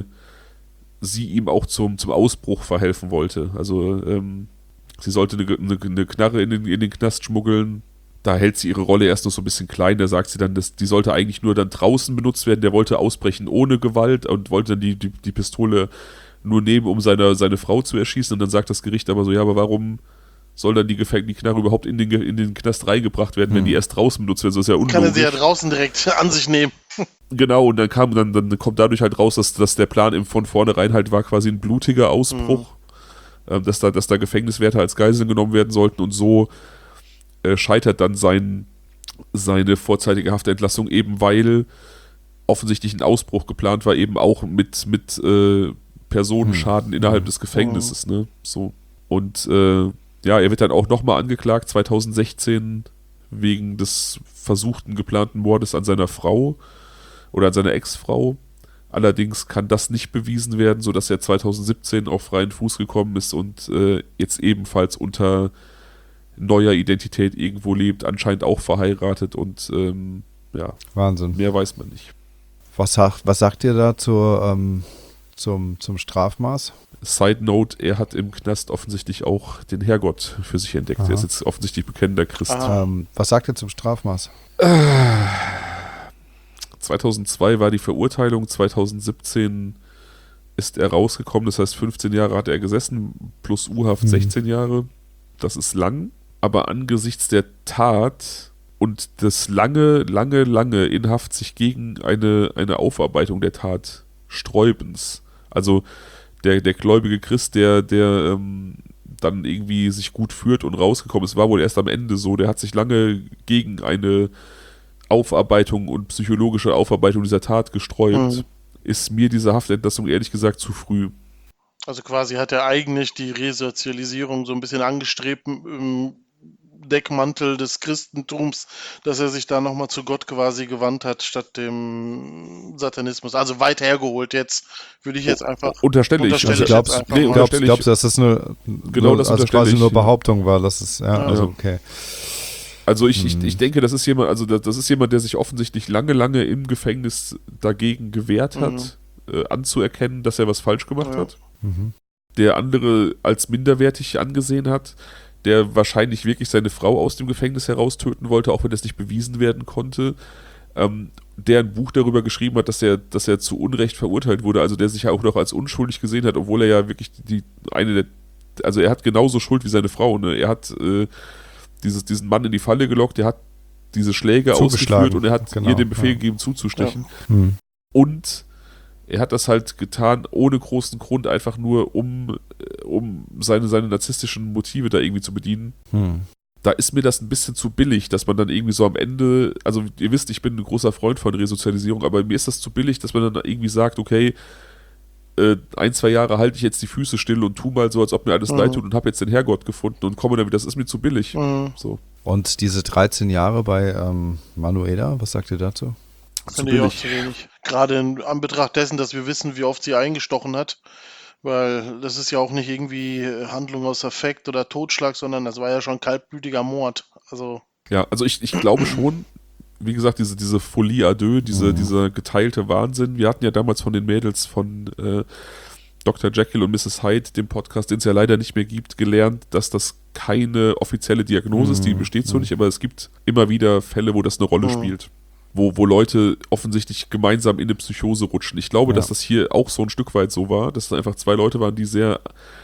sie ihm auch zum, zum Ausbruch verhelfen wollte. Also ähm, sie sollte eine, eine, eine Knarre in den, in den Knast schmuggeln. Da hält sie ihre Rolle erst noch so ein bisschen klein. Da sagt sie dann, dass die sollte eigentlich nur dann draußen benutzt werden. Der wollte ausbrechen ohne Gewalt und wollte dann die, die, die Pistole nur nehmen, um seine, seine Frau zu erschießen. Und dann sagt das Gericht aber so, ja, aber warum soll dann die, Gefäng- die Knarre überhaupt in den, in den Knast reingebracht werden, hm. wenn die erst draußen benutzt wird? Das ist ja unlogisch. Kann er sie ja draußen direkt an sich nehmen. Genau, und dann kam dann, dann kommt dadurch halt raus, dass, dass der Plan eben von vornherein halt war, quasi ein blutiger Ausbruch, mhm. äh, dass da, dass da Gefängniswärter als Geiseln genommen werden sollten und so äh, scheitert dann sein, seine vorzeitige Haftentlassung, eben weil offensichtlich ein Ausbruch geplant war, eben auch mit, mit äh, Personenschaden mhm. innerhalb des Gefängnisses, ne, so. Und äh, ja, er wird dann auch nochmal angeklagt, zweitausendsechzehn, wegen des versuchten geplanten Mordes an seiner Frau oder an seiner Ex-Frau. Allerdings kann das nicht bewiesen werden, sodass er zweitausendsiebzehn auf freien Fuß gekommen ist und äh, jetzt ebenfalls unter neuer Identität irgendwo lebt, anscheinend auch verheiratet und ähm, ja, Wahnsinn. Mehr weiß man nicht. Was sagt, was sagt ihr da zur, ähm, zum, zum Strafmaß? Side Note, er hat im Knast offensichtlich auch den Herrgott für sich entdeckt. Aha. Er ist jetzt offensichtlich bekennender Christ. Ähm, was sagt ihr zum Strafmaß? Äh, zweitausendzwei war die Verurteilung, zweitausendsiebzehn ist er rausgekommen, das heißt fünfzehn Jahre hat er gesessen, plus U-Haft mhm. sechzehn Jahre. Das ist lang, aber angesichts der Tat und des lange, lange, lange in Haft sich gegen eine, eine Aufarbeitung der Tat sträubens, also Der, der gläubige Christ, der, der ähm, dann irgendwie sich gut führt und rausgekommen ist, war wohl erst am Ende so. Der hat sich lange gegen eine Aufarbeitung und psychologische Aufarbeitung dieser Tat gesträubt. Mhm. Ist mir diese Haftentlassung ehrlich gesagt zu früh. Also quasi hat er eigentlich die Resozialisierung so ein bisschen angestrebt im Deckmantel des Christentums, dass er sich da nochmal zu Gott quasi gewandt hat, statt dem Satanismus. Also weit hergeholt jetzt, würde ich jetzt einfach... Unterstelle ich. Unterstelle also ich glaubst, nee, mal. glaubst, glaubst du, dass das eine, genau, nur, das also quasi ich. nur Behauptung war? Das ist, ja, ja. Also okay. Also ich, ich, Mhm. ich denke, das ist jemand, also das, das ist jemand, der sich offensichtlich lange, lange im Gefängnis dagegen gewehrt Mhm. hat, äh, anzuerkennen, dass er was falsch gemacht Ja. hat. Mhm. Der andere als minderwertig angesehen hat, der wahrscheinlich wirklich seine Frau aus dem Gefängnis heraus töten wollte, auch wenn das nicht bewiesen werden konnte. Ähm, der ein Buch darüber geschrieben hat, dass er, dass er zu Unrecht verurteilt wurde, also der sich ja auch noch als unschuldig gesehen hat, obwohl er ja wirklich die eine der, also er hat genauso Schuld wie seine Frau, ne? Er hat äh, dieses, diesen Mann in die Falle gelockt, der hat diese Schläge Zugeschlagen, ausgeführt und er hat genau, ihr den Befehl ja. gegeben zuzustechen. Mhm. Und er hat das halt getan ohne großen Grund, einfach nur um, äh, um seine, seine narzisstischen Motive da irgendwie zu bedienen. Mhm. Da ist mir das ein bisschen zu billig, dass man dann irgendwie so am Ende, also ihr wisst, ich bin ein großer Freund von Resozialisierung, aber mir ist das zu billig, dass man dann irgendwie sagt, okay, äh, ein, zwei Jahre halte ich jetzt die Füße still und tu mal so, als ob mir alles Mhm. leid tut und habe jetzt den Herrgott gefunden und komme damit, das ist mir zu billig. Mhm. So, Und diese dreizehn Jahre bei ähm, Manuela, was sagt ihr dazu? zu Finde ich auch billig. zu wenig. Gerade in Anbetracht dessen, dass wir wissen, wie oft sie eingestochen hat. Weil das ist ja auch nicht irgendwie äh, Handlung aus Affekt oder Totschlag, sondern das war ja schon kaltblütiger Mord. Also, Ja, also ich, ich glaube schon, wie gesagt, diese, diese Folie à deux, diese, Mhm. dieser geteilte Wahnsinn. Wir hatten ja damals von den Mädels von äh, Doktor Jekyll und Misses Hyde, dem Podcast, den es ja leider nicht mehr gibt, gelernt, dass das keine offizielle Diagnose ist, die Mhm. besteht so Mhm. nicht, aber es gibt immer wieder Fälle, wo das eine Rolle Mhm. spielt. Wo, wo Leute offensichtlich gemeinsam in eine Psychose rutschen. Ich glaube, Ja. dass das hier auch so ein Stück weit so war, dass es einfach zwei Leute waren, die sehr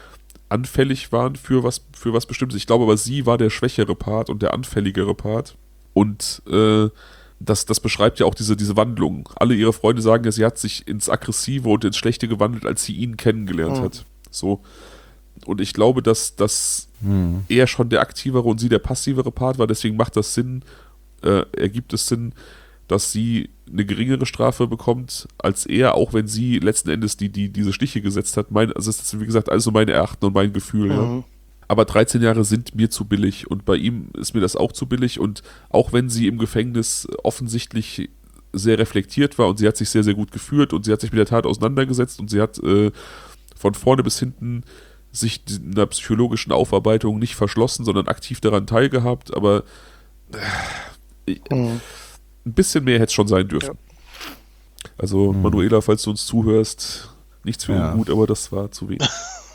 anfällig waren für was, für was Bestimmtes. Ich glaube aber, sie war der schwächere Part und der anfälligere Part. Und äh, das, das beschreibt ja auch diese, diese Wandlung. Alle ihre Freunde sagen ja, sie hat sich ins Aggressive und ins Schlechte gewandelt, als sie ihn kennengelernt Mhm. hat. So. Und ich glaube, dass, dass Mhm. er schon der aktivere und sie der passivere Part war. Deswegen macht das Sinn, äh, ergibt es Sinn, dass sie eine geringere Strafe bekommt als er, auch wenn sie letzten Endes die, die diese Stiche gesetzt hat. Mein, also das ist, wie gesagt, alles so mein Erachten und mein Gefühl. Ja. Mhm. Aber dreizehn Jahre sind mir zu billig und bei ihm ist mir das auch zu billig. Und auch wenn sie im Gefängnis offensichtlich sehr reflektiert war und sie hat sich sehr, sehr gut geführt und sie hat sich mit der Tat auseinandergesetzt und sie hat äh, von vorne bis hinten sich einer psychologischen Aufarbeitung nicht verschlossen, sondern aktiv daran teilgehabt, aber äh, Mhm. ein bisschen mehr hätte es schon sein dürfen. Also Mhm. Manuela, falls du uns zuhörst, nichts für Ja. ungut, aber das war zu wenig.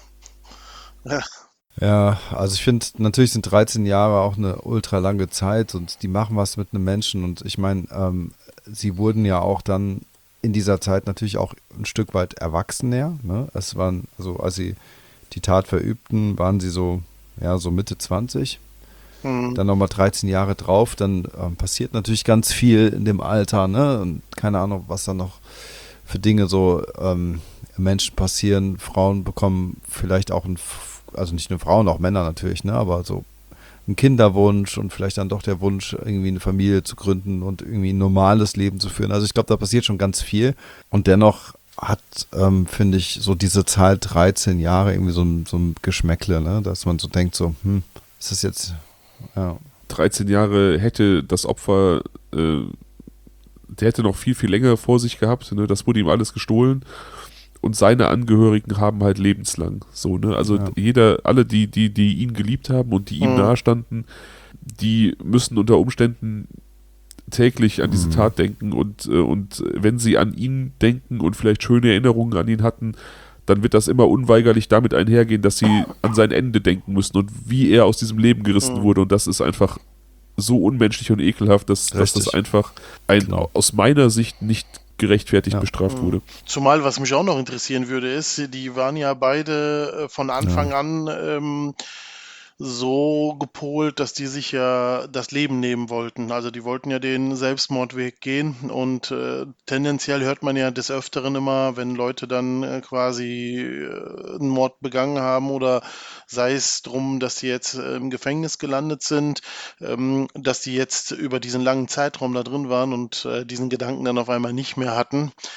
Ja, also ich finde, natürlich sind dreizehn Jahre auch eine ultra lange Zeit und die machen was mit einem Menschen. Und ich meine, ähm, sie wurden ja auch dann in dieser Zeit natürlich auch ein Stück weit erwachsener. Ne? Es waren, also als sie die Tat verübten, waren sie so, ja, so Mitte zwanzig. Mhm. Dann nochmal dreizehn Jahre drauf, dann ähm, passiert natürlich ganz viel in dem Alter, ne? Und keine Ahnung, was da noch für Dinge so ähm, Menschen passieren. Frauen bekommen vielleicht auch ein, F- also nicht nur Frauen, auch Männer natürlich, ne? Aber so ein Kinderwunsch und vielleicht dann doch der Wunsch, irgendwie eine Familie zu gründen und irgendwie ein normales Leben zu führen. Also ich glaube, da passiert schon ganz viel. Und dennoch hat, ähm, finde ich, so diese Zahl dreizehn Jahre irgendwie so ein, so ein Geschmäckle, ne? Dass man so denkt, so, hm, ist das jetzt, ja. dreizehn Jahre hätte das Opfer, äh, der hätte noch viel, viel länger vor sich gehabt. Ne? Das wurde ihm alles gestohlen. Und seine Angehörigen haben halt lebenslang. So, ne? Also Ja. jeder, alle, die, die, die ihn geliebt haben und die ihm Mhm. nahestanden, die müssen unter Umständen täglich an diese Mhm. Tat denken und, äh, und wenn sie an ihn denken und vielleicht schöne Erinnerungen an ihn hatten, dann wird das immer unweigerlich damit einhergehen, dass sie an sein Ende denken müssen und wie er aus diesem Leben gerissen Mhm. wurde. Und das ist einfach so unmenschlich und ekelhaft, dass, dass das Richtig. einfach ein, Genau. aus meiner Sicht nicht gerechtfertigt Ja. bestraft Mhm. wurde. Zumal, was mich auch noch interessieren würde, ist, die waren ja beide äh, von Anfang an ähm, so gepolt, dass die sich ja das Leben nehmen wollten. Also die wollten ja den Selbstmordweg gehen und äh, tendenziell hört man ja des Öfteren immer, wenn Leute dann äh, quasi äh, einen Mord begangen haben oder sei es drum, dass die jetzt äh, im Gefängnis gelandet sind, ähm, dass die jetzt über diesen langen Zeitraum da drin waren und äh, diesen Gedanken dann auf einmal nicht mehr hatten.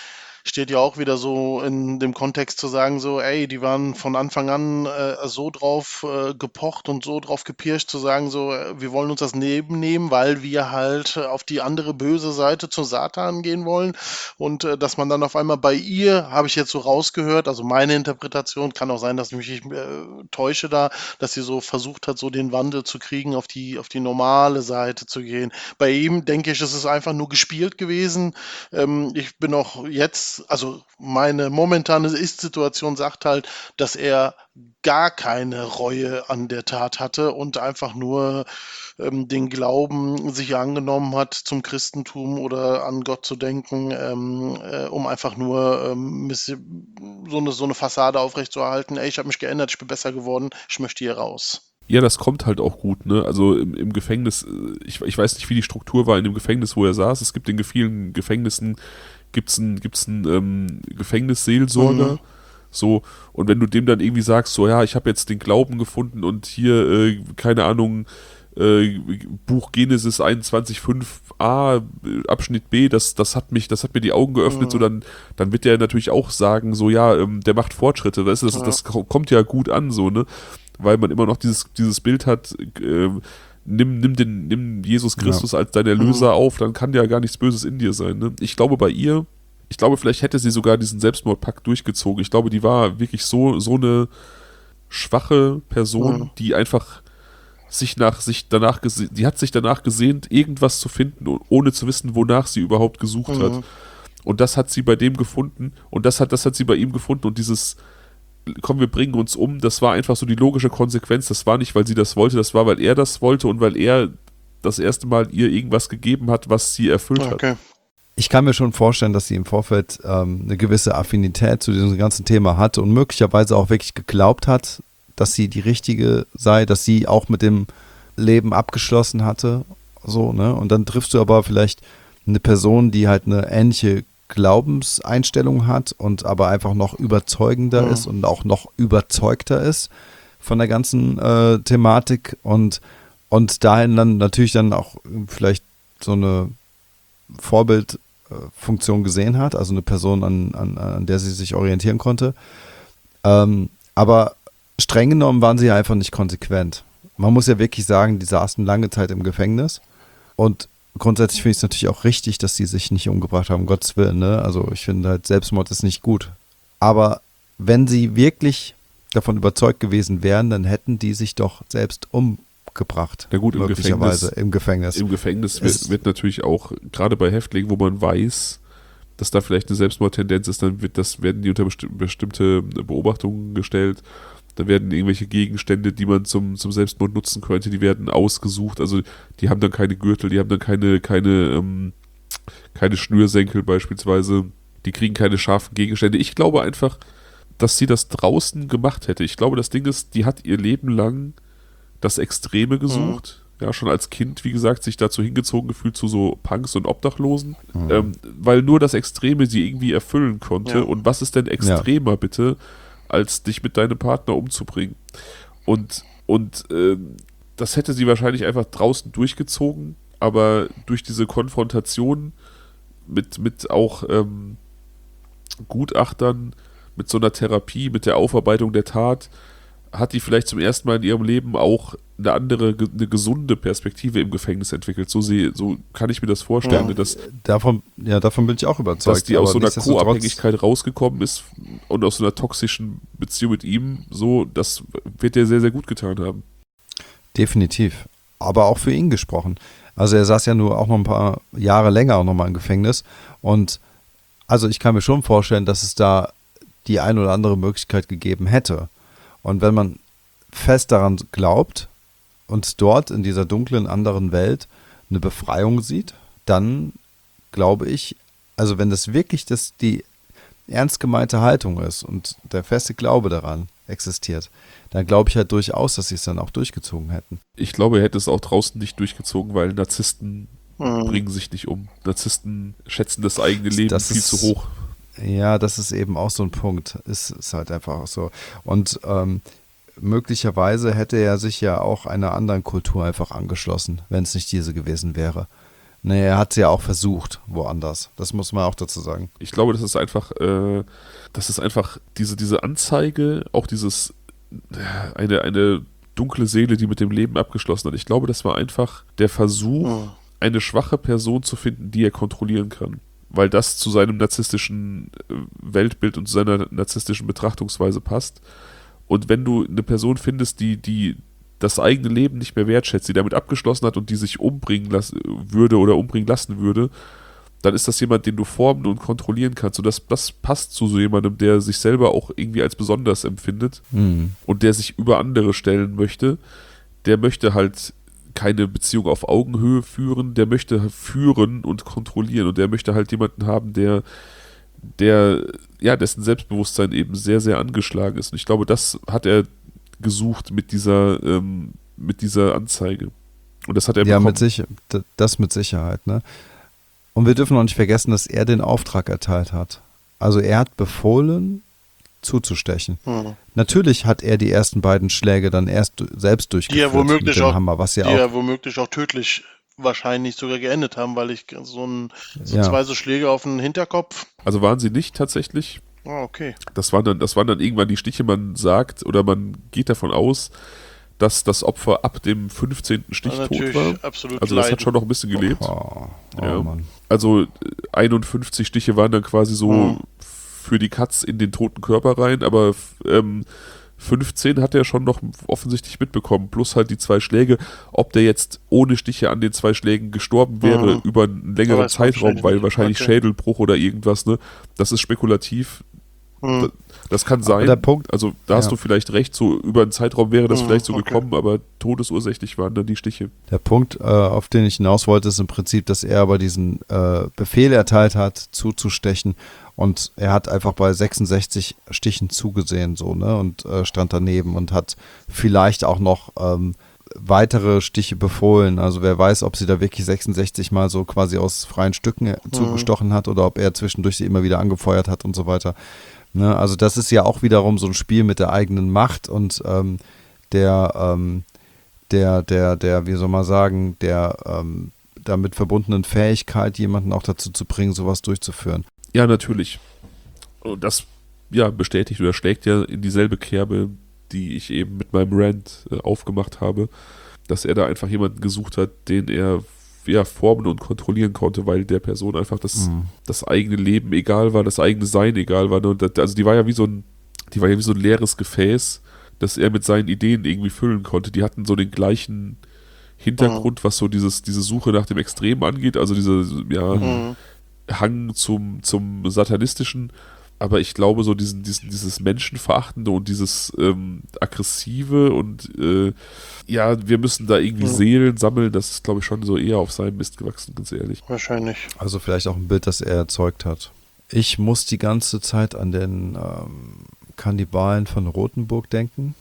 steht ja auch wieder so in dem Kontext zu sagen, so, ey, die waren von Anfang an äh, so drauf äh, gepocht und so drauf gepirscht, zu sagen, so, äh, wir wollen uns das Leben nehmen, weil wir halt äh, auf die andere böse Seite zu Satan gehen wollen. Und äh, dass man dann auf einmal bei ihr, habe ich jetzt so rausgehört, also meine Interpretation, kann auch sein, dass ich mich äh, täusche da, dass sie so versucht hat, so den Wandel zu kriegen, auf die, auf die normale Seite zu gehen. Bei ihm denke ich, es ist einfach nur gespielt gewesen. Ähm, ich bin auch jetzt, also meine momentane Ist-Situation sagt halt, dass er gar keine Reue an der Tat hatte und einfach nur ähm, den Glauben sich angenommen hat, zum Christentum oder an Gott zu denken, ähm, äh, um einfach nur ähm, miss- so eine, so eine Fassade aufrechtzuerhalten. Ey, ich habe mich geändert, ich bin besser geworden, ich möchte hier raus. Ja, das kommt halt auch gut, ne? Also im, im Gefängnis, äh, ich, ich weiß nicht, wie die Struktur war in dem Gefängnis, wo er saß. Es gibt in vielen Gefängnissen, gibt's einen gibt's einen, ähm, Gefängnisseelsorger. Mhm. So, und wenn du dem dann irgendwie sagst, so, ja, ich habe jetzt den Glauben gefunden und hier, äh, keine Ahnung, äh, Buch Genesis einundzwanzig Komma fünf a, äh, Abschnitt B, das, das hat mich, das hat mir die Augen geöffnet, Mhm. so dann, dann wird der natürlich auch sagen, so, ja, ähm, der macht Fortschritte, weißt du, das, Ja. das kommt ja gut an, so, ne? Weil man immer noch dieses, dieses Bild hat, äh, nimm, nimm, den, nimm Jesus Christus als dein Erlöser Mhm. auf, dann kann ja gar nichts Böses in dir sein, ne? Ich glaube bei ihr, ich glaube, vielleicht hätte sie sogar diesen Selbstmordpakt durchgezogen. Ich glaube, die war wirklich so, so eine schwache Person, Mhm. die einfach sich nach sich danach gese- die hat sich danach gesehnt, irgendwas zu finden, o- ohne zu wissen, wonach sie überhaupt gesucht hat. Mhm. Und das hat sie bei dem gefunden und das hat, das hat sie bei ihm gefunden und dieses, komm, wir bringen uns um, das war einfach so die logische Konsequenz. Das war nicht, weil sie das wollte, das war, weil er das wollte und weil er das erste Mal ihr irgendwas gegeben hat, was sie erfüllt hat. Okay. Ich kann mir schon vorstellen, dass sie im Vorfeld ähm, eine gewisse Affinität zu diesem ganzen Thema hatte und möglicherweise auch wirklich geglaubt hat, dass sie die Richtige sei, dass sie auch mit dem Leben abgeschlossen hatte. So, ne? Und dann triffst du aber vielleicht eine Person, die halt eine ähnliche Glaubenseinstellung hat und aber einfach noch überzeugender Mhm. ist und auch noch überzeugter ist von der ganzen äh, Thematik und, und dahin dann natürlich dann auch vielleicht so eine Vorbildfunktion gesehen hat, also eine Person, an, an, an der sie sich orientieren konnte. Ähm, aber streng genommen waren sie ja einfach nicht konsequent. Man muss ja wirklich sagen, die saßen lange Zeit im Gefängnis und grundsätzlich finde ich es natürlich auch richtig, dass sie sich nicht umgebracht haben, um Gottes Willen. Ne? Also ich finde halt, Selbstmord ist nicht gut. Aber wenn sie wirklich davon überzeugt gewesen wären, dann hätten die sich doch selbst umgebracht. Na gut, im möglicherweise Gefängnis, im Gefängnis. im Gefängnis Es- wird, wird natürlich auch, gerade bei Häftlingen, wo man weiß, dass da vielleicht eine Selbstmordtendenz ist, dann wird das, werden die unter besti- bestimmte Beobachtungen gestellt. Da werden irgendwelche Gegenstände, die man zum, zum Selbstmord nutzen könnte, die werden ausgesucht. Also die haben dann keine Gürtel, die haben dann keine, keine, ähm, keine Schnürsenkel beispielsweise. Die kriegen keine scharfen Gegenstände. Ich glaube einfach, dass sie das draußen gemacht hätte. Ich glaube, das Ding ist, die hat ihr Leben lang das Extreme gesucht. Ja, schon als Kind, wie gesagt, sich dazu hingezogen gefühlt zu so Punks und Obdachlosen. Mhm. Ähm, weil nur das Extreme sie irgendwie erfüllen konnte. Ja. Und was ist denn extremer, bitte, als dich mit deinem Partner umzubringen? Und, und ähm, das hätte sie wahrscheinlich einfach draußen durchgezogen, aber durch diese Konfrontation mit, mit auch ähm, Gutachtern, mit so einer Therapie, mit der Aufarbeitung der Tat, hat die vielleicht zum ersten Mal in ihrem Leben auch eine andere, ge- eine gesunde Perspektive im Gefängnis entwickelt. So, sie, so kann ich mir das vorstellen, Ja. dass, Davon, ja, davon bin ich auch überzeugt. dass die aus aber so einer nichtsdestotrotz- Co-Abhängigkeit rausgekommen ist und aus so einer toxischen Beziehung mit ihm, so, das wird dir sehr, sehr gut getan haben. Definitiv. Aber auch für ihn gesprochen. Also er saß ja nur auch noch ein paar Jahre länger auch noch mal im Gefängnis. Und also ich kann mir schon vorstellen, dass es da die ein oder andere Möglichkeit gegeben hätte. Und wenn man fest daran glaubt und dort in dieser dunklen anderen Welt eine Befreiung sieht, dann glaube ich, also wenn das wirklich das, die ernst gemeinte Haltung ist und der feste Glaube daran existiert, dann glaube ich halt durchaus, dass sie es dann auch durchgezogen hätten. Ich glaube, er hätte es auch draußen nicht durchgezogen, weil Narzissten Mhm. bringen sich nicht um. Narzissten schätzen das eigene Leben Das viel ist- zu hoch. Ja, das ist eben auch so ein Punkt. Ist, ist halt einfach auch so. Und ähm, möglicherweise hätte er sich ja auch einer anderen Kultur einfach angeschlossen, wenn es nicht diese gewesen wäre. Nee, er hat es ja auch versucht, woanders. Das muss man auch dazu sagen. Ich glaube, das ist einfach, äh, das ist einfach diese, diese Anzeige, auch dieses, äh, eine, eine dunkle Seele, die mit dem Leben abgeschlossen hat. Ich glaube, das war einfach der Versuch, Mhm. eine schwache Person zu finden, die er kontrollieren kann. Weil das zu seinem narzisstischen äh, Weltbild und zu seiner narzisstischen Betrachtungsweise passt. Und wenn du eine Person findest, die, die das eigene Leben nicht mehr wertschätzt, die damit abgeschlossen hat und die sich umbringen lassen würde oder umbringen lassen würde, dann ist das jemand, den du formen und kontrollieren kannst. Und das, das passt zu so jemandem, der sich selber auch irgendwie als besonders empfindet Mhm. und der sich über andere stellen möchte. Der möchte halt keine Beziehung auf Augenhöhe führen, der möchte führen und kontrollieren und der möchte halt jemanden haben, der, der, ja, dessen Selbstbewusstsein eben sehr, sehr angeschlagen ist. Und ich glaube, das hat er gesucht mit dieser, ähm, mit dieser Anzeige. Und das hat er Ja, bekommen. mit Sicher- d- das mit Sicherheit, ne? Und wir dürfen auch nicht vergessen, dass er den Auftrag erteilt hat. Also er hat befohlen, zuzustechen. Mhm. Natürlich hat er die ersten beiden Schläge dann erst du- selbst Die durchgeführt ja womöglich mit dem auch, Hammer, was die ja auch, ja womöglich auch tödlich wahrscheinlich sogar geendet haben, weil ich so, ein, so ja, zwei so Schläge auf den Hinterkopf. Also waren sie nicht tatsächlich. Ah, okay. Das waren dann, das waren dann irgendwann die Stiche, man sagt oder man geht davon aus, dass das Opfer ab dem fünfzehnten Stich Also tot natürlich war. absolut Also das leiden. hat schon noch ein bisschen gelebt. oh, oh Ja. Mann. Also äh, einundfünfzig Stiche waren dann quasi so Mhm. für die Katz in den toten Körper rein, aber f- ähm, fünfzehn hat er schon noch offensichtlich mitbekommen, plus halt die zwei Schläge. Ob der jetzt ohne Stiche an den zwei Schlägen gestorben wäre Mhm. über einen längeren weiß man Zeitraum, wahrscheinlich weil nicht. wahrscheinlich Okay. Schädelbruch oder irgendwas, ne? Das ist spekulativ. Mhm. Das kann Aber sein. der Punkt, Also da hast ja. du vielleicht recht, so über einen Zeitraum wäre das Mhm, vielleicht so okay. gekommen, aber todesursächlich waren dann die Stiche. Der Punkt, äh, auf den ich hinaus wollte, ist im Prinzip, dass er aber diesen äh, Befehl erteilt hat, zuzustechen, und er hat einfach bei sechsundsechzig Stichen zugesehen, so, ne, und äh, stand daneben und hat vielleicht auch noch ähm, weitere Stiche befohlen. Also wer weiß, ob sie da wirklich sechsundsechzig Mal so quasi aus freien Stücken äh, zugestochen hat oder ob er zwischendurch sie immer wieder angefeuert hat und so weiter. Ne, also das ist ja auch wiederum so ein Spiel mit der eigenen Macht und ähm, der, ähm, der, der, der, wie soll man sagen, der ähm, damit verbundenen Fähigkeit, jemanden auch dazu zu bringen, sowas durchzuführen. Ja, natürlich. Und das ja, bestätigt oder schlägt ja in dieselbe Kerbe, die ich eben mit meinem Rant äh, aufgemacht habe, dass er da einfach jemanden gesucht hat, den er ja, formen und kontrollieren konnte, weil der Person einfach das, Mhm. das eigene Leben egal war, das eigene Sein egal war. Ne? Und das, also die war ja wie so ein, die war ja wie so ein leeres Gefäß, das er mit seinen Ideen irgendwie füllen konnte. Die hatten so den gleichen Hintergrund, was so dieses, diese Suche nach dem Extremen angeht, also diese, ja, Mhm. Hang zum, zum Satanistischen, aber ich glaube, so diesen, diesen, dieses Menschenverachtende und dieses ähm, Aggressive und äh, ja, wir müssen da irgendwie Mhm. Seelen sammeln, das ist, glaube ich, schon so eher auf seinem Mist gewachsen, ganz ehrlich. Wahrscheinlich. Also vielleicht auch ein Bild, das er erzeugt hat. Ich muss die ganze Zeit an den ähm, Kannibalen von Rothenburg denken.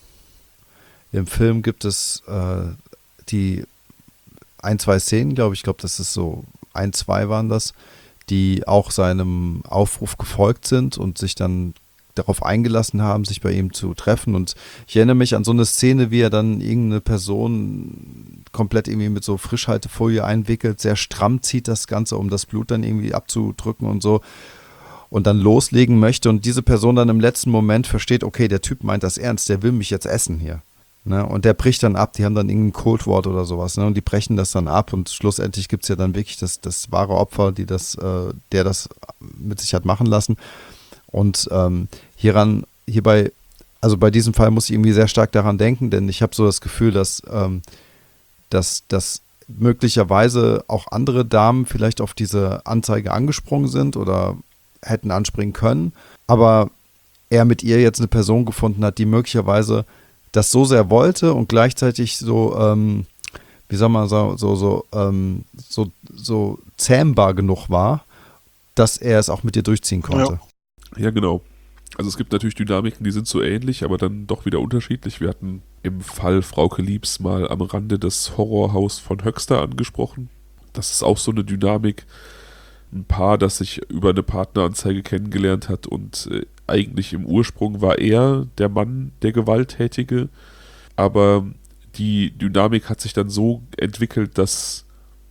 Im Film gibt es äh, die ein, zwei Szenen, glaube ich, ich glaube, das ist so ein, zwei waren das, die auch seinem Aufruf gefolgt sind und sich dann darauf eingelassen haben, sich bei ihm zu treffen. Und ich erinnere mich an so eine Szene, wie er dann irgendeine Person komplett irgendwie mit so Frischhaltefolie einwickelt, sehr stramm zieht das Ganze, um das Blut dann irgendwie abzudrücken und so, und dann loslegen möchte und diese Person dann im letzten Moment versteht, okay, der Typ meint das ernst, der will mich jetzt essen hier. Ne? Und der bricht dann ab, die haben dann irgendein Codewort oder sowas, ne? Und die brechen das dann ab und schlussendlich gibt es ja dann wirklich das, das wahre Opfer, die das, äh, der das mit sich hat machen lassen. Und ähm, hieran, hierbei, also bei diesem Fall muss ich irgendwie sehr stark daran denken, denn ich habe so das Gefühl, dass, ähm, dass, dass möglicherweise auch andere Damen vielleicht auf diese Anzeige angesprungen sind oder hätten anspringen können, aber er mit ihr jetzt eine Person gefunden hat, die möglicherweise das so sehr wollte und gleichzeitig so, ähm, wie soll man sagen, so, so, ähm, so, so zähmbar genug war, dass er es auch mit ihr durchziehen konnte. Ja, genau. Also es gibt natürlich Dynamiken, die sind so ähnlich, aber dann doch wieder unterschiedlich. Wir hatten im Fall Frauke Liebs mal am Rande das Horrorhaus von Höxter angesprochen. Das ist auch so eine Dynamik. Ein Paar, das sich über eine Partneranzeige kennengelernt hat und äh, eigentlich im Ursprung war er der Mann, der Gewalttätige, aber die Dynamik hat sich dann so entwickelt, dass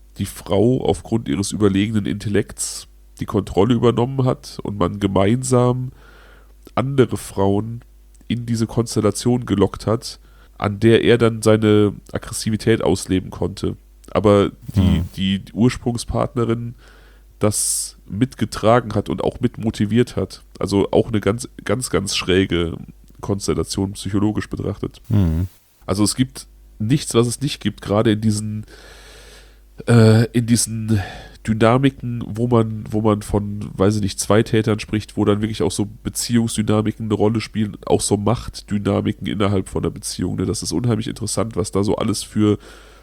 die Frau aufgrund ihres überlegenen Intellekts die Kontrolle übernommen hat und man gemeinsam andere Frauen in diese Konstellation gelockt hat, an der er dann seine Aggressivität ausleben konnte. Aber die, Hm. die Ursprungspartnerin das mitgetragen hat und auch mitmotiviert hat. Also auch eine ganz, ganz, ganz schräge Konstellation psychologisch betrachtet. Mhm. Also es gibt nichts, was es nicht gibt, gerade in diesen äh, in diesen Dynamiken, wo man, wo man von, weiß ich nicht, zwei Tätern spricht, wo dann wirklich auch so Beziehungsdynamiken eine Rolle spielen, auch so Machtdynamiken innerhalb von der Beziehung. Ne? Das ist unheimlich interessant, was da so alles für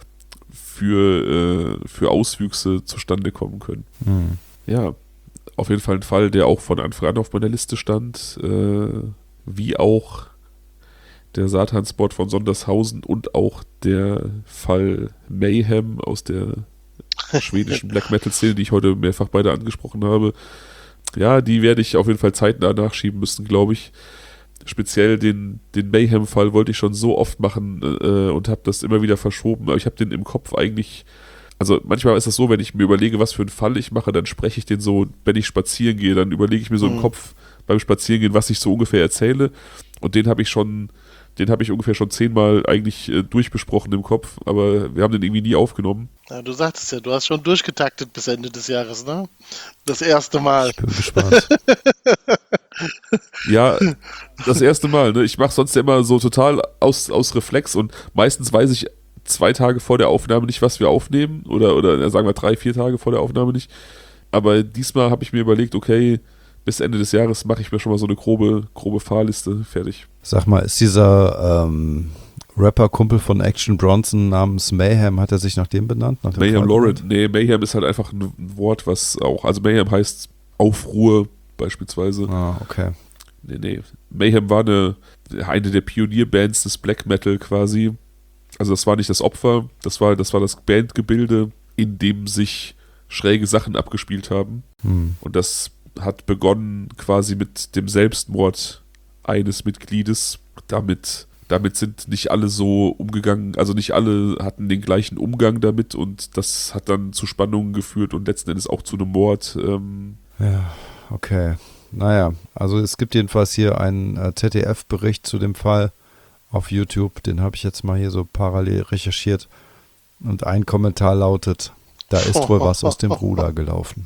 für, äh, für Auswüchse zustande kommen können. Mhm. Ja, auf jeden Fall ein Fall, der auch von Anfang an auf meiner Liste stand, äh, wie auch der Satansport von Sondershausen und auch der Fall Mayhem aus der schwedischen Black Metal Szene, die ich heute mehrfach beide angesprochen habe. Ja, die werde ich auf jeden Fall zeitnah nachschieben müssen, glaube ich. Speziell den, den Mayhem-Fall wollte ich schon so oft machen äh, und habe das immer wieder verschoben, aber ich habe den im Kopf eigentlich, also manchmal ist es so, wenn ich mir überlege, was für einen Fall ich mache, dann spreche ich den so, wenn ich spazieren gehe, dann überlege ich mir so Mhm. im Kopf beim Spazierengehen, was ich so ungefähr erzähle, und den habe ich schon, den habe ich ungefähr schon zehnmal eigentlich äh, durchbesprochen im Kopf, aber wir haben den irgendwie nie aufgenommen. Ja, du sagtest ja, du hast schon durchgetaktet bis Ende des Jahres, ne? Das erste Mal. Ich bin gespannt. Ja, das erste Mal, ne? Ich mache sonst ja immer so total aus, aus Reflex und meistens weiß ich zwei Tage vor der Aufnahme nicht, was wir aufnehmen oder, oder ja, sagen wir drei, vier Tage vor der Aufnahme nicht. Aber diesmal habe ich mir überlegt, okay, bis Ende des Jahres mache ich mir schon mal so eine grobe, grobe Fahrliste fertig. Sag mal, ist dieser ähm, Rapper-Kumpel von Action Bronson namens Mayhem, hat er sich nach dem benannt? Nach dem Mayhem Fall? Lauren, nee, Mayhem ist halt einfach ein Wort, was auch, also Mayhem heißt Aufruhr beispielsweise. Ah, okay. Nee, nee. Mayhem war eine, eine der Pionierbands des Black Metal quasi. Also das war nicht das Opfer, das war das, war das Bandgebilde, in dem sich schräge Sachen abgespielt haben. Hm. Und das hat begonnen quasi mit dem Selbstmord eines Mitgliedes. Damit, damit sind nicht alle so umgegangen, also nicht alle hatten den gleichen Umgang damit, und das hat dann zu Spannungen geführt und letzten Endes auch zu einem Mord. Ähm, Ja, okay. Naja, also es gibt jedenfalls hier einen äh, Z D F-Bericht zu dem Fall auf YouTube. Den habe ich jetzt mal hier so parallel recherchiert. Und ein Kommentar lautet, da ist wohl was aus dem Ruder gelaufen.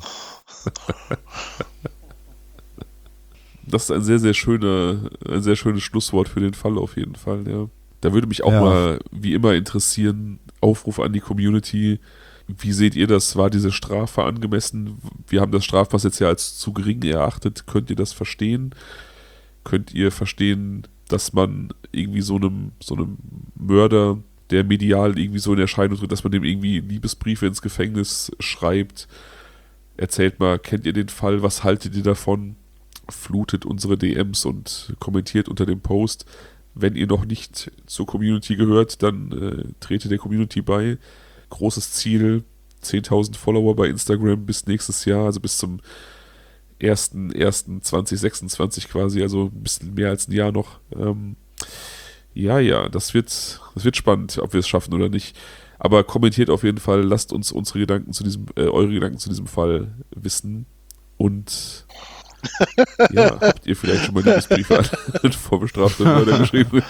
Das ist ein sehr, sehr schöner, ein sehr schönes Schlusswort für den Fall auf jeden Fall, ja. Da würde mich auch Ja. mal, wie immer, interessieren, Aufruf an die Community. Wie seht ihr das? War diese Strafe angemessen? Wir haben das Strafmaß jetzt ja als zu gering erachtet. Könnt ihr das verstehen? Könnt ihr verstehen, dass man irgendwie so einem, so einem Mörder, der medial irgendwie so in Erscheinung tritt, dass man dem irgendwie Liebesbriefe ins Gefängnis schreibt? Erzählt mal, kennt ihr den Fall? Was haltet ihr davon? Flutet unsere D Ms und kommentiert unter dem Post. Wenn ihr noch nicht zur Community gehört, dann äh, trete der Community bei. Großes Ziel, zehntausend Follower bei Instagram bis nächstes Jahr, also bis zum ersten ersten zweitausendsechsundzwanzig quasi, also ein bisschen mehr als ein Jahr noch. Ähm, ja, ja, das wird, das wird spannend, ob wir es schaffen oder nicht. Aber kommentiert auf jeden Fall, lasst uns unsere Gedanken zu diesem, äh, eure Gedanken zu diesem Fall wissen. Und ja, habt ihr vielleicht schon mal Liebesbriefe an vorbestrafte Mörder geschrieben?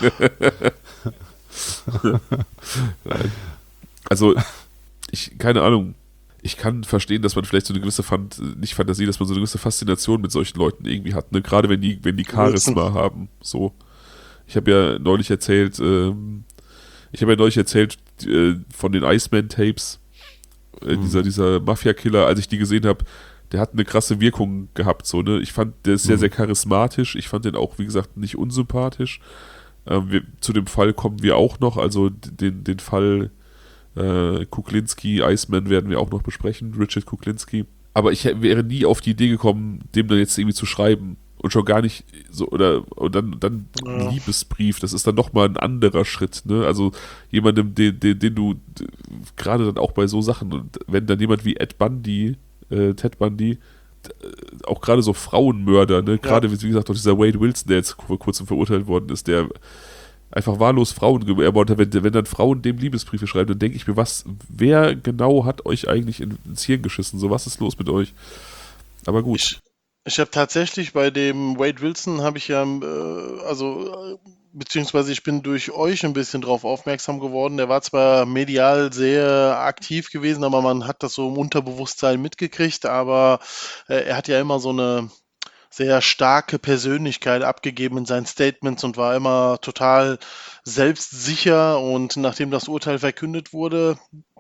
Nein. Also, ich, keine Ahnung, ich kann verstehen, dass man vielleicht so eine gewisse, Fant nicht Fantasie, dass man so eine gewisse Faszination mit solchen Leuten irgendwie hat, ne? Gerade wenn die, wenn die Charisma haben, so. Ich habe ja neulich erzählt, ähm, ich habe ja neulich erzählt äh, von den Iceman-Tapes, äh, Mhm. dieser, dieser Mafia-Killer, als ich die gesehen habe, der hat eine krasse Wirkung gehabt, so, ne? Ich fand, der ist sehr, Mhm. sehr charismatisch. Ich fand den auch, wie gesagt, nicht unsympathisch. Ähm, wir, zu dem Fall kommen wir auch noch, also den, den Fall äh, Kuklinski, Iceman werden wir auch noch besprechen, Richard Kuklinski. Aber ich hä- wäre nie auf die Idee gekommen, dem dann jetzt irgendwie zu schreiben. Und schon gar nicht so, oder und dann, dann Ja. ein Liebesbrief, das ist dann nochmal ein anderer Schritt, ne? Also jemandem, den, den, den du d- gerade dann auch bei so Sachen, und wenn dann jemand wie Ed Bundy, äh, Ted Bundy, d- auch gerade so Frauenmörder, ne? Gerade, wie gesagt, auch dieser Wade Wilson, der jetzt vor kurzem verurteilt worden ist, der einfach wahllos Frauen ermordet hat. Wenn, wenn dann Frauen dem Liebesbriefe schreiben, dann denke ich mir, was, wer genau hat euch eigentlich in, ins Hirn geschissen? So, was ist los mit euch? Aber gut. Ich, ich habe tatsächlich bei dem Wade Wilson, habe ich ja, äh, also, äh, beziehungsweise ich bin durch euch ein bisschen drauf aufmerksam geworden. Der war zwar medial sehr aktiv gewesen, aber man hat das so im Unterbewusstsein mitgekriegt, aber äh, er hat ja immer so eine sehr starke Persönlichkeit abgegeben in seinen Statements und war immer total selbstsicher. Und nachdem das Urteil verkündet wurde,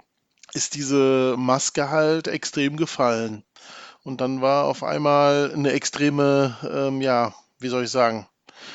ist diese Maske halt extrem gefallen. Und dann war auf einmal eine extreme, ähm, ja, wie soll ich sagen,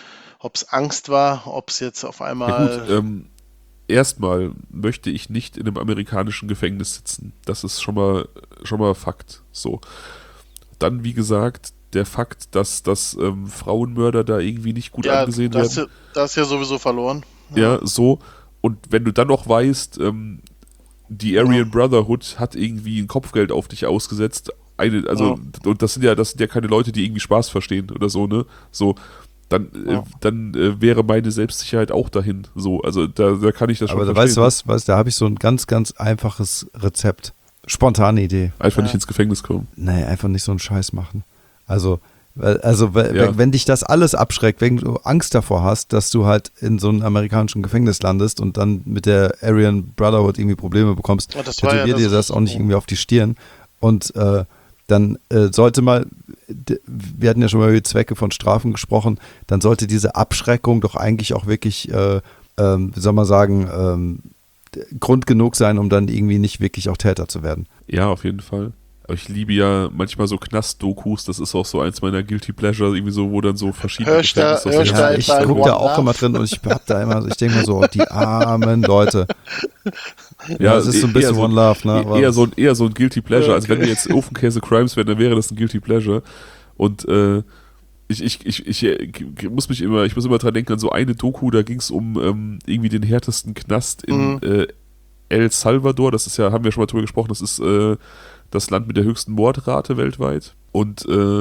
ob es Angst war, ob es jetzt auf Ja gut, einmal. ähm, erstmal möchte ich nicht in einem amerikanischen Gefängnis sitzen. Das ist schon mal, schon mal Fakt. So. Dann, wie gesagt, der Fakt, dass, dass ähm, Frauenmörder da irgendwie nicht gut Ja, angesehen das, werden. das ist ja sowieso verloren. Ja, so. Und wenn du dann noch weißt, ähm, die Aryan Brotherhood hat irgendwie ein Kopfgeld auf dich ausgesetzt. Eine, also, und das sind ja, das sind ja keine Leute, die irgendwie Spaß verstehen oder so, ne? So, dann, Ja. äh, dann äh, wäre meine Selbstsicherheit auch dahin. So, also da, da kann ich das schon Aber da verstehen. weißt du was, weißt, da habe ich so ein ganz, ganz einfaches Rezept. Spontane Idee. Einfach Ja. nicht ins Gefängnis kommen. Nee, einfach nicht so einen Scheiß machen. Also, weil- also we- Ja. wenn dich das alles abschreckt, wenn du Angst davor hast, dass du halt in so einem amerikanischen Gefängnis landest und dann mit der Aryan Brotherhood irgendwie Probleme bekommst, Ja, das war tätowier ja dir das- das auch nicht irgendwie auf die Stirn. Und äh, dann äh, sollte mal, d- wir hatten ja schon mal über die Zwecke von Strafen gesprochen, dann sollte diese Abschreckung doch eigentlich auch wirklich, äh, ähm, wie soll man sagen, ähm, Grund genug sein, um dann irgendwie nicht wirklich auch Täter zu werden. Ja, auf jeden Fall. Aber ich liebe ja manchmal so Knast-Dokus, das ist auch so eins meiner Guilty Pleasures, irgendwie so, wo dann so verschiedene Hörst da- Gefängnisse aus hörst der da Ja, Geschichte- ich etwa gucke One da auch Love? immer drin und ich hab da immer, ich denke mir so, die armen Leute. Ja, es ist so ein eher bisschen so- One Love, ne? Aber- Eher so, ein, eher so ein Guilty Pleasure. Ja, Also wenn wir jetzt Ofenkäse Crimes wären, dann wäre das ein Guilty Pleasure. Und äh, ich, ich, ich, ich, äh, muss mich immer, ich muss immer dran denken an so eine Doku, da ging es um ähm, irgendwie den härtesten Knast in Mhm. äh, El Salvador. Das ist ja, haben wir schon mal drüber gesprochen, das ist äh, das Land mit der höchsten Mordrate weltweit. Und äh,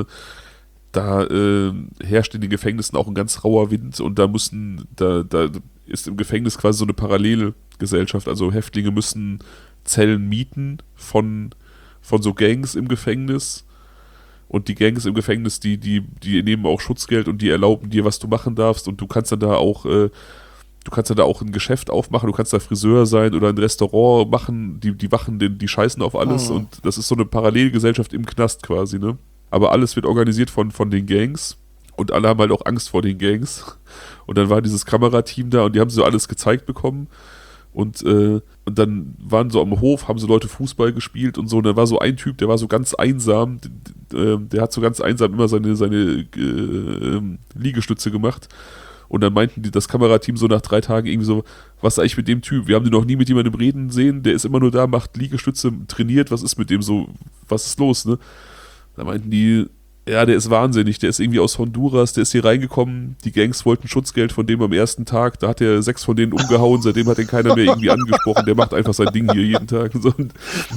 da äh, herrscht in den Gefängnissen auch ein ganz rauer Wind und da müssen, da, da ist im Gefängnis quasi so eine Parallelgesellschaft. Also Häftlinge müssen Zellen mieten von, von so Gangs im Gefängnis. Und die Gangs im Gefängnis, die, die, die nehmen auch Schutzgeld und die erlauben dir, was du machen darfst. Und du kannst dann da auch, äh, du kannst dann da auch ein Geschäft aufmachen, du kannst da Friseur sein oder ein Restaurant machen, die, die wachen den, die scheißen auf alles. Mhm. Und das ist so eine Parallelgesellschaft im Knast quasi, ne? Aber alles wird organisiert von, von den Gangs. Und alle haben halt auch Angst vor den Gangs. Und dann war dieses Kamerateam da und die haben so alles gezeigt bekommen. Und, äh, und dann waren so am Hof, haben so Leute Fußball gespielt und so. Und da war so ein Typ, der war so ganz einsam. D- d- äh, Der hat so ganz einsam immer seine, seine äh, ähm, Liegestütze gemacht. Und dann meinten die, das Kamerateam so nach drei Tagen irgendwie so, was ist eigentlich mit dem Typ? Wir haben den noch nie mit jemandem reden sehen. Der ist immer nur da, macht Liegestütze, trainiert. Was ist mit dem so? Was ist los, ne? Da meinten die, ja, der ist wahnsinnig, der ist irgendwie aus Honduras, der ist hier reingekommen, die Gangs wollten Schutzgeld von dem am ersten Tag, da hat er sechs von denen umgehauen, seitdem hat ihn keiner mehr irgendwie angesprochen, der macht einfach sein Ding hier jeden Tag. Und, so. und,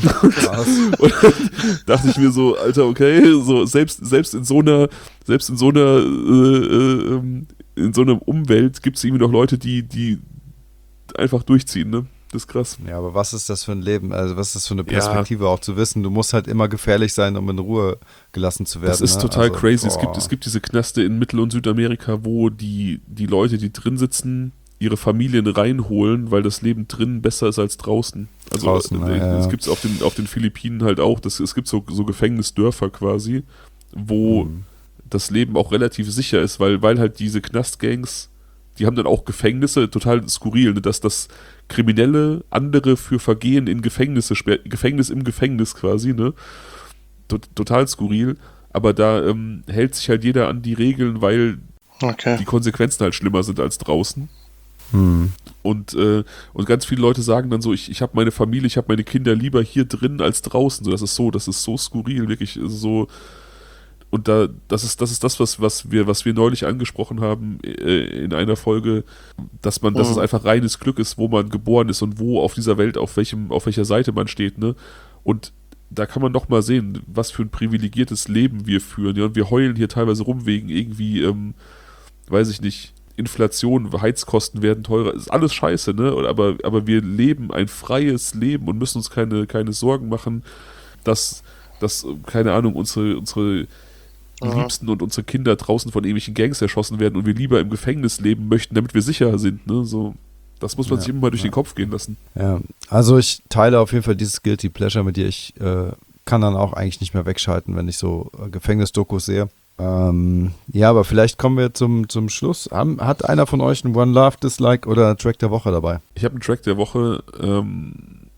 und dann dachte ich mir so, Alter, okay, so selbst, selbst in so einer, selbst in so einer, äh, äh, ähm, in so einer Umwelt gibt es irgendwie noch Leute, die, die einfach durchziehen, ne? Das ist krass. Ja, aber was ist das für ein Leben? Also was ist das für eine Ja. Perspektive auch zu wissen? Du musst halt immer gefährlich sein, um in Ruhe gelassen zu werden. Das ist ne? total Also, crazy. Es boah. gibt, es gibt diese Knaste in Mittel- und Südamerika, wo die, die Leute, die drin sitzen, ihre Familien reinholen, weil das Leben drin besser ist als draußen. Also Draußen, äh, ja, ja. es gibt es auf den, auf den Philippinen halt auch. Das, es gibt so, so Gefängnisdörfer quasi, wo Mhm. das Leben auch relativ sicher ist, weil, weil halt diese Knastgangs, die haben dann auch Gefängnisse, total skurril, ne, dass das Kriminelle andere für Vergehen in Gefängnisse sperren, Gefängnis im Gefängnis quasi, ne? Tot, total skurril, aber da ähm, hält sich halt jeder an die Regeln, weil Okay. die Konsequenzen halt schlimmer sind als draußen. Hm. Und, äh, und ganz viele Leute sagen dann so, ich, ich habe meine Familie, ich habe meine Kinder lieber hier drin als draußen. So, das ist so, das ist so skurril, wirklich so. Und da, das ist, das ist das, was, was wir, was wir neulich angesprochen haben äh, in einer Folge, dass man, dass Mhm. es einfach reines Glück ist, wo man geboren ist und wo auf dieser Welt, auf welchem, auf welcher Seite man steht, ne? Und da kann man doch mal sehen, was für ein privilegiertes Leben wir führen. Ja? Und wir heulen hier teilweise rum wegen irgendwie, ähm, weiß ich nicht, Inflation, Heizkosten werden teurer, ist alles scheiße, ne? Aber, aber wir leben ein freies Leben und müssen uns keine, keine Sorgen machen, dass, dass, keine Ahnung, unsere, unsere Aha. Liebsten und unsere Kinder draußen von irgendwelchen Gangs erschossen werden und wir lieber im Gefängnis leben möchten, damit wir sicher sind, ne? So, das muss man Ja, sich immer mal durch ja. den Kopf gehen lassen. Ja, also ich teile auf jeden Fall dieses Guilty Pleasure mit dir. Ich äh, kann dann auch eigentlich nicht mehr wegschalten, wenn ich so äh, Gefängnisdokus sehe. Ähm, ja, aber vielleicht kommen wir zum, zum Schluss. Haben, hat einer von euch einen One Love Dislike oder Track der Woche dabei? Ich habe einen Track der Woche, ähm,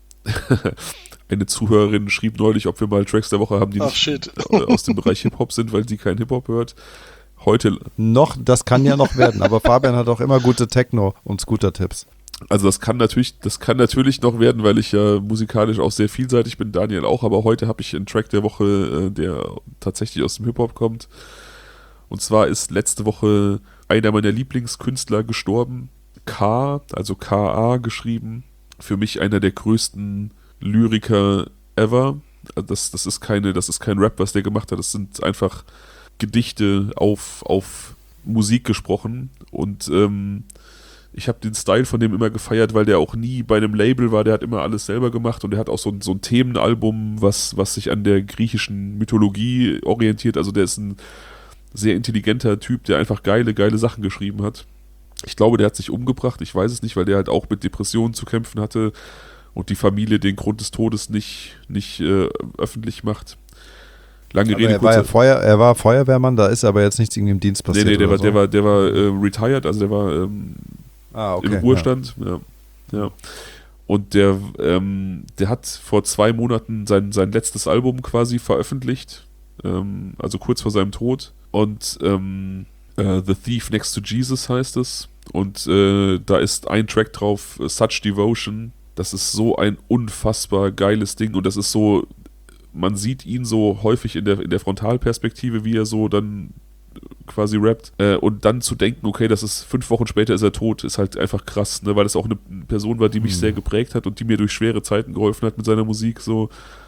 eine Zuhörerin schrieb neulich, ob wir mal Tracks der Woche haben, die Ach, nicht shit. aus dem Bereich Hip-Hop sind, weil sie kein Hip-Hop hört. Heute, Noch, das kann ja noch werden, aber Fabian hat auch immer gute Techno- und Scooter-Tipps. also das kann natürlich, das kann natürlich noch werden, weil ich ja musikalisch auch sehr vielseitig bin, Daniel auch, aber heute habe ich einen Track der Woche, äh, der tatsächlich aus dem Hip-Hop kommt. Und zwar ist letzte Woche einer meiner Lieblingskünstler gestorben, K, also K A geschrieben. Für mich einer der größten Lyriker ever. Also Das, das ist keine, das ist kein Rap, was der gemacht hat. Das sind einfach Gedichte auf, auf Musik gesprochen. Und ähm, ich habe den Style von dem immer gefeiert, weil der auch nie bei einem Label war. Der hat immer alles selber gemacht und der hat auch so ein, so ein Themenalbum, was, was sich an der griechischen Mythologie orientiert. Also der ist ein sehr intelligenter Typ, der einfach geile, geile Sachen geschrieben hat. Ich glaube, der hat sich umgebracht. Ich weiß es nicht, weil der halt auch mit Depressionen zu kämpfen hatte und die Familie den Grund des Todes nicht, nicht äh, öffentlich macht. Lange Aber Rede, er, war ja kurzer... Feuer, er war Feuerwehrmann, da ist aber jetzt nichts irgendwie im Dienst Nee, passiert. nee, der oder war, so. der war, der war äh, retired, also der war ähm, ah, okay, im Ruhestand. Ja. Ja. Und der, ähm, der hat vor zwei Monaten sein, sein letztes Album quasi veröffentlicht, ähm, also kurz vor seinem Tod. Und ähm, äh, The Thief Next to Jesus heißt es. Und äh, da ist ein Track drauf, Such Devotion. Das ist so ein unfassbar geiles Ding. Und das ist so, man sieht ihn so häufig in der, in der Frontalperspektive, wie er so dann quasi rappt. Äh, und dann zu denken, okay, das ist fünf Wochen später ist er tot, ist halt einfach krass, ne? Weil das auch eine Person war, die mich Mhm. sehr geprägt hat und die mir durch schwere Zeiten geholfen hat mit seiner Musik. So.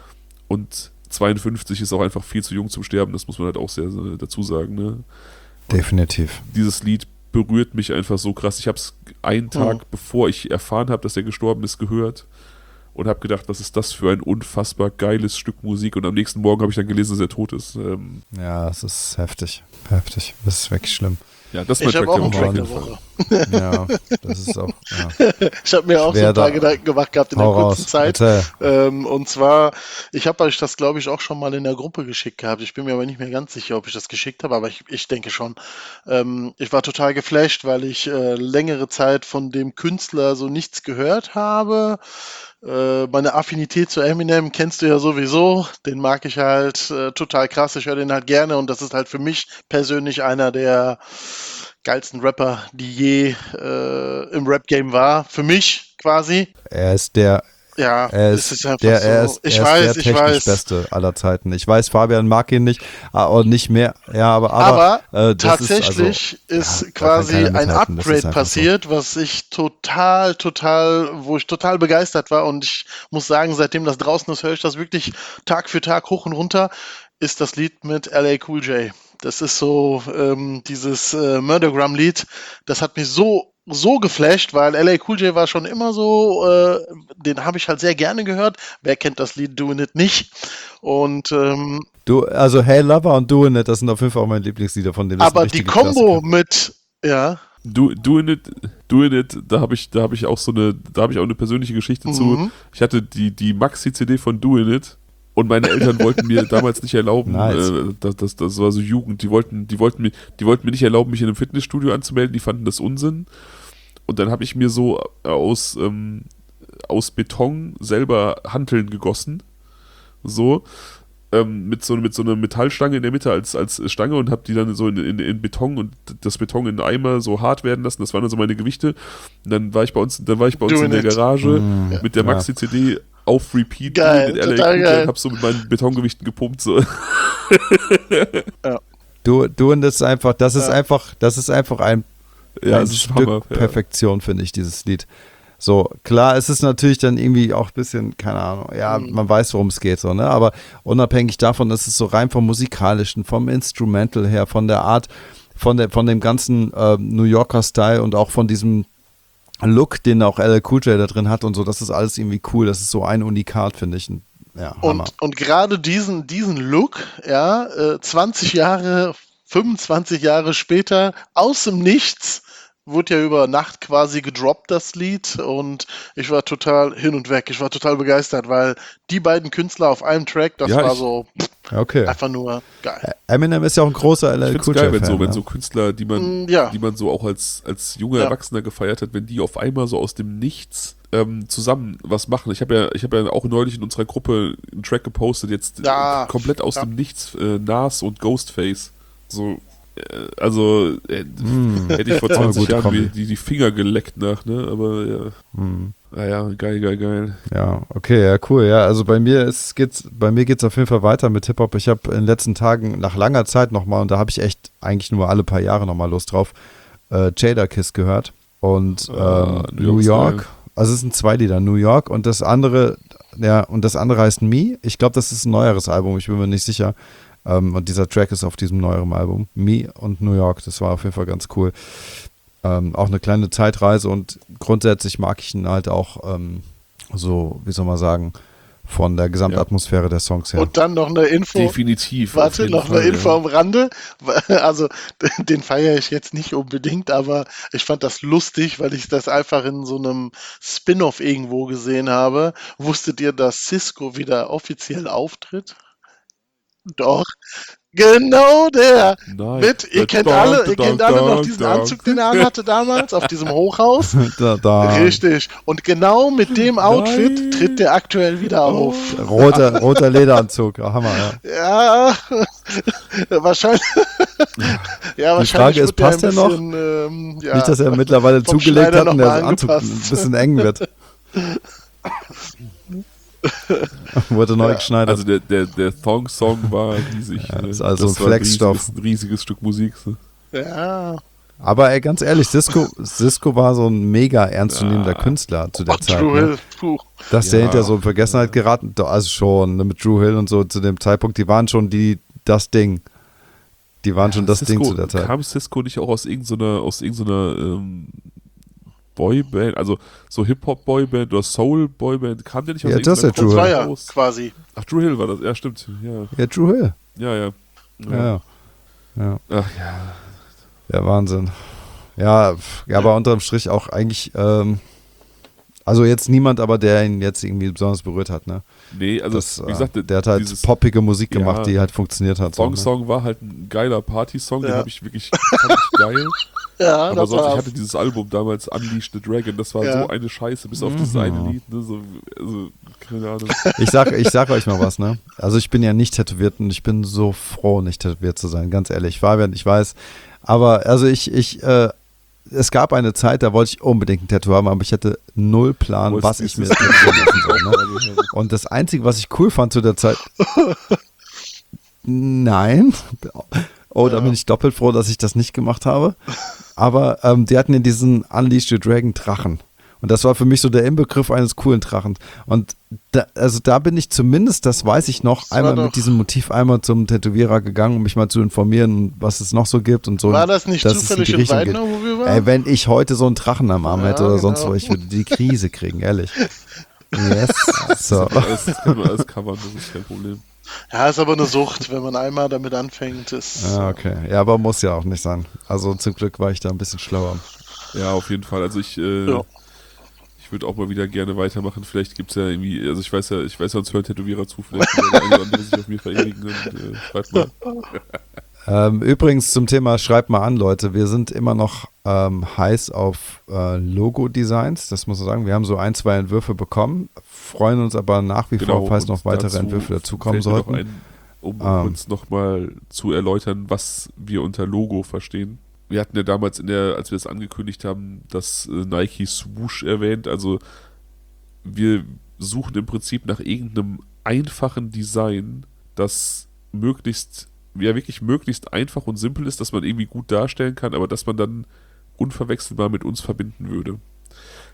Und zweiundfünfzig ist auch einfach viel zu jung zum Sterben, das muss man halt auch sehr, sehr dazu sagen. Ne? Definitiv. Dieses Lied berührt mich einfach so krass. Ich habe es einen Tag, Mhm. bevor ich erfahren habe, dass er gestorben ist, gehört und habe gedacht, was ist das für ein unfassbar geiles Stück Musik. Und am nächsten Morgen habe ich dann gelesen, dass er tot ist. Ähm, Ja, es ist heftig. Heftig. Das ist wirklich schlimm. ja, das ist mein Ich habe Track auch der einen Woche. Track auf der jeden Fall. Woche. Ja, das ist auch. Ja. Ich habe mir auch so Schwer ein paar da- Gedanken gemacht gehabt in der Hau kurzen raus. Zeit. Erzähl. Ähm, und zwar, ich habe euch das, glaube ich, auch schon mal in der Gruppe geschickt gehabt. Ich bin mir aber nicht mehr ganz sicher, ob ich das geschickt habe, aber ich, ich denke schon. Ähm, ich war total geflasht, weil ich äh, längere Zeit von dem Künstler so nichts gehört habe. Äh, meine Affinität zu Eminem kennst du ja sowieso. Den mag ich halt äh, total krass. Ich höre den halt gerne und das ist halt für mich persönlich einer der geilsten Rapper, die je äh, im Rap-Game war. Für mich quasi. Er ist der, Ja, er es ist, einfach der, so. er ist, ich er weiß, ist der ich technisch weiß. Beste aller Zeiten. Ich weiß, Fabian mag ihn nicht, aber nicht mehr. Ja, aber, aber, Aber äh, das tatsächlich ist, also, ist, ja, da kann quasi keiner ein mithalten, das ist Upgrade einfach passiert, was ich total, total, wo ich total begeistert war. Und ich muss sagen, seitdem das draußen ist, höre ich das wirklich Tag für Tag hoch und runter, ist das Lied mit L A Cool J. Das ist so ähm, dieses äh, Murdergram-Lied. Das hat mich so so geflasht, weil L A Cool J war schon immer so, äh, den habe ich halt sehr gerne gehört. Wer kennt das Lied Doing It nicht? Und ähm, Du, also Hey Lover und Doing It, das sind auf jeden Fall auch meine Lieblingslieder von dem. Das sind aber die richtige Kombo Klassiker. mit, ja, Do, doing it, doing it, da habe ich, da habe ich auch so eine, da habe ich auch eine persönliche Geschichte zu. Mhm. Ich hatte die, die Maxi-C D von Doing It und meine Eltern wollten mir damals nicht erlauben, Nice. äh, das, das, das war so Jugend, die wollten, die wollten mir, die wollten mir nicht erlauben, mich in einem Fitnessstudio anzumelden, die fanden das Unsinn. Und dann habe ich mir so aus, ähm, aus Beton selber Hanteln gegossen. So. Ähm, mit, so mit so einer Metallstange in der Mitte als, als Stange und habe die dann so in, in, in Beton und das Beton in einen Eimer so hart werden lassen. Das waren dann so meine Gewichte. Und dann war ich bei uns, dann war ich bei uns Doing in der it. Garage Mm, mit der ja. Maxi-C D auf Repeat Geil, mit L A total Cool J geil. und hab so mit meinen Betongewichten gepumpt. So. Du, Doing It ist einfach, das ist Ja. einfach, das ist einfach ein Ja, ein das ist Stück Hammer. Ja. Perfektion, finde ich, dieses Lied. So, klar, es ist natürlich dann irgendwie auch ein bisschen, keine Ahnung, ja, Mhm. man weiß, worum es geht, so, ne? Aber unabhängig davon ist es so rein vom Musikalischen, vom Instrumental her, von der Art, von, der, von dem ganzen äh, New Yorker Style und auch von diesem Look, den auch L L Cool J da drin hat und so, das ist alles irgendwie cool. Das ist so ein Unikat, finde ich. Ja, Hammer. Und, und gerade diesen, diesen Look, ja, äh, zwanzig Jahre, fünfundzwanzig Jahre später, aus dem Nichts, wurde ja über Nacht quasi gedroppt, das Lied. Und ich war total hin und weg. Ich war total begeistert, weil die beiden Künstler auf einem Track, das Ja, war ich- so pff, Okay. einfach nur geil. Eminem ist ja auch ein großer L Ich L finde Cool es geil, J wenn Fan. so, wenn ne? so Künstler, die man, Mm, ja. die man so auch als, als junger Ja. Erwachsener gefeiert hat, wenn die auf einmal so aus dem Nichts ähm, zusammen was machen. Ich habe ja, ich habe ja auch neulich in unserer Gruppe einen Track gepostet, jetzt Ja. äh, komplett aus Ja. dem Nichts, äh, Nas und Ghostface. So, äh, also äh, Hm. hätte ich vor Auch eine zwanzig gute Jahren Kombi. mir die, die Finger geleckt nach, ne? Aber ja. Hm. Naja, geil, geil, geil. Ja, okay, ja, cool. Ja, also bei mir ist, geht's, bei mir geht's auf jeden Fall weiter mit Hip-Hop. Ich habe in den letzten Tagen nach langer Zeit nochmal, und da habe ich echt eigentlich nur alle paar Jahre nochmal Lust drauf, äh, Jadakiss gehört. Und Ah, ähm, New New York York, also es sind zwei Lieder, New York und das andere, ja, und das andere heißt Me. Ich glaube, das ist ein neueres Album, ich bin mir nicht sicher. Ähm, und dieser Track ist auf diesem neueren Album. Me und New York, das war auf jeden Fall ganz cool. Ähm, auch eine kleine Zeitreise und grundsätzlich mag ich ihn halt auch ähm, so, wie soll man sagen, von der Gesamtatmosphäre der Songs her. Und dann noch eine Info. Definitiv. auf Warte, jeden noch Fall, eine Info ja. am Rande. Also, den feiere ich jetzt nicht unbedingt, aber ich fand das lustig, weil ich das einfach in so einem Spin-off irgendwo gesehen habe. Wusstet ihr, dass Cisco wieder offiziell auftritt? Doch. Genau der. Nein. Mit, ihr kennt alle, ihr kennt alle noch diesen Anzug, den er anhatte damals, auf diesem Hochhaus. da, da, Richtig. Und genau mit dem Outfit Nein. tritt der aktuell wieder auf. roter, roter Lederanzug, ja, Hammer, ja. Ja, wahrscheinlich. Ja, Die Frage ist, wird der passt er ein noch? bisschen, ähm, ja, Nicht, dass er mittlerweile vom zugelegt Schneider hat und noch mal der Anzug ein angepasst. bisschen eng wird. Wurde neu Ja, geschneidert. Also der, der, der Thong-Song war riesig. Ja, ne? ist also das ein war Flexstoff. riesiges, ein riesiges Stück Musik. So. Ja. Aber ey, ganz ehrlich, Cisco, Cisco war so ein mega ernstzunehmender Ja. Künstler zu der Oh, Zeit. Drew Ne? Hill. Puh. Dass der Ja. hinter so in Vergessenheit geraten, doch, also schon, ne, mit Drew Hill und so zu dem Zeitpunkt, die waren schon die, das Ding. Die waren schon das Cisco, Ding zu der Zeit. Kam Cisco nicht auch aus irgendeiner, aus irgendeiner ähm, Boyband, also so Hip-Hop-Boyband oder Soul-Boyband, kam der nicht aus Ja, das ist irgendeiner ja Drew Das Hill. war ja raus? quasi. Ach, Drew Hill war das, ja stimmt, ja, Ja, Drew Hill. ja, ja. Ja, ja. ja. Ach ja, Ja, Wahnsinn. Ja, pf, ja, aber unterm Strich auch eigentlich, ähm, also jetzt niemand, aber der ihn jetzt irgendwie besonders berührt hat, ne? nee, also Das, wie gesagt, äh, der hat halt dieses poppige Musik Ja. gemacht, die halt funktioniert hat. So, ne? Song-Song war halt ein geiler Party-Song, den Ja. habe ich wirklich, fand ich geil. Ja, Aber das sonst, ich war hatte dieses Album damals, Unleash the Dragon, das war Ja. so eine Scheiße, bis auf Mhm. dieses eine Lied, ne, so, also, keine Ahnung. Ich sag, ich sag euch mal was, ne? Also ich bin ja nicht tätowiert und ich bin so froh, nicht tätowiert zu sein, ganz ehrlich. Fabian, ich weiß. Aber also ich, ich, äh, es gab eine Zeit, da wollte ich unbedingt ein Tattoo haben, aber ich hatte null Plan, Wolltest was du ich mir dieses- tätowieren lassen soll. Ne? Und das Einzige, was ich cool fand zu der Zeit. Nein. Oh, da Ja. bin ich doppelt froh, dass ich das nicht gemacht habe. Aber ähm, die hatten ja diesen Unleash the Dragon Drachen. Und das war für mich so der Inbegriff eines coolen Drachens. Und da, also da bin ich zumindest, das weiß ich noch, Das war einmal doch- mit diesem Motiv einmal zum Tätowierer gegangen, um mich mal zu informieren, was es noch so gibt und so. War das nicht dass es in zufällig die in Richtung Weidenau, wo wir waren? Ey, wenn ich heute so einen Drachen am Arm Ja, hätte oder sonst genau. wo, ich würde die Krise kriegen, ehrlich. Yes. So. Das können wir alles covern, das ist kein Problem. Ja, ist aber eine Sucht, wenn man einmal damit anfängt. Ist, Ja, okay. Ja, aber muss ja auch nicht sein. Also zum Glück war ich da ein bisschen schlauer. Ja, auf jeden Fall. Also ich, äh, Ja. ich würde auch mal wieder gerne weitermachen. Vielleicht gibt es ja irgendwie, also ich weiß ja, ich weiß ja, uns hören Tätowierer zu, vielleicht will der eine oder andere sich auf mir verewigen und äh, schreibt mal. Ähm, übrigens zum Thema, schreibt mal an, Leute. Wir sind immer noch ähm, heiß auf äh, Logo-Designs. Das muss man sagen. Wir haben so ein, zwei Entwürfe bekommen, freuen uns aber nach wie vor, falls und noch weitere dazu Entwürfe dazukommen fällt mir noch sollten. ein, um Ähm. uns nochmal zu erläutern, was wir unter Logo verstehen. Wir hatten ja damals, in der, als wir das angekündigt haben, das äh, Nike Swoosh erwähnt. Also wir suchen im Prinzip nach irgendeinem einfachen Design, das möglichst, ja wirklich möglichst einfach und simpel ist, dass man irgendwie gut darstellen kann, aber dass man dann unverwechselbar mit uns verbinden würde.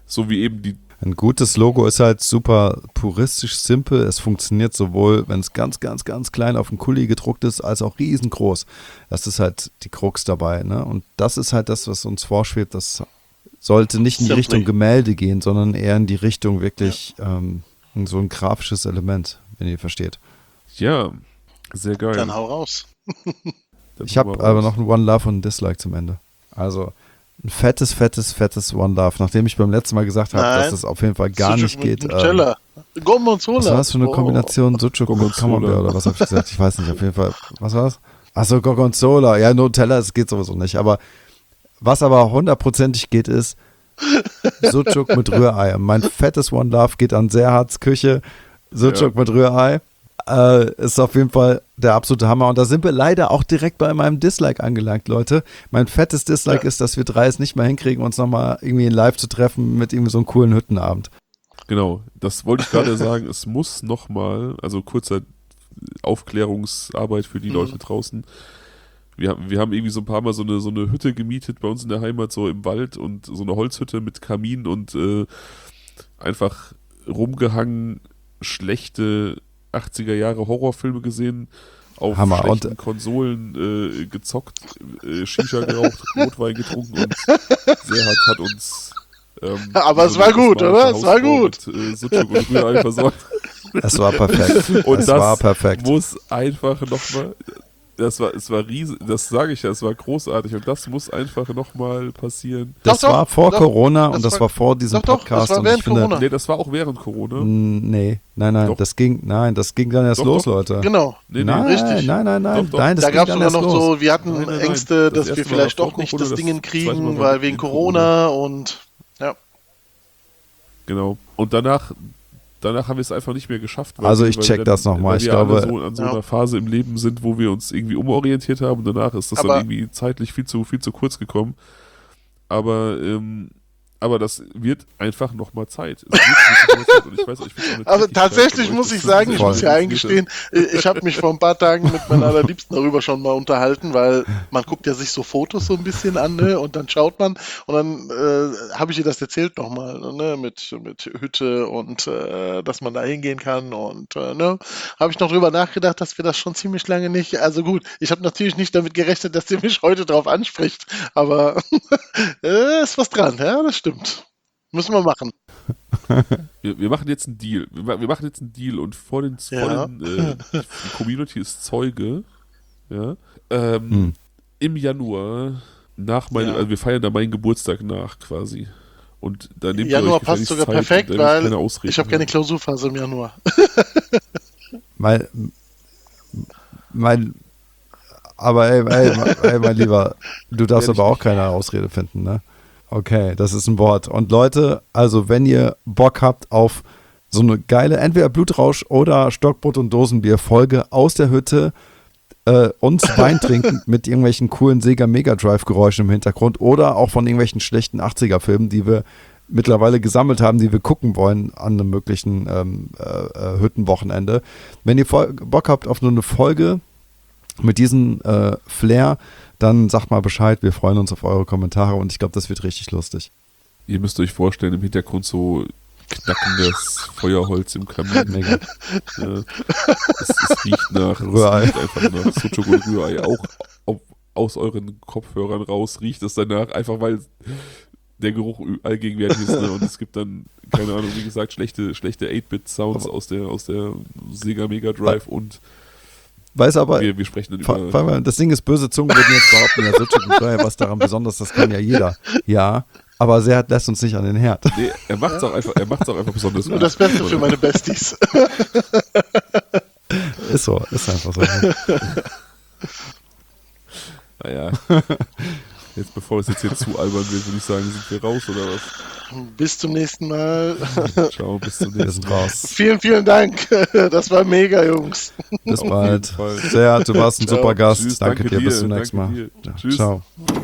So wie eben die. Ein gutes Logo ist halt super puristisch simpel. Es funktioniert sowohl, wenn es ganz, ganz, ganz klein auf dem Kuli gedruckt ist, als auch riesengroß. Das ist halt die Krux dabei. Ne? Und das ist halt das, was uns vorschwebt. Das sollte nicht in die Simply. Richtung Gemälde gehen, sondern eher in die Richtung wirklich ja. ähm, so ein grafisches Element, wenn ihr versteht. Ja, sehr geil. Dann hau raus. Dann Ich habe aber noch ein One Love und ein Dislike zum Ende. Also ein fettes, fettes, fettes One Love. Nachdem ich beim letzten Mal gesagt habe, dass das auf jeden Fall gar Sucuk nicht geht. Mit Nutella. Ähm, Gorgonzola. Was war das für eine Oh. Kombination? Sucuk mit Gorgonzola. Camembert oder was habe ich gesagt? Ich weiß nicht, auf jeden Fall. Was war's? Achso, Gorgonzola. Ja, Nutella, das geht sowieso nicht. Aber was aber hundertprozentig geht, ist Sucuk mit Rührei. Mein fettes One Love geht an Serhards Küche. Sucuk Ja. mit Rührei. Äh, ist auf jeden Fall der absolute Hammer. Und da sind wir leider auch direkt bei meinem Dislike angelangt, Leute. Mein fettes Dislike Ja. ist, dass wir drei es nicht mehr hinkriegen, uns nochmal irgendwie in live zu treffen mit irgendwie so einem coolen Hüttenabend. Genau, das wollte ich gerade sagen. Es muss nochmal, also kurzer Aufklärungsarbeit für die Mhm. Leute draußen. Wir haben, wir haben irgendwie so ein paar Mal so eine, so eine Hütte gemietet bei uns in der Heimat, so im Wald und so eine Holzhütte mit Kamin und äh, einfach rumgehangen, schlechte achtziger Jahre Horrorfilme gesehen, auf Hammer. schlechten Und- Konsolen äh, gezockt, äh, Shisha geraucht, Rotwein getrunken und Serhat hat uns ähm, Aber es so war eine gut, osmanische oder? Es war Hausfrau gut. Mit, äh, Sucuk und Rührei versorgt. Es war perfekt. Und es das war perfekt. muss einfach nochmal, das war, es war riesig, das sage ich ja, es war großartig und das muss einfach nochmal passieren. Das Doch, doch, war vor doch. Corona und Das das war- war vor diesem doch, doch, das Podcast. war und während ich finde, Corona. Nee, das war auch während Corona. Mm, Nee, nein, nein, Doch. das ging, nein, das ging dann erst Doch, los, doch. Leute. Genau. Nee, nee, nein, richtig. nein, nein, nein, Doch, doch. nein, das Da ging gab es dann sogar erst noch los. so, wir hatten Nein, nein, nein. Ängste, Das dass wir erste Mal vielleicht war doch vor nicht Corona, das das Ding zweite kriegen, Mal war weil wegen in Corona und ja. Genau. Und danach, danach haben wir es einfach nicht mehr geschafft. weil Also wir- ich weil check wir das nochmal. weil Ich wir alle glaube- so an so Ja. einer Phase im Leben sind, wo wir uns irgendwie umorientiert haben. Und danach ist das Aber- dann irgendwie zeitlich viel zu, viel zu kurz gekommen. Aber, ähm, aber das wird einfach nochmal Zeit. Es wird wirklich noch mal Zeit. Und ich weiß, ich find's auch eine Aber Tätigkeit tatsächlich von euch, muss das ich ist sagen, ich Voll. muss ja eingestehen, ich habe mich vor ein paar Tagen mit meiner Allerliebsten darüber schon mal unterhalten, weil man guckt ja sich so Fotos so ein bisschen an, ne, und dann schaut man und dann äh, habe ich ihr das erzählt nochmal, ne, mit, mit Hütte und äh, dass man da hingehen kann und äh, ne, habe ich noch drüber nachgedacht, dass wir das schon ziemlich lange nicht, also gut, ich habe natürlich nicht damit gerechnet, dass sie mich heute drauf anspricht, aber äh, ist was dran, ja, das stimmt. Müssen wir machen. Wir, wir machen jetzt einen Deal. Wir, ma- wir machen jetzt einen Deal und vor den, Ja. vor den äh, die Community ist Zeuge. Ja. Ähm, Hm. Im Januar nach meinem, Ja. also wir feiern da meinen Geburtstag nach quasi. Und da nehmt ihr Januar euch passt gefälligst sogar Zeit perfekt, und da müsst weil keine Ausreden ich habe keine haben. Klausurphase im Januar. Mein, mein, aber ey, ey, ey, mein Lieber, du darfst Werd ich aber auch nicht. keine Ausrede finden, ne? Okay, das ist ein Wort. Und Leute, also wenn ihr Bock habt auf so eine geile, entweder Blutrausch oder Stockbrot und Dosenbier-Folge aus der Hütte, äh, uns Wein trinken mit irgendwelchen coolen Sega Mega Drive Geräuschen im Hintergrund oder auch von irgendwelchen schlechten achtziger-Filmen, die wir mittlerweile gesammelt haben, die wir gucken wollen an einem möglichen ähm, äh, äh, Hüttenwochenende. Wenn ihr Fol- Bock habt auf nur eine Folge mit diesem äh, Flair, dann sagt mal Bescheid. Wir freuen uns auf eure Kommentare und ich glaube, das wird richtig lustig. Ihr müsst euch vorstellen, im Hintergrund so knackendes Feuerholz im Kamin. Mega. Ja. Es, es riecht nach, Rührei. es riecht einfach nach Sucuk und Rührei. Auch auf, aus euren Kopfhörern raus riecht es danach, einfach weil der Geruch allgegenwärtig ist. Ne? Und es gibt dann, keine Ahnung, wie gesagt, schlechte, schlechte acht-Bit-Sounds aus der, aus der Sega Mega Drive und Weiß aber, wir, wir sprechen dann Fa- über... Fa- das Ding ist, böse Zungen würden jetzt behaupten, ja, Sucuk und Rührei, was daran besonders, das kann ja jeder. Ja, aber Serhat lässt uns nicht an den Herd. Nee, er macht es auch einfach, er macht's auch einfach besonders Nur gut. das Beste für meine Besties. Ist so, ist einfach so. Naja. Jetzt, bevor es jetzt hier zu albern wird, würde ich sagen, sind wir raus oder was? Bis zum nächsten Mal. Ciao, bis zum Wir nächsten sind raus. Vielen, vielen Dank. Das war mega, Jungs. Bis Auf bald. jeden Fall. Serhat, du warst ein Ciao. super Gast. Tschüss, danke, danke dir, bis dir, zum nächsten danke Mal. dir. Ja, Tschüss. ciao.